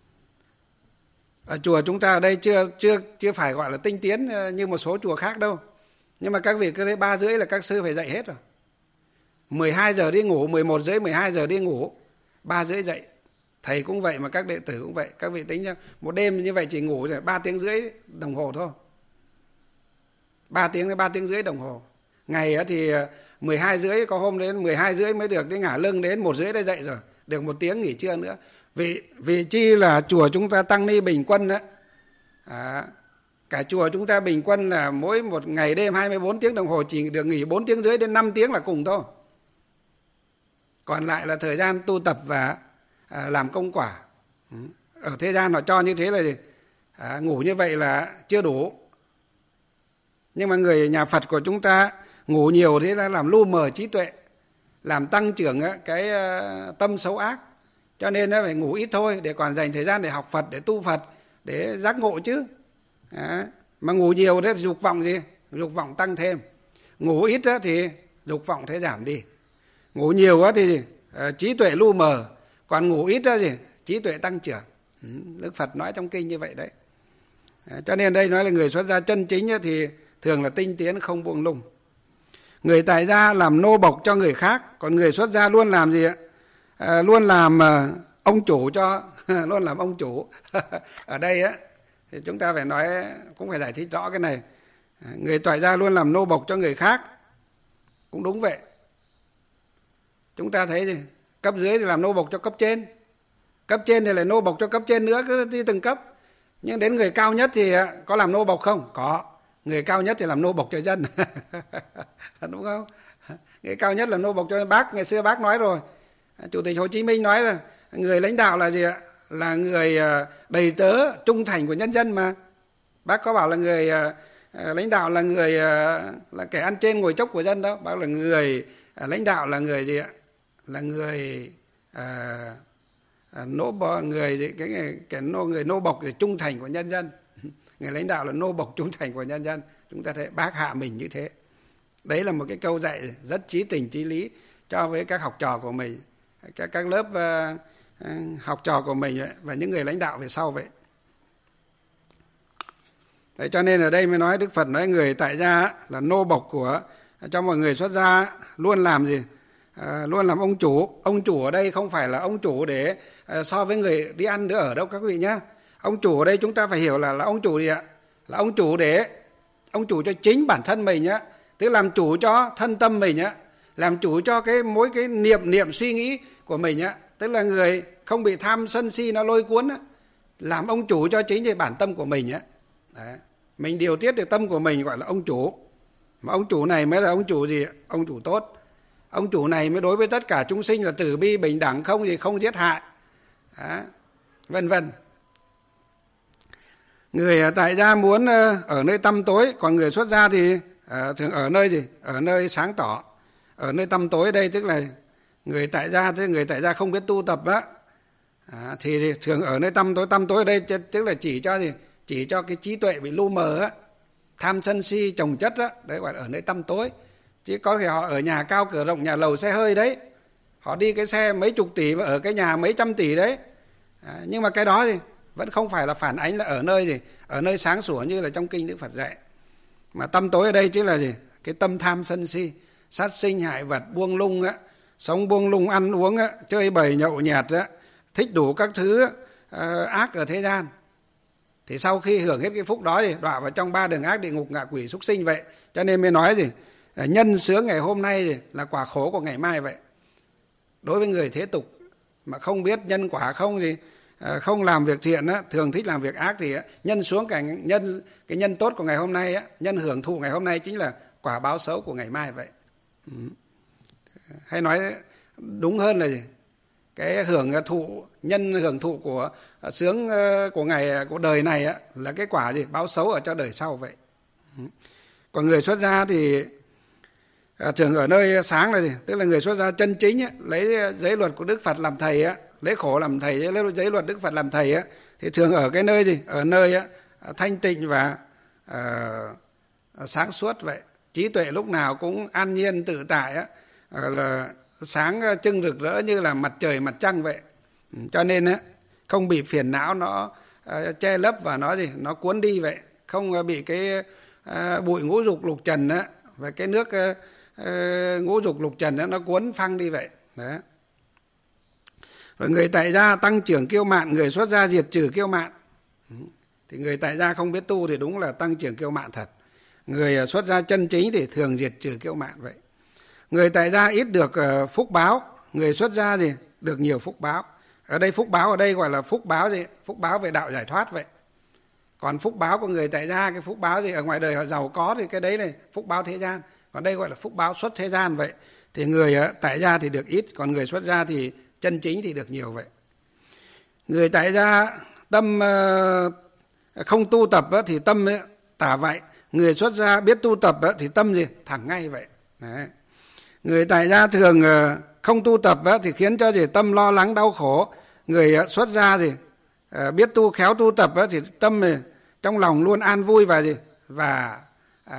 S1: Ở chùa chúng ta ở đây chưa chưa chưa phải gọi là tinh tiến như một số chùa khác đâu, nhưng mà các vị cứ thấy ba rưỡi là các sư phải dậy hết rồi. mười hai giờ đi ngủ, mười một rưỡi, mười hai giờ đi ngủ, ba rưỡi dậy. Thầy cũng vậy mà các đệ tử cũng vậy. Các vị tính nhá, một đêm như vậy chỉ ngủ rồi ba tiếng rưỡi đồng hồ thôi. ba tiếng đến ba tiếng rưỡi đồng hồ. Ngày thì mười hai rưỡi, có hôm đến mười hai rưỡi mới được đi ngả lưng, đến một rưỡi đã dậy rồi, được một tiếng nghỉ trưa nữa. Vì vì chi là chùa chúng ta tăng ni bình quân đó, à, cả chùa chúng ta bình quân là mỗi một ngày đêm hai mươi bốn tiếng đồng hồ chỉ được nghỉ bốn tiếng rưỡi đến năm tiếng là cùng thôi. Còn lại là thời gian tu tập và à, làm công quả. Ở thế gian họ cho như thế là gì? À, ngủ như vậy là chưa đủ. Nhưng mà người nhà Phật của chúng ta ngủ nhiều thế là làm lu mờ trí tuệ, làm tăng trưởng cái tâm xấu ác. Cho nên nó phải ngủ ít thôi, để còn dành thời gian để học Phật, để tu Phật, để giác ngộ chứ. À, mà ngủ nhiều thế thì dục vọng gì? Dục vọng tăng thêm. Ngủ ít thì dục vọng thế giảm đi. Ngủ nhiều quá thì uh, trí tuệ lu mờ, còn ngủ ít thì trí tuệ tăng trưởng. Ừ, Đức Phật nói trong kinh như vậy đấy. À, cho nên đây nói là người xuất gia chân chính thì thường là tinh tiến không buông lung. Người tại gia làm nô bộc cho người khác, còn người xuất gia luôn làm gì ạ? À, luôn làm uh, ông chủ cho, luôn làm ông chủ. Ở đây á thì chúng ta phải nói, cũng phải giải thích rõ cái này. À, người tại gia luôn làm nô bộc cho người khác, cũng đúng vậy. Chúng ta thấy gì? Cấp dưới thì làm nô bộc cho cấp trên, cấp trên thì lại nô bộc cho cấp trên nữa, cứ đi từng cấp. Nhưng đến người cao nhất thì có làm nô bộc không? Có. Người cao nhất thì làm nô bộc cho dân. Đúng không? Người cao nhất là nô bộc cho bác. Ngày xưa bác nói rồi, Chủ tịch Hồ Chí Minh nói là người lãnh đạo là gì ạ? Là người đầy tớ trung thành của nhân dân mà. Bác có bảo là người lãnh đạo là người là kẻ ăn trên ngồi chốc của dân đâu. Bác là người lãnh đạo là người gì ạ? Là người à, à, nô bộc, người cái người, cái nô người nô bộc để trung thành của nhân dân. Người lãnh đạo là nô bộc trung thành của nhân dân. Chúng ta thấy bác hạ mình như thế. Đấy là một cái câu dạy rất chí tình chí lý cho với các học trò của mình, các các lớp uh, học trò của mình ấy, và những người lãnh đạo về sau vậy. Đấy, cho nên ở đây mới nói Đức Phật nói người tại gia là nô bộc của, cho mọi người xuất gia luôn làm gì? À, luôn làm ông chủ. Ông chủ ở đây không phải là ông chủ để à, so với người đi ăn nữa ở đâu các vị nhá. Ông chủ ở đây chúng ta phải hiểu là là ông chủ gì ạ? Là ông chủ để ông chủ cho chính bản thân mình nhá, tức làm chủ cho thân tâm mình nhá, làm chủ cho cái mỗi cái niệm niệm suy nghĩ của mình nhá, tức là người không bị tham sân si nó lôi cuốn á, làm ông chủ cho chính cái bản tâm của mình nhá. Đấy. Mình điều tiết được tâm của mình gọi là ông chủ. Mà ông chủ này mới là ông chủ gì? Ông chủ tốt. ông chủ này mới đối với tất cả chúng sinh là từ bi bình đẳng, không gì không giết hại, đó, vân vân. Người tại gia muốn ở nơi tăm tối, còn người xuất gia thì uh, thường ở nơi gì? Ở nơi sáng tỏ. Ở nơi tăm tối đây tức là người tại gia, tức người tại gia không biết tu tập á, à, thì thường ở nơi tăm tối. Tăm tối ở đây tức là chỉ cho gì? Chỉ cho cái trí tuệ bị lu mờ á, tham sân si chồng chất á, đấy gọi là ở nơi tăm tối. Chứ có thể họ ở nhà cao cửa rộng, nhà lầu xe hơi đấy, họ đi cái xe mấy chục tỷ và ở cái nhà mấy trăm tỷ đấy, à, nhưng mà cái đó thì vẫn không phải là phản ánh là ở nơi gì? Ở nơi sáng sủa như là trong kinh Đức Phật dạy. Mà tăm tối ở đây chính là gì? Cái tâm tham sân si, sát sinh hại vật, buông lung á, sống buông lung, ăn uống á, chơi bời nhậu nhẹt á, thích đủ các thứ uh, ác ở thế gian. Thì sau khi hưởng hết cái phúc đó thì đọa vào trong ba đường ác, địa ngục, ngạ quỷ, súc sinh vậy. Cho nên mới nói gì? Nhân sướng ngày hôm nay thì là quả khổ của ngày mai vậy. Đối với người thế tục mà không biết nhân quả, không gì không làm việc thiện á, thường thích làm việc ác thì á, nhân xuống cái nhân cái nhân tốt của ngày hôm nay á, nhân hưởng thụ ngày hôm nay chính là quả báo xấu của ngày mai vậy. Ừ. Hay nói đúng hơn là gì? Cái hưởng thụ, nhân hưởng thụ của sướng của ngày của đời này á, là cái quả gì? Báo xấu ở cho đời sau vậy. Ừ. Còn người xuất gia thì à, thường ở nơi sáng là gì? Tức là người xuất gia chân chính á, lấy giới luật của Đức Phật làm thầy á, lấy khổ làm thầy, lấy giới luật Đức Phật làm thầy á, thì thường ở cái nơi gì? Ở nơi á, thanh tịnh và à, sáng suốt vậy. Trí tuệ lúc nào cũng an nhiên tự tại á, là sáng trưng rực rỡ như là mặt trời mặt trăng vậy. Cho nên á, không bị phiền não nó uh, che lấp và nó gì? Nó cuốn đi vậy. Không uh, bị cái uh, bụi ngũ dục lục trần á, và cái nước uh, uh, ngũ dục lục trần á, nó cuốn phăng đi vậy. Đó. Rồi người tại gia tăng trưởng kiêu mạn, người xuất gia diệt trừ kiêu mạn. Thì người tại gia không biết tu thì đúng là tăng trưởng kiêu mạn thật. Người xuất gia chân chính thì thường diệt trừ kiêu mạn vậy. Người tại gia ít được uh, phúc báo, người xuất gia thì được nhiều phúc báo. Ở đây phúc báo ở đây gọi là phúc báo gì? Phúc báo về đạo giải thoát vậy. Còn phúc báo của người tại gia, cái phúc báo gì ở ngoài đời họ giàu có thì cái đấy này phúc báo thế gian. Còn đây gọi là phúc báo xuất thế gian vậy. Thì người uh, tại gia thì được ít, còn người xuất gia thì chân chính thì được nhiều vậy. Người tại gia tâm uh, không tu tập uh, thì tâm uh, tả vậy. Người xuất gia biết tu tập uh, thì tâm gì? Thẳng ngay vậy. Đấy. Người tại gia thường uh, không tu tập uh, thì khiến cho gì? Tâm lo lắng đau khổ. Người uh, xuất gia thì uh, biết tu khéo tu tập uh, thì tâm uh, trong lòng luôn an vui và gì? Và uh,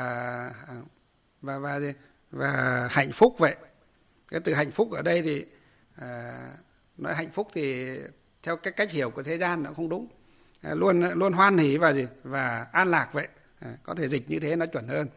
S1: và và gì? Và hạnh phúc vậy. Cái từ hạnh phúc ở đây thì À, nói hạnh phúc thì theo cái cách hiểu của thế gian nó không đúng, à, luôn luôn hoan hỉ và gì và an lạc vậy, à, có thể dịch như thế nó chuẩn hơn.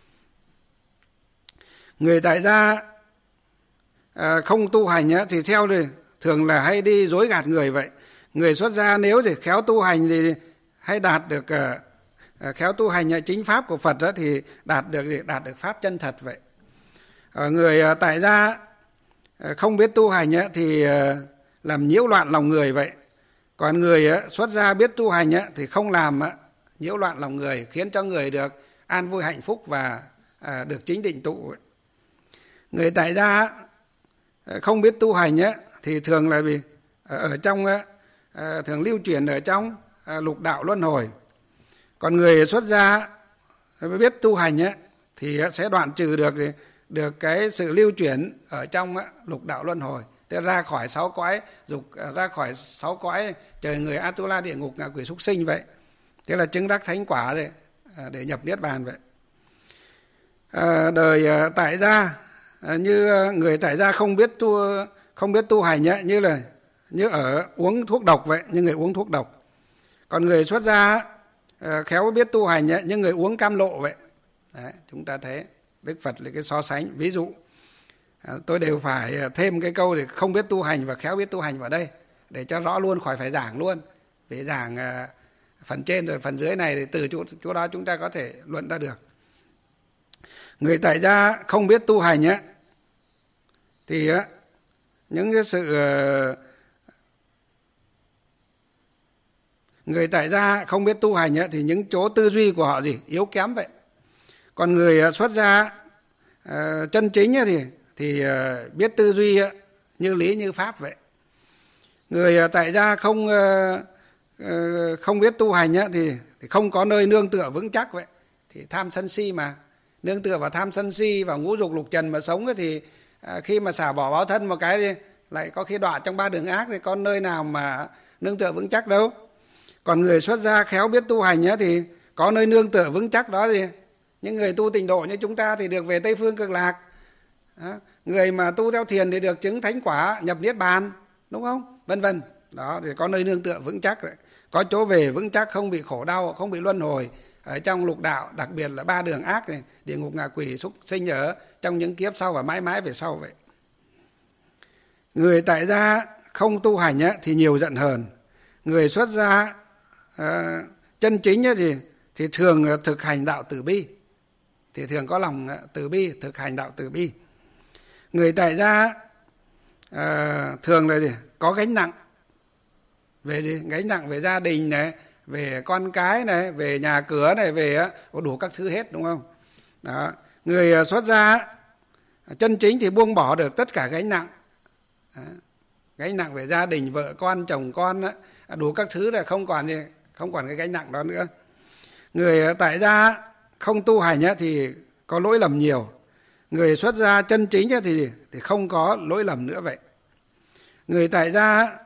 S1: Người tại gia à, không tu hành á, thì theo thì thường là hay đi dối gạt người vậy. Người xuất gia nếu thì khéo tu hành thì hay đạt được à, khéo tu hành chính pháp của Phật á, thì đạt được đạt được pháp chân thật vậy. À, người à, tại gia không biết tu hành thì làm nhiễu loạn lòng người vậy. Còn người xuất gia biết tu hành thì không làm nhiễu loạn lòng người, khiến cho người được an vui hạnh phúc và được chính định tụ. Người tại gia không biết tu hành thì thường là vì ở trong thường lưu chuyển ở trong lục đạo luân hồi. Còn người xuất gia biết tu hành thì sẽ đoạn trừ được gì? Được cái sự lưu chuyển ở trong á, lục đạo luân hồi, tức ra khỏi sáu cõi dục, ra khỏi sáu cõi trời người, Atula, địa ngục, ngạ quỷ, súc sinh vậy. Thế là chứng đắc thánh quả để, để nhập niết bàn vậy. À, đời tại gia như người tại gia không biết tu không biết tu hành á, như là như ở uống thuốc độc vậy, như người uống thuốc độc. Còn người xuất gia khéo biết tu hành á, như người uống cam lộ vậy. Đấy, chúng ta thấy Đức Phật là cái so sánh ví dụ. À, tôi đều phải thêm cái câu thì không biết tu hành và khéo biết tu hành vào đây để cho rõ luôn, khỏi phải giảng luôn. Vì giảng à, phần trên rồi phần dưới này thì từ chỗ, chỗ đó chúng ta có thể luận ra được. Người tại gia không biết tu hành á, thì á, những cái sự uh, người tại gia không biết tu hành á, thì những chỗ tư duy của họ gì yếu kém vậy. Còn người xuất gia uh, chân chính thì thì biết tư duy như lý như pháp vậy. Người tại gia không không biết tu hành thì, thì không có nơi nương tựa vững chắc vậy. Thì tham sân si mà, nương tựa vào tham sân si và ngũ dục lục trần mà sống thì khi mà xả bỏ báo thân một cái thì lại có khi đọa trong ba đường ác, thì có nơi nào mà nương tựa vững chắc đâu. Còn người xuất gia khéo biết tu hành thì có nơi nương tựa vững chắc đó. Thì những người tu tịnh độ như chúng ta thì được về Tây Phương Cực Lạc. Đó. Người mà tu theo thiền thì được chứng thánh quả nhập niết bàn, đúng không? Vân vân. Đó, thì có nơi nương tựa vững chắc đấy. Có chỗ về vững chắc, không bị khổ đau, không bị luân hồi ở trong lục đạo, đặc biệt là ba đường ác này, địa ngục, ngạ quỷ, súc sinh ở trong những kiếp sau và mãi mãi về sau vậy. Người tại gia không tu hành thì nhiều giận hờn. Người xuất gia à, chân chính thì thì thường thực hành đạo từ bi, thì thường có lòng từ bi, thực hành đạo từ bi. Người tại gia à, thường là gì? Có gánh nặng về gì? Gánh nặng về gia đình này, về con cái này, về nhà cửa này, về có đủ các thứ hết, đúng không? Đó. Người xuất gia chân chính thì buông bỏ được tất cả gánh nặng. Đó. Gánh nặng về gia đình, vợ con, chồng con, đủ các thứ là không còn không còn cái gánh nặng đó nữa. Người tại gia không tu hành thì có lỗi lầm nhiều. Người xuất gia chân chính thì thì không có lỗi lầm nữa vậy. Người tại gia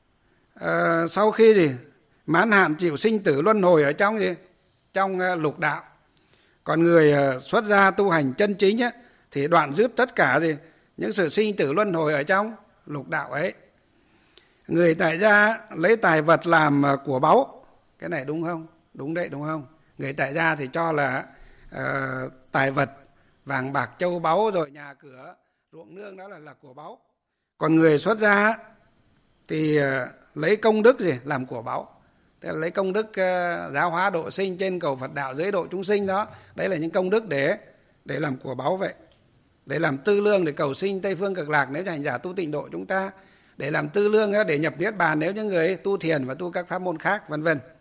S1: uh, sau khi gì mãn hạn chịu sinh tử luân hồi ở trong gì trong uh, lục đạo. Còn người uh, xuất gia tu hành chân chính ấy, thì đoạn dứt tất cả gì những sự sinh tử luân hồi ở trong lục đạo ấy. Người tại gia lấy tài vật làm uh, của báu. Cái này đúng không? Đúng đấy, đúng không? Người tại gia thì cho là uh, tài vật, vàng bạc châu báu rồi nhà cửa ruộng nương đó là là của báu. Còn người xuất gia thì uh, lấy công đức gì làm của báu. Tức là lấy công đức uh, giáo hóa độ sinh, trên cầu Phật đạo, giới độ chúng sinh đó. Đấy là những công đức để để làm của báu vậy. Để làm tư lương để cầu sinh Tây Phương Cực Lạc nếu hành giả tu tịnh độ chúng ta. Để làm tư lương để nhập niết bàn nếu những người tu thiền và tu các pháp môn khác, vân vân.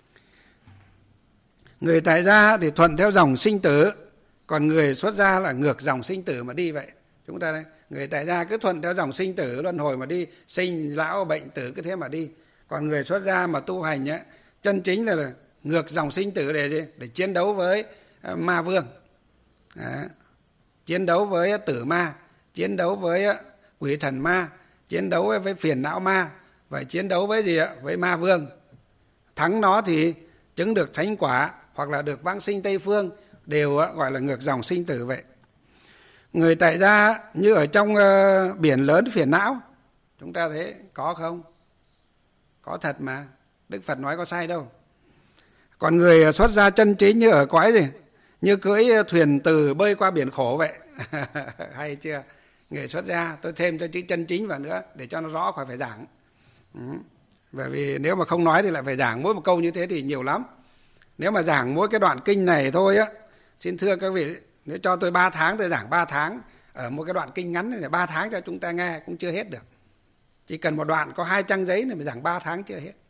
S1: Người tại gia thì thuận theo dòng sinh tử, còn người xuất gia là ngược dòng sinh tử mà đi vậy. Chúng ta đây, người tại gia cứ thuận theo dòng sinh tử luân hồi mà đi, sinh lão bệnh tử cứ thế mà đi. Còn người xuất gia mà tu hành ấy, chân chính là, là ngược dòng sinh tử để gì? Để chiến đấu với uh, ma vương. Đó. Chiến đấu với uh, tử ma, chiến đấu với uh, quỷ thần ma, chiến đấu với phiền não ma, và chiến đấu với gì ạ? Với ma vương. Thắng nó thì chứng được thánh quả hoặc là được vãng sinh Tây Phương, đều gọi là ngược dòng sinh tử vậy. Người tại gia như ở trong uh, biển lớn phiền não, chúng ta thấy có không? Có thật mà, Đức Phật nói có sai đâu. Còn người xuất gia chân chính như ở cõi gì? Như cưỡi thuyền từ bơi qua biển khổ vậy. Hay chưa? Người xuất gia, tôi thêm cho chữ chân chính vào nữa để cho nó rõ, khỏi phải giảng. Ừ. Bởi vì nếu mà không nói thì lại phải giảng mỗi một câu như thế thì nhiều lắm. Nếu mà giảng mỗi cái đoạn kinh này thôi á, xin thưa các vị, nếu cho tôi ba tháng tôi giảng ba tháng ở một cái đoạn kinh ngắn này, ba tháng cho chúng ta nghe cũng chưa hết được. Chỉ cần một đoạn có hai trang giấy này mà giảng ba tháng chưa hết.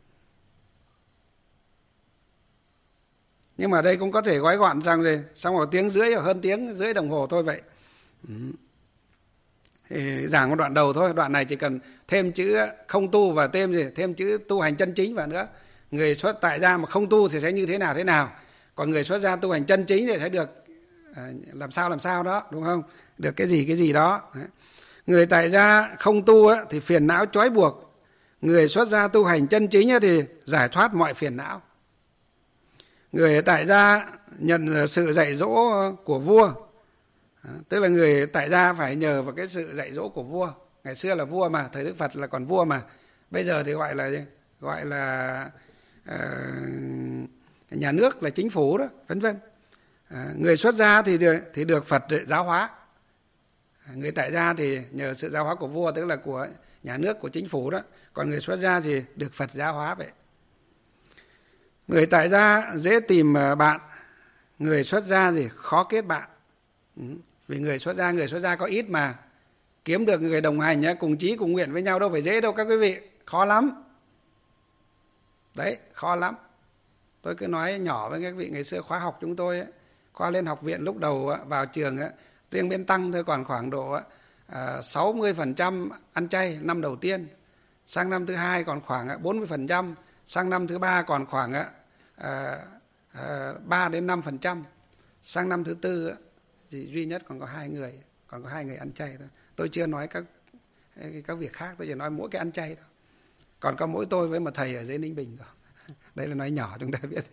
S1: Nhưng mà đây cũng có thể gói gọn rằng gì, xong một tiếng rưỡi hoặc hơn tiếng rưỡi đồng hồ thôi vậy. Ừ. Thì giảng một đoạn đầu thôi, đoạn này chỉ cần thêm chữ không tu và thêm gì, thêm chữ tu hành chân chính vào nữa. Người xuất tại gia mà không tu thì sẽ như thế nào thế nào, còn người xuất gia tu hành chân chính thì sẽ được à, làm sao làm sao đó, đúng không? Được cái gì cái gì đó. Người tại gia không tu á, thì phiền não trói buộc. Người xuất gia tu hành chân chính á, thì giải thoát mọi phiền não. Người tại gia nhận sự dạy dỗ của vua, à, tức là người tại gia phải nhờ vào cái sự dạy dỗ của vua. Ngày xưa là vua mà, thời Đức Phật là còn vua mà. Bây giờ thì gọi là gọi là uh, nhà nước, là chính phủ đó, vân vân. À, người xuất gia thì được, thì được Phật giáo hóa. À, người tại gia thì nhờ sự giáo hóa của vua, tức là của nhà nước, của chính phủ đó. Còn người xuất gia thì được Phật giáo hóa vậy. Người tại gia dễ tìm bạn, người xuất gia thì khó kết bạn. Ừ. Vì người xuất gia, người xuất gia có ít mà. Kiếm được người đồng hành cùng chí cùng nguyện với nhau đâu phải dễ đâu các quý vị. Khó lắm. Đấy, khó lắm. Tôi cứ nói nhỏ với các vị, ngày xưa khóa học chúng tôi ấy, khoa lên học viện lúc đầu vào trường ấy, riêng bên tăng thôi còn khoảng độ à, sáu mươi phần trăm ăn chay năm đầu tiên, sang năm thứ hai còn khoảng bốn mươi phần trăm, sang năm thứ ba còn khoảng à, à, ba đến năm phần trăm, sang năm thứ tư thì duy nhất còn có hai người, còn có hai người ăn chay thôi. Tôi chưa nói các các việc khác, tôi chỉ nói mỗi cái ăn chay thôi. Còn có mỗi tôi với một thầy ở dưới Ninh Bình thôi. Đấy là nói nhỏ chúng ta biết.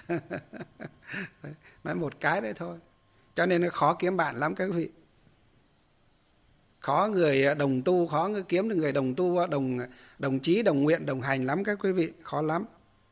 S1: Nói một cái đấy thôi. Cho nên nó khó kiếm bạn lắm các vị. Khó người đồng tu, khó người kiếm được người đồng tu, đồng đồng chí, đồng nguyện, đồng hành lắm các quý vị, khó lắm.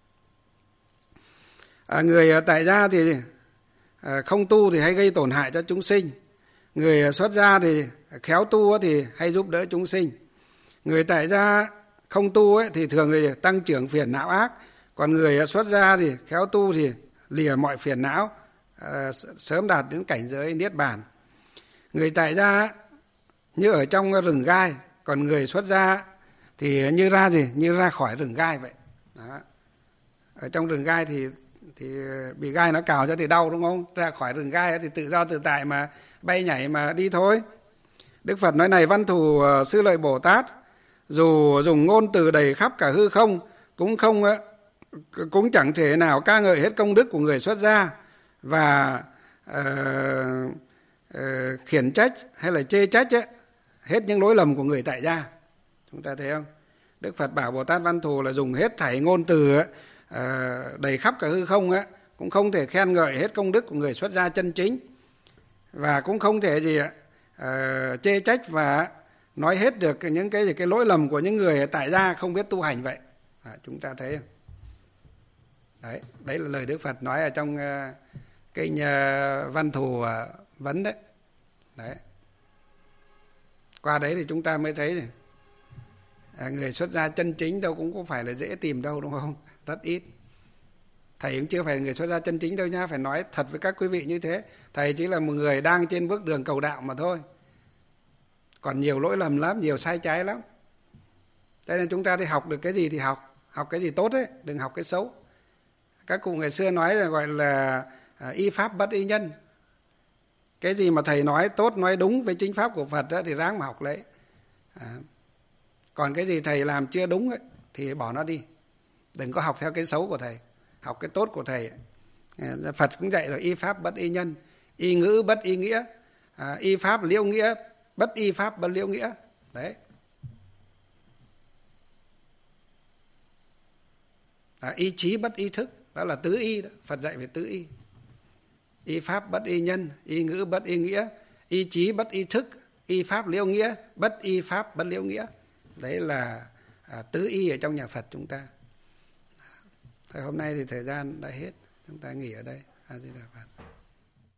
S1: À, người tại gia thì à, không tu thì hay gây tổn hại cho chúng sinh. Người xuất gia thì khéo tu thì hay giúp đỡ chúng sinh. Người tại gia không tu ấy, thì thường thì tăng trưởng phiền não ác. Còn người xuất gia thì khéo tu thì lìa mọi phiền não, à, sớm đạt đến cảnh giới niết bàn. Người tại gia như ở trong rừng gai, còn người xuất gia thì như ra gì? Như ra khỏi rừng gai vậy. Đó. Ở trong rừng gai thì thì bị gai nó cào cho thì đau đúng không? Ra khỏi rừng gai thì tự do tự tại mà bay nhảy mà đi thôi. Đức Phật nói này: Văn Thù Sư Lợi Bồ Tát dù dùng ngôn từ đầy khắp cả hư không cũng không cũng chẳng thể nào ca ngợi hết công đức của người xuất gia và uh, uh, khiển trách hay là chê trách ấy, hết những lỗi lầm của người tại gia. Chúng ta thấy không? Đức Phật bảo Bồ Tát Văn Thù là dùng hết thảy ngôn từ ấy, uh, đầy khắp cả hư không ấy, cũng không thể khen ngợi hết công đức của người xuất gia chân chính, và cũng không thể gì uh, chê trách và nói hết được những cái cái lỗi lầm của những người tại gia không biết tu hành vậy. À, chúng ta thấy không? Đấy, đấy là lời Đức Phật nói ở trong uh, kinh uh, Văn Thù uh, Vấn đấy. Đấy. Qua đấy thì chúng ta mới thấy này, à, người xuất gia chân chính đâu cũng không phải là dễ tìm đâu, đúng không? Rất ít. Thầy cũng chưa phải người xuất gia chân chính đâu nha, phải nói thật với các quý vị như thế. Thầy chỉ là một người đang trên bước đường cầu đạo mà thôi. Còn nhiều lỗi lầm lắm, nhiều sai trái lắm. Cho nên chúng ta thì học được cái gì thì học, học cái gì tốt ấy, đừng học cái xấu. Các cụ ngày xưa nói là gọi là à, y pháp bất y nhân. Cái gì mà thầy nói tốt, nói đúng với chính pháp của Phật đó, thì ráng mà học lấy. À, còn cái gì thầy làm chưa đúng ấy, thì bỏ nó đi. Đừng có học theo cái xấu của thầy, học cái tốt của thầy. À, Phật cũng dạy rồi: y pháp bất y nhân, y ngữ bất y nghĩa, à, y pháp liễu nghĩa, bất y pháp bất liễu nghĩa. Đấy. À, y trí bất y thức, đó là tứ y đó. Phật dạy về tứ y. Y pháp bất y nhân, y ngữ bất y nghĩa, y trí bất y thức, y pháp liễu nghĩa, bất y pháp bất liễu nghĩa. Đấy là à, tứ y ở trong nhà Phật chúng ta. Thôi hôm nay thì thời gian đã hết, chúng ta nghỉ ở đây. A Di Đà Phật.